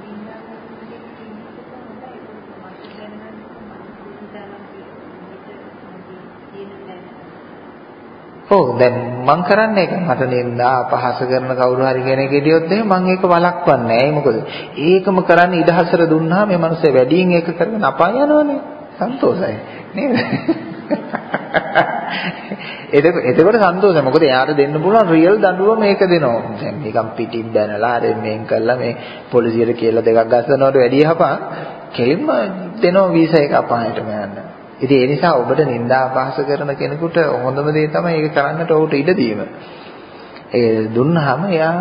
ඔව් දැන් මං කරන්නේ ඒක මට නින්දා අපහාස කරන කවුරු හරි කෙනෙක් හිටියොත් එහෙනම් මං ඒක වළක්වන්නේ නැහැ. ඒ මොකද ඒකම කරන්නේ ඉඩහසර දුන්නා මේ මිනිස්සේ වැඩියෙන් ඒක කරගෙන අපාය යනවනේ. සන්තෝෂයි නේද? ඒක එතකොට සන්තෝෂයි. මොකද එයාට දෙන්න පුළුවන් රියල් දඬුවම මේක දෙනවා. දැන් මේකම් පිටින් දැනලා ආරෙන් මේන් කළා මේ පොලිසියට කියලා දෙකක් ගස්සනවට වැඩිය හපා කෙලින්ම දෙනවා වීසා එක අපායටම යන්න. ඉතින් ඒ නිසා ඔබට නිന്ദා අපහාස කරන කෙනෙකුට හොඳම දේ තමයි ඒක කරන්නට ඔහුට ඉඩ දීම. ඒ දුන්නාම එයා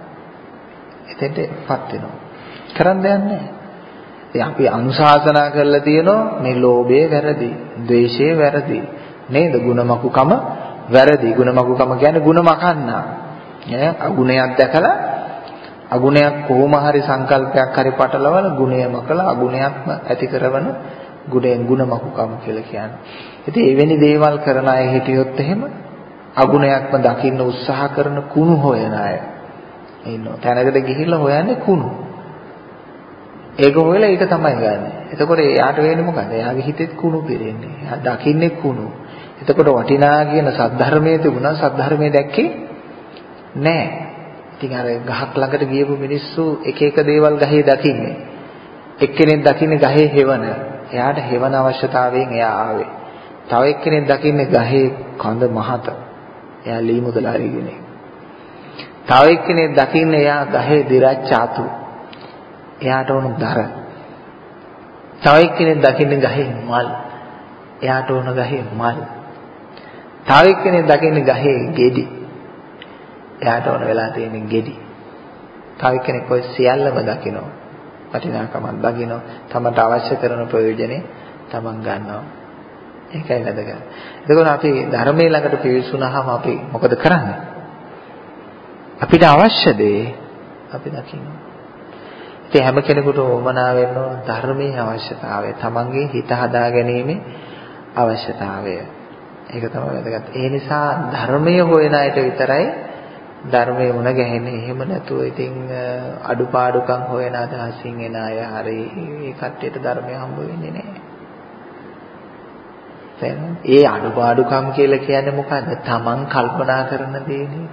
එතෙන්ටපත් වෙනවා. කරන්න දෙයක් නැහැ. ඉතින් අපි අනුශාසනා කරලා තියෙනවා මේ ලෝභය වැරදි, ද්වේෂය වැරදි. නේද? ಗುಣමකුකම වැරදි. ಗುಣමකුකම කියන්නේ ಗುಣ මකන්නා. ඈ අගුණයක් දැකලා අගුණයක් කොහොම හරි සංකල්පයක් හරි පටලවල ගුණය මකලා අගුණයක්ම ඇති කරවන ගුණෙන් ಗುಣමකුකම කියලා කියන්නේ. ඉතින් එවැනි දේවල් කරන අය හිටියොත් එහෙම අගුණයක්ම දකින්න උත්සාහ කරන කුණු හොයන අය ඉන්නවා. තැනකට ගිහිල්ලා හොයන්නේ කුණු. ඒක හොයලා ඒක තමයි ගන්න. එතකොට එයාට වෙන්නේ මොකද? එයාගේ හිතෙත් කුණු පිරෙන්නේ. එයා දකින්නේ කුණු. එතකොට වටිනා කියන සද්ධර්මයේ තිබුණා සද්ධර්මයේ දැක්කේ නැහැ. ඉතින් අර ගහක් ළඟට ගියපු මිනිස්සු එක එක දේවල් ගහේ දකින්නේ. එක්කෙනෙක් දකින්නේ ගහේ හෙවණ. එයාට හෙවණ අවශ්‍යතාවයෙන් එයා ආවේ. තව එක්කෙනෙක් දකින්නේ ගහේ කඳ මහත. එයා ලී මුදලාරි කෙනෙක්. තව එක්කෙනෙක් දකින්නේ එයා ගහේ දිරච්චාතු. එයාට ඕන දර. තව එක්කෙනෙක් දකින්නේ ගහේ මල්. එයාට ඕන ගහේ මල්. තව එක්කෙනෙක් දකින්නේ ගහේ ගෙඩි. එයාට ඕන වෙලා තියෙන ගෙඩි. තව එක්කෙනෙක් ඔය සියල්ලම දකිනවා. වටිනාකමක් දකිනවා. තමට අවශ්‍ය කරන ප්‍රයෝජනේ තමන් ගන්නවා. ඒකයි වැදගත්. එතකොට අපි ධර්මයේ ළඟට පිවිසුනහම අපි මොකද කරන්නේ? අපිට අවශ්‍ය දේ අපි දකිනවා. ඉතින් හැම කෙනෙකුට වමනා වෙනවා ධර්මයේ අවශ්‍යතාවය. තමන්ගේ හිත හදා ගැනීමේ අවශ්‍යතාවය. ඒක තමයි වැදගත්. ඒ නිසා ධර්මයේ හොයන අයට විතරයි ධර්මයේ මුණ ගැහෙන්නේ. එහෙම නැතුව ඉතින් අඩුපාඩුකම් හොයන අදහසින් එන අය හරි ඒ කට්ටියට ධර්මය හම්බ වෙන්නේ නැහැ. ඒ අඩුපාඩුකම් කියලා කියන්නේ මොකද්ද? තමන් කල්පනා කරන දේනේ.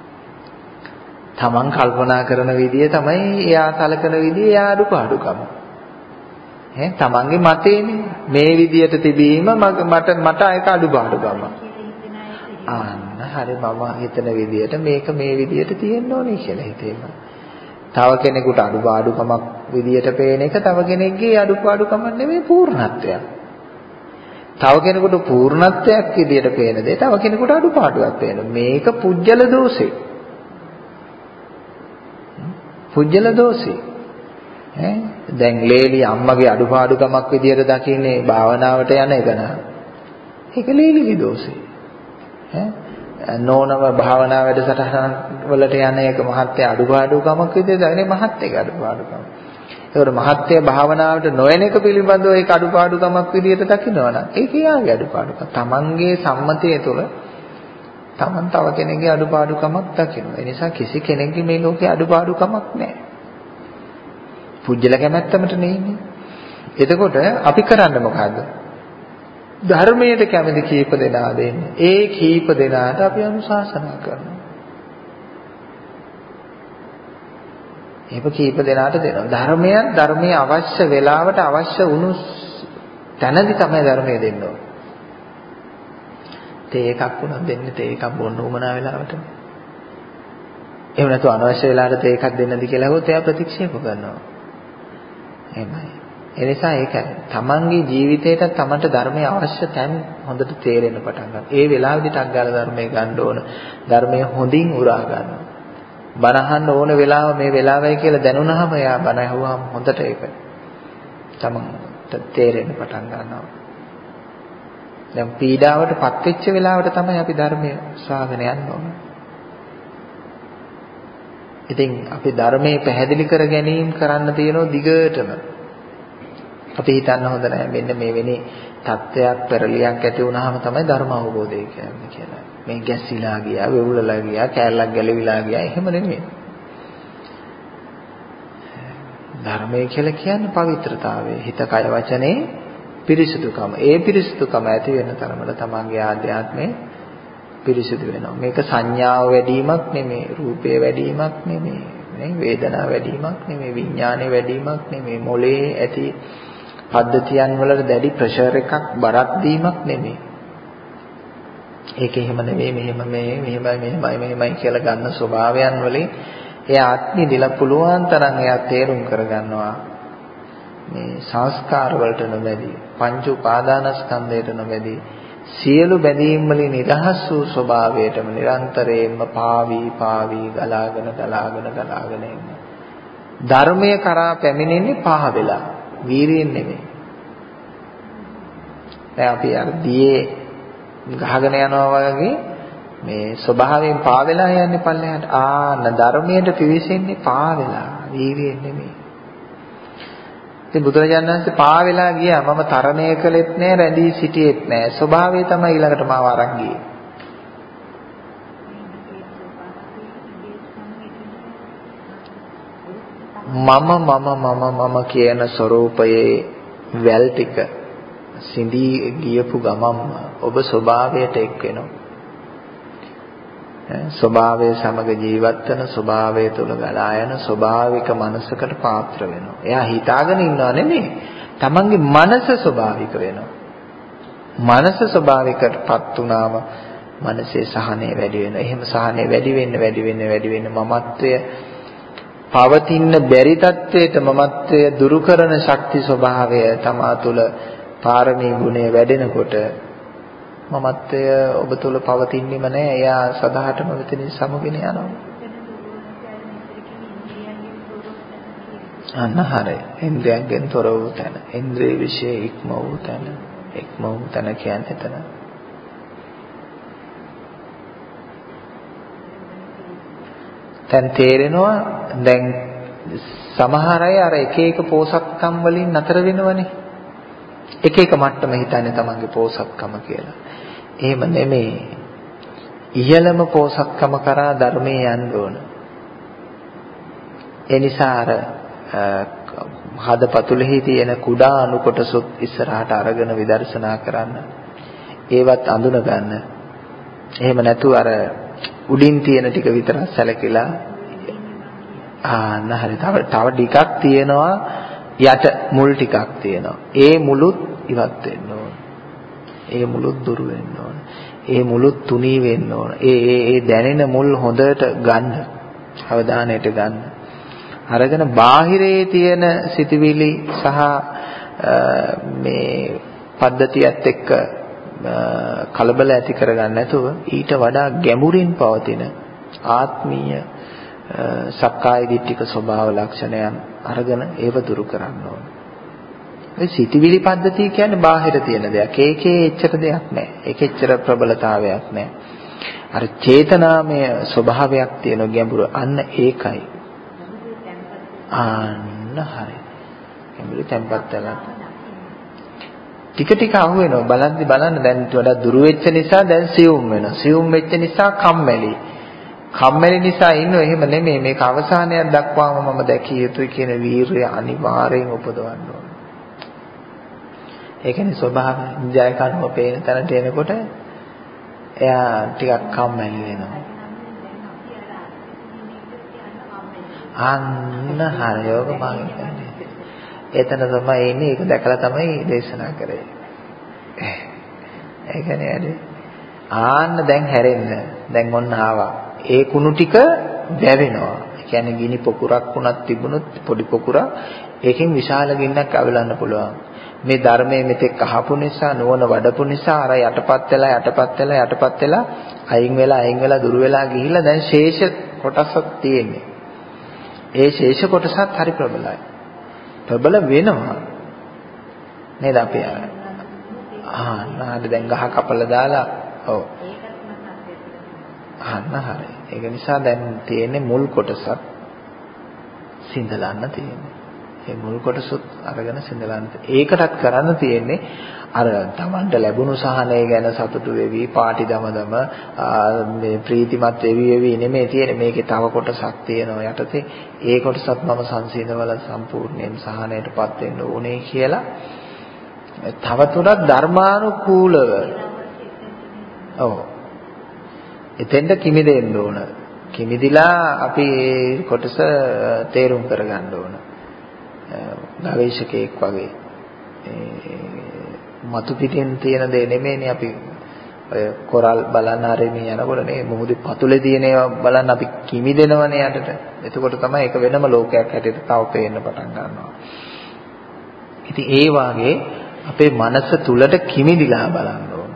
තමන් කල්පනා කරන විදිය තමයි එයා සැලකන විදිය එයා අඩුපාඩුකම. ඈ තමන්ගේ මතේනේ මේ විදියට තිබීම මට මට ඒක අඩුපාඩුකම. අන්න හරි මම හිතන විදියට මේක මේ විදියට තියෙන්න ඕනේ කියලා හිතේම. තව කෙනෙකුට අඩුපාඩුකමක් විදියට පේන එක තව කෙනෙක්ගේ අඩුපාඩුකමක් නෙමෙයි පූර්ණත්වයක්. තව කෙනෙකුට පූර්ණත්වයක් විදියට පේන දේ තව කෙනෙකුට අඩුපාඩුවක් පේනවා. මේක පුජ්‍යල දෝෂේ. පුජ්‍යල දෝෂේ. ඈ දැන් ලේලි අම්මගේ අඩුපාඩුකමක් විදියට දකින්නේ භාවනාවට යන එක නා. ඒක ලේලිගේ දෝෂේ. ඈ නෝනම භාවනා වැඩසටහන වලට යන එක මහත්ය අඩුපාඩුකමක් විදියට දකින්නේ මහත්යගේ අඩුපාඩුකම. ඒකට මහත්ය භාවනාවට නොයන එක පිළිබඳව ඒක අඩුපාඩුකමක් විදියට දකින්නවනම් ඒක යාගේ අඩුපාඩුකම. තමන්ගේ සම්මතය තුළ තමන් තව කෙනෙක්ගේ අඩුපාඩුකමක් දකිනවා. ඒ නිසා කිසි කෙනෙක්ගේ මේ ලෝකේ අඩුපාඩුකමක් නැහැ. පුජ්‍යල කැමැත්තමට නෙන්නේ. එතකොට අපි කරන්නේ මොකද්ද? ධර්මයට කැමති කීප දෙනා දෙන්නේ. ඒ කීප දෙනාට අපි අනුශාසනා කරනවා. ඒක කීප දෙනාට දෙනවා. ධර්මයක් ධර්මයේ අවශ්‍ය වෙලාවට අවශ්‍ය වුණු තැනදි තමයි ධර්මයේ දෙන්න ඕනේ. තේ එකක් වුණත් දෙන්නේ තේ එකක් බොන්න උමනා වෙලාවට. එහෙම නැතු අනවශ්‍ය වෙලාවට තේ එකක් දෙන්නද කියලා හොත් එයා ප්‍රතික්ෂේප කරනවා. එහෙමයි. ඒ නිසා ඒක තමන්ගේ ජීවිතේට තමන්ට ධර්මයේ අවශ්‍ය තැන් හොඳට තේරෙන්න පටන් ගන්නවා. ඒ වෙලාවෙදි ටක් ගාලා ධර්මයේ ගන්න ඕන. ධර්මයේ හොඳින් උරා ගන්නවා. බණ අහන්න ඕන වෙලාව මේ වෙලාවයි කියලා දැනුණාම එයා බණ අහුවාම හොඳට ඒක තමන්ට තේරෙන්න පටන් ගන්නවා. දැන් පීඩාවටපත් වෙච්ච වෙලාවට තමයි අපි ධර්මයේ ශ්‍රාවකයන් යන්න ඕන. ඉතින් අපි ධර්මයේ පැහැදිලි කර ගැනීම කරන්න තියෙනවා දිගටම. අපි හිතන්න හොඳ නැහැ මෙන්න මේ වෙනේ තත්ත්වයක් පෙරලියක් ඇති වුනහම තමයි ධර්ම අවබෝධය කියන්නේ කියලා. මේ ගැස්සිලා ගියා, වෙවුලලා ගියා, කැලලක් ගැලවිලා ගියා එහෙම නෙමෙයි. ධර්මය කියලා කියන්නේ පවිත්‍රතාවය. හිත කය වචනේ පිරිසුදුකම. ඒ පිරිසුදුකම ඇති වෙන තරමට තමන්ගේ ආධ්‍යාත්මය පිරිසුදු වෙනවා. මේක සංඥාව වැඩිවීමක් නෙමෙයි, රූපේ වැඩිවීමක් නෙමෙයි, නේ වේදනාව වැඩිවීමක් නෙමෙයි, විඥානේ වැඩිවීමක් නෙමෙයි, මොලේ ඇති පද්ධතියන් වලට දැඩි ප්‍රෙෂර් එකක් බරක් දීමක් නෙමෙයි. ඒක එහෙම නෙමෙයි, මෙහෙම මේ මෙහෙමයි මෙහෙමයි මෙහෙමයි කියලා ගන්න ස්වභාවයන් වලින් එයා ආත්මය දිලා පුළුවන් තරම් එයා තේරුම් කරගන්නවා. මේ සංස්කාර වලට නොබැදී, පංච උපාදානස්කන්ධයට නොබැදී සියලු බැඳීම් වලින් නිදහස් වූ ස්වභාවයටම නිරන්තරයෙන්ම පාවි පාවි ගලාගෙන ගලාගෙන ගලාගෙන එන්න. ධර්මය කරා පැමිණෙන්නේ පහ වෙලා, වීරියෙන් නෙමෙයි. දැන් අපි අර දියේ ගහගෙන යනවා වගේ මේ ස්වභාවයෙන් පා වෙලා යන්නේ පල්ලෙහාට. ආන ධර්මයට පිවිසෙන්නේ පා වෙලා, වීරියෙන් නෙමෙයි. ඉතින් බුදුරජාණන් වහන්සේ පා වෙලා ගියා. මම තරණය කළෙත් නෑ, රැඳී සිටියෙත් නෑ. ස්වභාවය තමයි ඊළඟට මාව අරන් ගියේ. මම මම මම මම කියන ස්වરૂපයේ වැල් ටික සිඳී ගියපු ගමම්ම ඔබ ස්වභාවයට එක් වෙනවා. ස්වභාවය සමග ජීවත් වෙන, ස්වභාවය තුළ ගලා යන ස්වභාවික මනසකට පාත්‍ර වෙනවා. එයා හිතාගෙන ඉන්නව නෙමෙයි. තමන්ගේ මනස ස්වභාවික වෙනවා. මනස ස්වභාවිකටපත් වුණාම මනසේ සහනය වැඩි වෙනවා. එහෙම සහනය වැඩි වෙන්න වැඩි වෙන්න වැඩි වෙන්න මමත්වය පවතින්න බැරි තත්වයට මමත්වය දුරු කරන ශක්ති ස්වභාවය තමා තුළ පාරමී ගුණය වැඩෙනකොට මමත්වය ඔබ තුළ පවතින්නේම නැහැ. එයා සදාටම මෙතනින් සමුගෙන යනවා. අන්න හරිය. ඉන්ද්‍රියයන්ගෙන් තොර වූ තැන, ඉන්ද්‍රිය විශ්ේ ඉක්ම වූ තැන, ඉක්ම වූ තැන කියන්නේ එතන. දැන් තේරෙනවා. දැන් සමහර අය අර එක එක පෝසත්කම් වලින් නතර වෙනවනේ. එක එක මට්ටම හිතන්නේ තමන්ගේ පෝසත්කම කියලා. එහෙම නෙමෙයි. ඉහළම පෝසත්කම කරා ධර්මයේ යන්න ඕන. ඒ නිසා අර හදපතුලෙහි තියෙන කුඩා අණු කොටසොත් ඉස්සරහට අරගෙන විදර්ශනා කරන්න. ඒවත් අඳුන ගන්න. එහෙම නැතු අර උඩින් තියෙන ටික විතරක් සැලකිලා ආන්න හරි. තව තව ටිකක් තියෙනවා යට මුල් ටිකක් තියෙනවා. ඒ මුලුත් ඉවත් වෙන්න ඕන. ඒ මුලුත් දුරු වෙන්න ඕන. ඒ මුලුත් තුනී වෙන්න ඕන. ඒ ඒ ඒ දැනෙන මුල් හොඳට ගන්න. අවධානයට ගන්න. අරගෙන බාහිරේ තියෙන සිතුවිලි සහ මේ පද්ධතියත් එක්ක කලබල ඇති කරගන්න නැතුව ඊට වඩා ගැඹුරින් පවතින ආත්මීය සක්කාය දිට්ඨික ස්වභාව ලක්ෂණයන් අරගෙන ඒව දුරු කරන්න ඕන. ඒ සිතිවිලි පද්ධතිය කියන්නේ බාහිර තියෙන දෙයක්. ඒකේ එච්චර දෙයක් නැහැ. ඒකේ එච්චර ප්‍රබලතාවයක් නැහැ. අර චේතනාමය ස්වභාවයක් තියෙන ගැඹුර අන්න ඒකයි. අන්න හරි. ගැඹුරු තැම්පත් වෙලා. ටික ටික අහු වෙනවා. බලද්දි බලන්න දැන් වඩා දුරු වෙච්ච නිසා දැන් සියුම් වෙනවා. සියුම් වෙච්ච නිසා කම්මැලි. කම්මැලි නිසා ඉන්නව. එහෙම නෙමෙයි. මේක අවසානයක් දක්වාම මම දැකිය යුතුයි කියන වීරිය අනිවාර්යෙන් උපදවන්න ඕන. ඒ කියන්නේ ස්වභාව ජය කර්ම පේන තැනට එනකොට එයා ටිකක් කම්මැලි වෙනවා. අන්න හරියෝග මම කියන්නේ. එතන තමයි ඉන්නේ. ඒක දැකලා තමයි දේශනා කරේ. ඒ කියන්නේ ඇයි? ආන්න දැන් හැරෙන්න. දැන් ඔන්න ආවා. ඒ කුණු ටික වැවෙනවා. ඒ කියන්නේ ගිනි පොකුරක් වුණත් තිබුණොත් පොඩි පොකුරක් ඒකෙන් විශාල ගින්නක් අවලන්න පුළුවන්. මේ ධර්මයේ මෙතෙක් අහපු නිසා නුවණ වඩපු නිසා අර යටපත් වෙලා යටපත් වෙලා යටපත් වෙලා අයින් වෙලා අයින් වෙලා දුර වෙලා ගිහිල්ලා දැන් ශේෂ කොටසක් තියෙන්නේ. ඒ ශේෂ කොටසත් හරි ප්‍රබලයි. ප්‍රබල වෙනවා. නේද අපි ආ නාද දැන් ගහ කපලා දාලා ඔව්. අන්න හරි. ඒක නිසා දැන් තියෙන්නේ මුල් කොටසත් සිඳලන්න තියෙන්නේ. ඒ මුල් කොටසත් අරගෙන සිඳලන්න. ඒකටත් කරන්න තියෙන්නේ අර Tamanට ලැබුණු සහනය ගැන සතුටු වෙවි, පාටි දම දම මේ ප්‍රීතිමත් වෙවි වෙවි නෙමෙයි තියෙන්නේ. මේකේ තව කොටසක් තියෙනවා යටතේ. ඒ කොටසත් මම සංසිඳවල සම්පූර්ණයෙන් සහනයටපත් වෙන්න ඕනේ කියලා තව තුරක් ධර්මානුකූලව ඔව් එතෙන්ට කිමිදෙන්න ඕන. කිමිදිලා අපි ඒ කොටස තේරුම් කරගන්න ඕන. ගවේෂකයෙක් වගේ මතු පිටින් තියෙන දේ නෙමෙයිනේ අපි ඔය කොරල් බලන්න ආරේ මේ යනකොට නේ මොහොතේ පතුලේ තියෙන ඒවා බලන්න අපි කිමිදෙනවනේ යටට. එතකොට තමයි ඒක වෙනම ලෝකයක් හැටියට තව පේන්න පටන් ගන්නවා. ඉතින් ඒ වාගේ අපේ මනස තුලට කිමිදිලා බලන්න ඕන.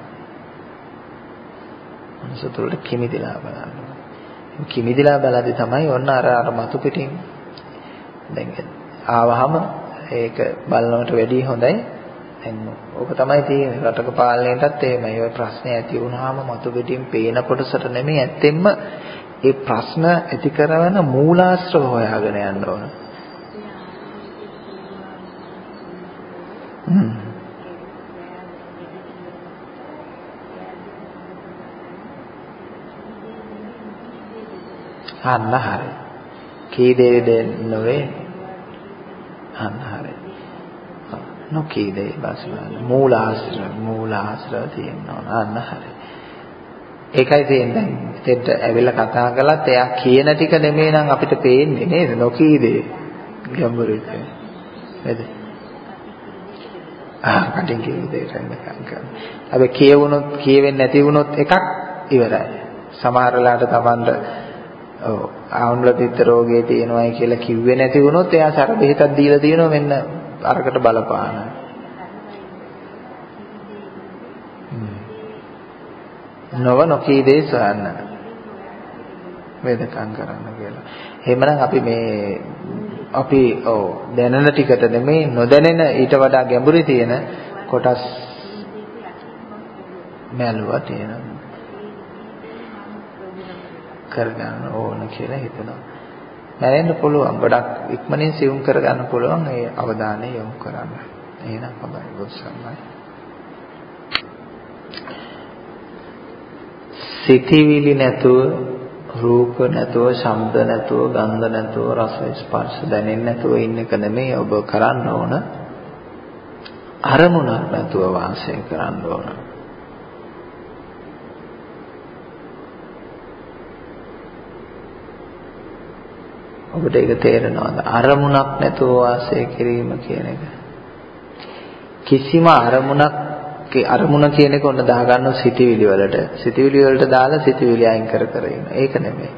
මනස තුලට කිමිදිලා බලන්න ඕන. කිමිදිලා බලද්දි තමයි ඔන්න අර අර මතු පිටින් දැන් ආවහම ඒක බලනවට වැඩිය හොඳයි. දැන් ඕක තමයි තියෙන්නේ රටක පාලනයටත් එහෙමයි. ඔය ප්‍රශ්නේ ඇති වුණාම මතු පිටින් පේන කොටසට නෙමෙයි ඇත්තෙන්ම ඒ ප්‍රශ්න ඇති කරන මූලාශ්‍රව හොයාගෙන යන්න ඕන. හ්ම්. අන්න හරි. කී දේ දෙන්නවේ අන්න හරි. නොකී දේ බස්වල මූලාශ්‍රව මූලාශ්‍රව තියෙනවා. අන්න හරි. ඒකයි තියෙන්නේ. දෙට ඇවිල්ලා කතා කළත් එයා කියන ටික නෙමෙයි නම් අපිට පේන්නේ නේද? නොකී දේ ගැඹුරුයි. නේද? ආ කටින් කියන දෙයට නිකන් කරන. අපි කියවුනොත් කියවෙන්නේ නැති වුනොත් එකක් ඉවරයි. සමහර වෙලාවට Tamanට ඔව් ආම්ල පිත්ත රෝගේ තියෙනවායි කියලා කිව්වේ නැති වුනොත් එයා සර බෙහෙතක් දීලා තියෙනවා මෙන්න අරකට බලපාන. නව නොකී දේ සොයන්න. වේදකම් කරන්න කියලා. එහෙමනම් අපි මේ අපි ඔව් දැනන ටිකට නෙමෙයි නොදැනෙන ඊට වඩා ගැඹුරේ තියෙන කොටස් මැලුවා තියෙනවා. කරගන්න ඕන කියලා හිතනවා. මැරෙන්න පුළුවන්. ගොඩක් ඉක්මනින් සියුම් කරගන්න පුළුවන් ඒ අවධානය යොමු කරන්න. එහෙනම් හොඳයි ගොස්සම්මයි. සිතිවිලි නැතුව, රූප නැතුව, ශබ්ද නැතුව, ගන්ධ නැතුව, රස ස්පර්ශ දැනෙන්නේ නැතුව ඉන්න එක නෙමෙයි ඔබ කරන්න ඕන. අරමුණක් නැතුව වාසය කරන්න ඕන. ඔබට ඒක තේරෙනවද? අරමුණක් නැතුව වාසය කිරීම කියන එක. කිසිම අරමුණක් අරමුණ කියන එක ඔන්න දාගන්න සිතිවිලි වලට. සිතිවිලි වලට දාලා සිතිවිලි අයින් කර කර ඉන්න. ඒක නෙමෙයි.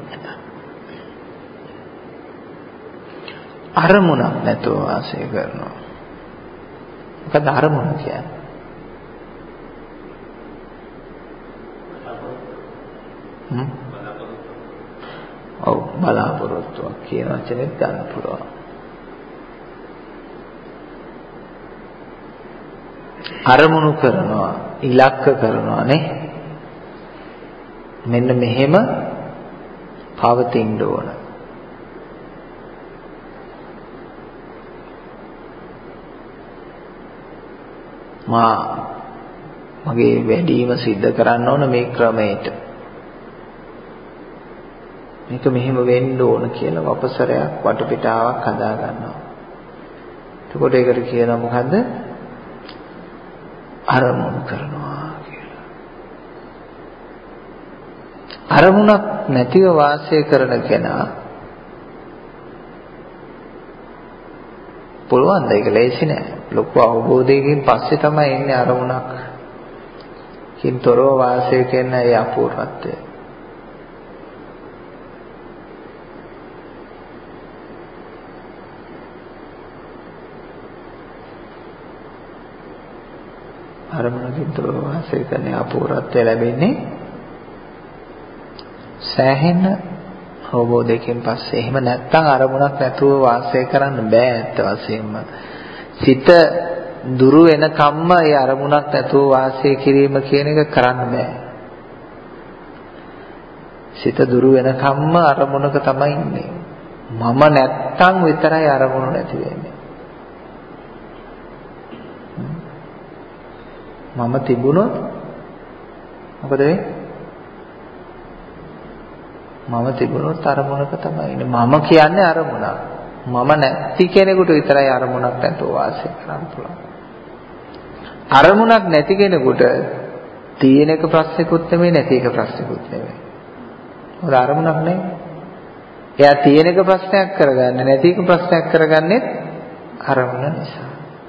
අරමුණක් නැතුව වාසය කරනවා. මොකද අරමුණ කියන්නේ? හ්ම් ඔව් බලාපොරොත්තුවක් කියන වචනේ ගන්න පුළුවන්. අරමුණු කරනවා, ඉලක්ක කරනවා නේ. මෙන්න මෙහෙම පවතින්න ඕන. මා මගේ වැඩිම සිද්ධ කරන්න ඕන මේ ක්‍රමයට. මේක මෙහෙම වෙන්න ඕන කියලා වපසරයක් වටපිටාවක් හදා ගන්නවා. එතකොට ඒකට කියනවා මොකද්ද? අරමුණු කරනවා කියලා. අරමුණක් නැතිව වාසය කරන කෙනා පුළුවන් ද? ඒක ලේසි නෑ. ලොකු අවබෝධයකින් පස්සේ තමයි එන්නේ අරමුණක්. කින්තරෝ වාසය කරන ඒ අපූර්වත්වය. අරමුණකින් තොරව වාසය කරන අපූර්වත්වය ලැබෙන්නේ සෑහෙන අවබෝධයකින් පස්සේ. එහෙම නැත්නම් අරමුණක් නැතුව වාසය කරන්න බෑ ඇත්ත වශයෙන්ම. සිත දුරු වෙනකම්ම ඒ අරමුණක් නැතුව වාසය කිරීම කියන එක කරන්න බෑ. සිත දුරු වෙනකම්ම අරමුණක තමයි ඉන්නේ. මම නැත්තම් විතරයි අරමුණ නැති වෙන්නේ. මම තිබුණොත් මොකද වෙන්නේ? මම තිබුණොත් අරමුණක තමයි ඉන්නේ. මම කියන්නේ අරමුණක්. මම නැති කෙනෙකුට විතරයි අරමුණක් නැතුව වාසය කරන්න පුළුවන්. අරමුණක් නැති කෙනෙකුට තියෙන එක ප්‍රශ්නකුත් නෙමෙයි නැති එක ප්‍රශ්නකුත් නෙමෙයි. මොකද අරමුණක් නැහැ. එයා තියෙන එක ප්‍රශ්නයක් කරගන්න නැති එක ප්‍රශ්නයක් කරගන්නේ අරමුණ නිසා.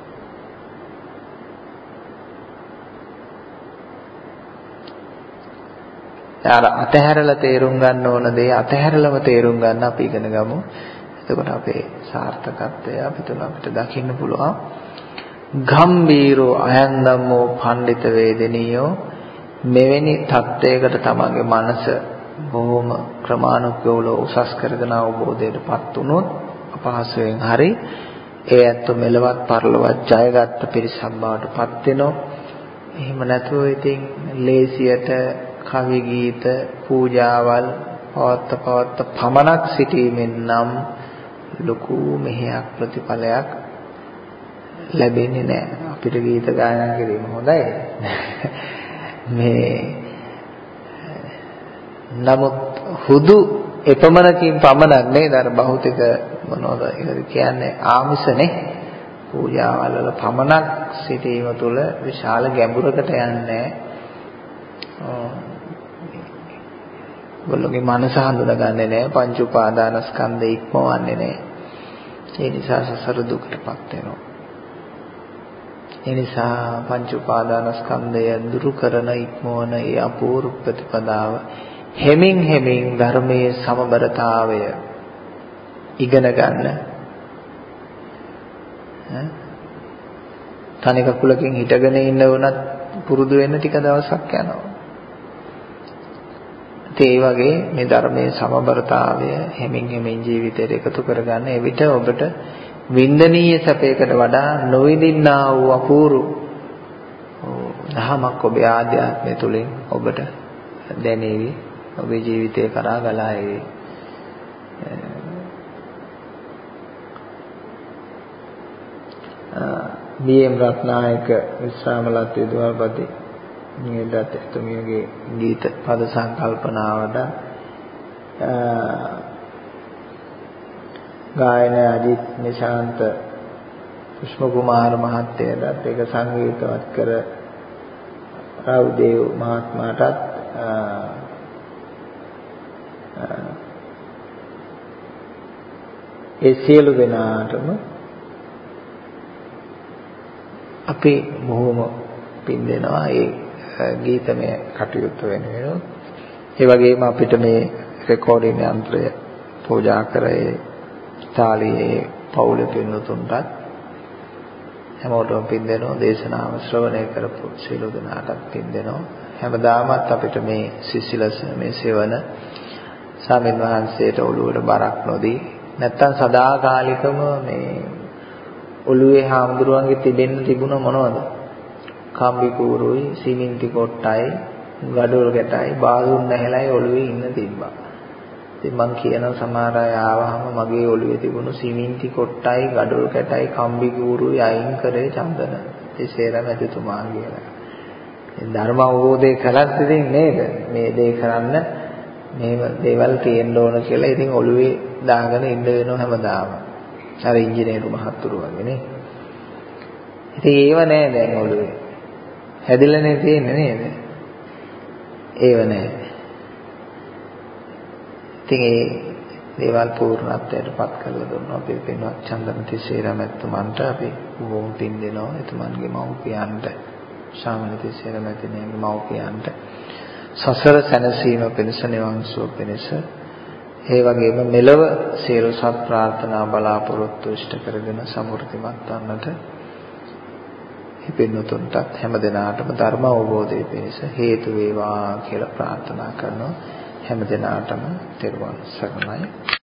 අර අතහැරලා තේරුම් ගන්න ඕන දේ අතහැරලම තේරුම් ගන්න අපි ඉගෙන ගමු. එතකොට අපේ සාර්ථකත්වය අපිට අපිට දකින්න පුළුවන්. ගම්බීරෝ අයං ධම්මෝ පණ්ඩිත වේදනීයෝ මෙවැනි தත්වයකට තමගේ මනස බොහොම ක්‍රමානුකූලව උසස් කරගෙන අවබෝධයටපත් වුණොත් අපහසුයෙන් හරි ඒ ඇත්ත මෙලවත් පරලොවත් ජයගත්ත පිරිසක් බවට පත් වෙනවා. එහෙම නැතුව ඉතින් ලේසියට කවි ගීත පූජාවල් පවත්ත පවත්ත පමණක් සිටීමෙන් නම් ලොකු මෙහෙයක් ප්‍රතිඵලයක් ලැබෙන්නේ නැහැ. අපිට ගීත ගායනා කිරීම හොඳයි. මේ නමුත් හුදු එපමණකින් පමණක් නේද අර භෞතික මොනවද ඒකද කියන්නේ ආමිෂනේ පූජාවල් වල පමණක් සිටීම තුළ විශාල ගැඹුරකට යන්නේ ඔයගොල්ලෝගේ මනස හඳුනගන්නේ නැහැ පංච උපාදානස්කන්ධය ඉක්මවන්නේ නැහැ. ඒ නිසා සසර දුකටපත් වෙනවා. ඒ නිසා පංච උපාදානස්කන්ධය දුරු කරන ඉක්මවන ඒ අපූර්ව ප්‍රතිපදාව හෙමින් හෙමින් ධර්මයේ සමබරතාවය ඉගෙන ගන්න. තනි කකුලකින් හිටගෙන ඉන්න වුණත් පුරුදු වෙන්න ටික දවසක් යනවා. ඒ වගේ මේ ධර්මයේ සමබරතාවය හැමින් හැමින් ජීවිතයට එකතු කරගන්න. එවිට ඔබට වින්දනීය සැපයකට වඩා නොවිඳින්නා වූ අපූර්ව දහමක් ඔබේ ආධ්‍යාත්මය තුළින් ඔබට දැනේවි. ඔබේ ජීවිතය කරා ගලා ඒවි. බී.එම්. රත්නායක විශ්‍රාමලත් විදුහල්පති නියදත් එතුමියගේ ගීත පද සංකල්පනාවට ගායන අජිත් නිශාන්ත පුෂ්ප කුමාර මහත්තයාට ඒක සංගීතවත් කර රාව්දේව් මහත්මයාටත් ඒ සියලු දෙනාටම අපි බොහොම පින් දෙනවා ඒ ගීතමය කටයුත්ත වෙනුවෙන්. ඒ වගේම අපිට මේ රෙකෝඩින් යන්ත්‍රය පූජා කරේ ඉතාලියේ පවුලේ පින්වතුන්ටත් හැමෝටම පින් දෙනවා. දේශනාව ශ්‍රවණය කරපු සියලු දෙනාටත් පින් දෙනවා. හැමදාමත් අපිට මේ සිසිලස මේ සෙවන ස්වාමීන් වහන්සේට ඔළුවට බරක් නොදී නැත්තම් සදාකාලිකම මේ ඔළුවේ හාමුදුරුවන්ගේ තිබෙන්න තිබුණ මොනවද? කම්බි කූරුයි, සිමෙන්ති කොට්ටයි, ගඩොල් ගැටයි, බාදුන් නැහැලයි ඔළුවේ ඉන්න තිබ්බා. ඉතින් මං කියන සමහර අය ආවහම මගේ ඔළුවේ තිබුණු සිමෙන්ති කොට්ටයි, ගඩොල් ගැටයි, කම්බි කූරුයි අයින් කරේ චන්දන තිසේරම ඇතිතුමා කියලා. ධර්ම අවබෝධය කළත් ඉතින් නේද මේ දේ කරන්න මේව දේවල් තියෙන්න ඕන කියලා ඉතින් ඔළුවේ දාගෙන ඉන්න වෙනව හැමදාම. අර ඉංජිනේරු මහත්තුරු වගේ නේ. ඉතින් ඒව නෑ දැන් ඔළුවේ. හැදිලානේ තියෙන්නේ නේද? ඒව නෑ. ඉතින් ඒ දේවල් පූර්ණත්වයට පත් කරලා දුන්නා. අපි පින්වත් චන්දනති සේරමැතිතුමන්ට අපි බොහොම පින් දෙනවා. එතුමන්ගේ මව්පියන්ට, ශාමලති සේරමැතිණියගේ මව්පියන්ට සසර සැනසීම පිණිස, නිවන් සුව පිණිස, ඒ වගේම මෙලව සියලු සත් ප්‍රාර්ථනා බලාපොරොත්තු ඉෂ්ට කරගෙන සමෘද්ධිමත් වන්නට මේ පින්වතුන්ටත් හැම දිනාටම ධර්ම අවබෝධය පිණිස හේතු වේවා කියලා ප්‍රාර්ථනා කරනවා. හැම දිනාටම තෙරුවන් සරණයි.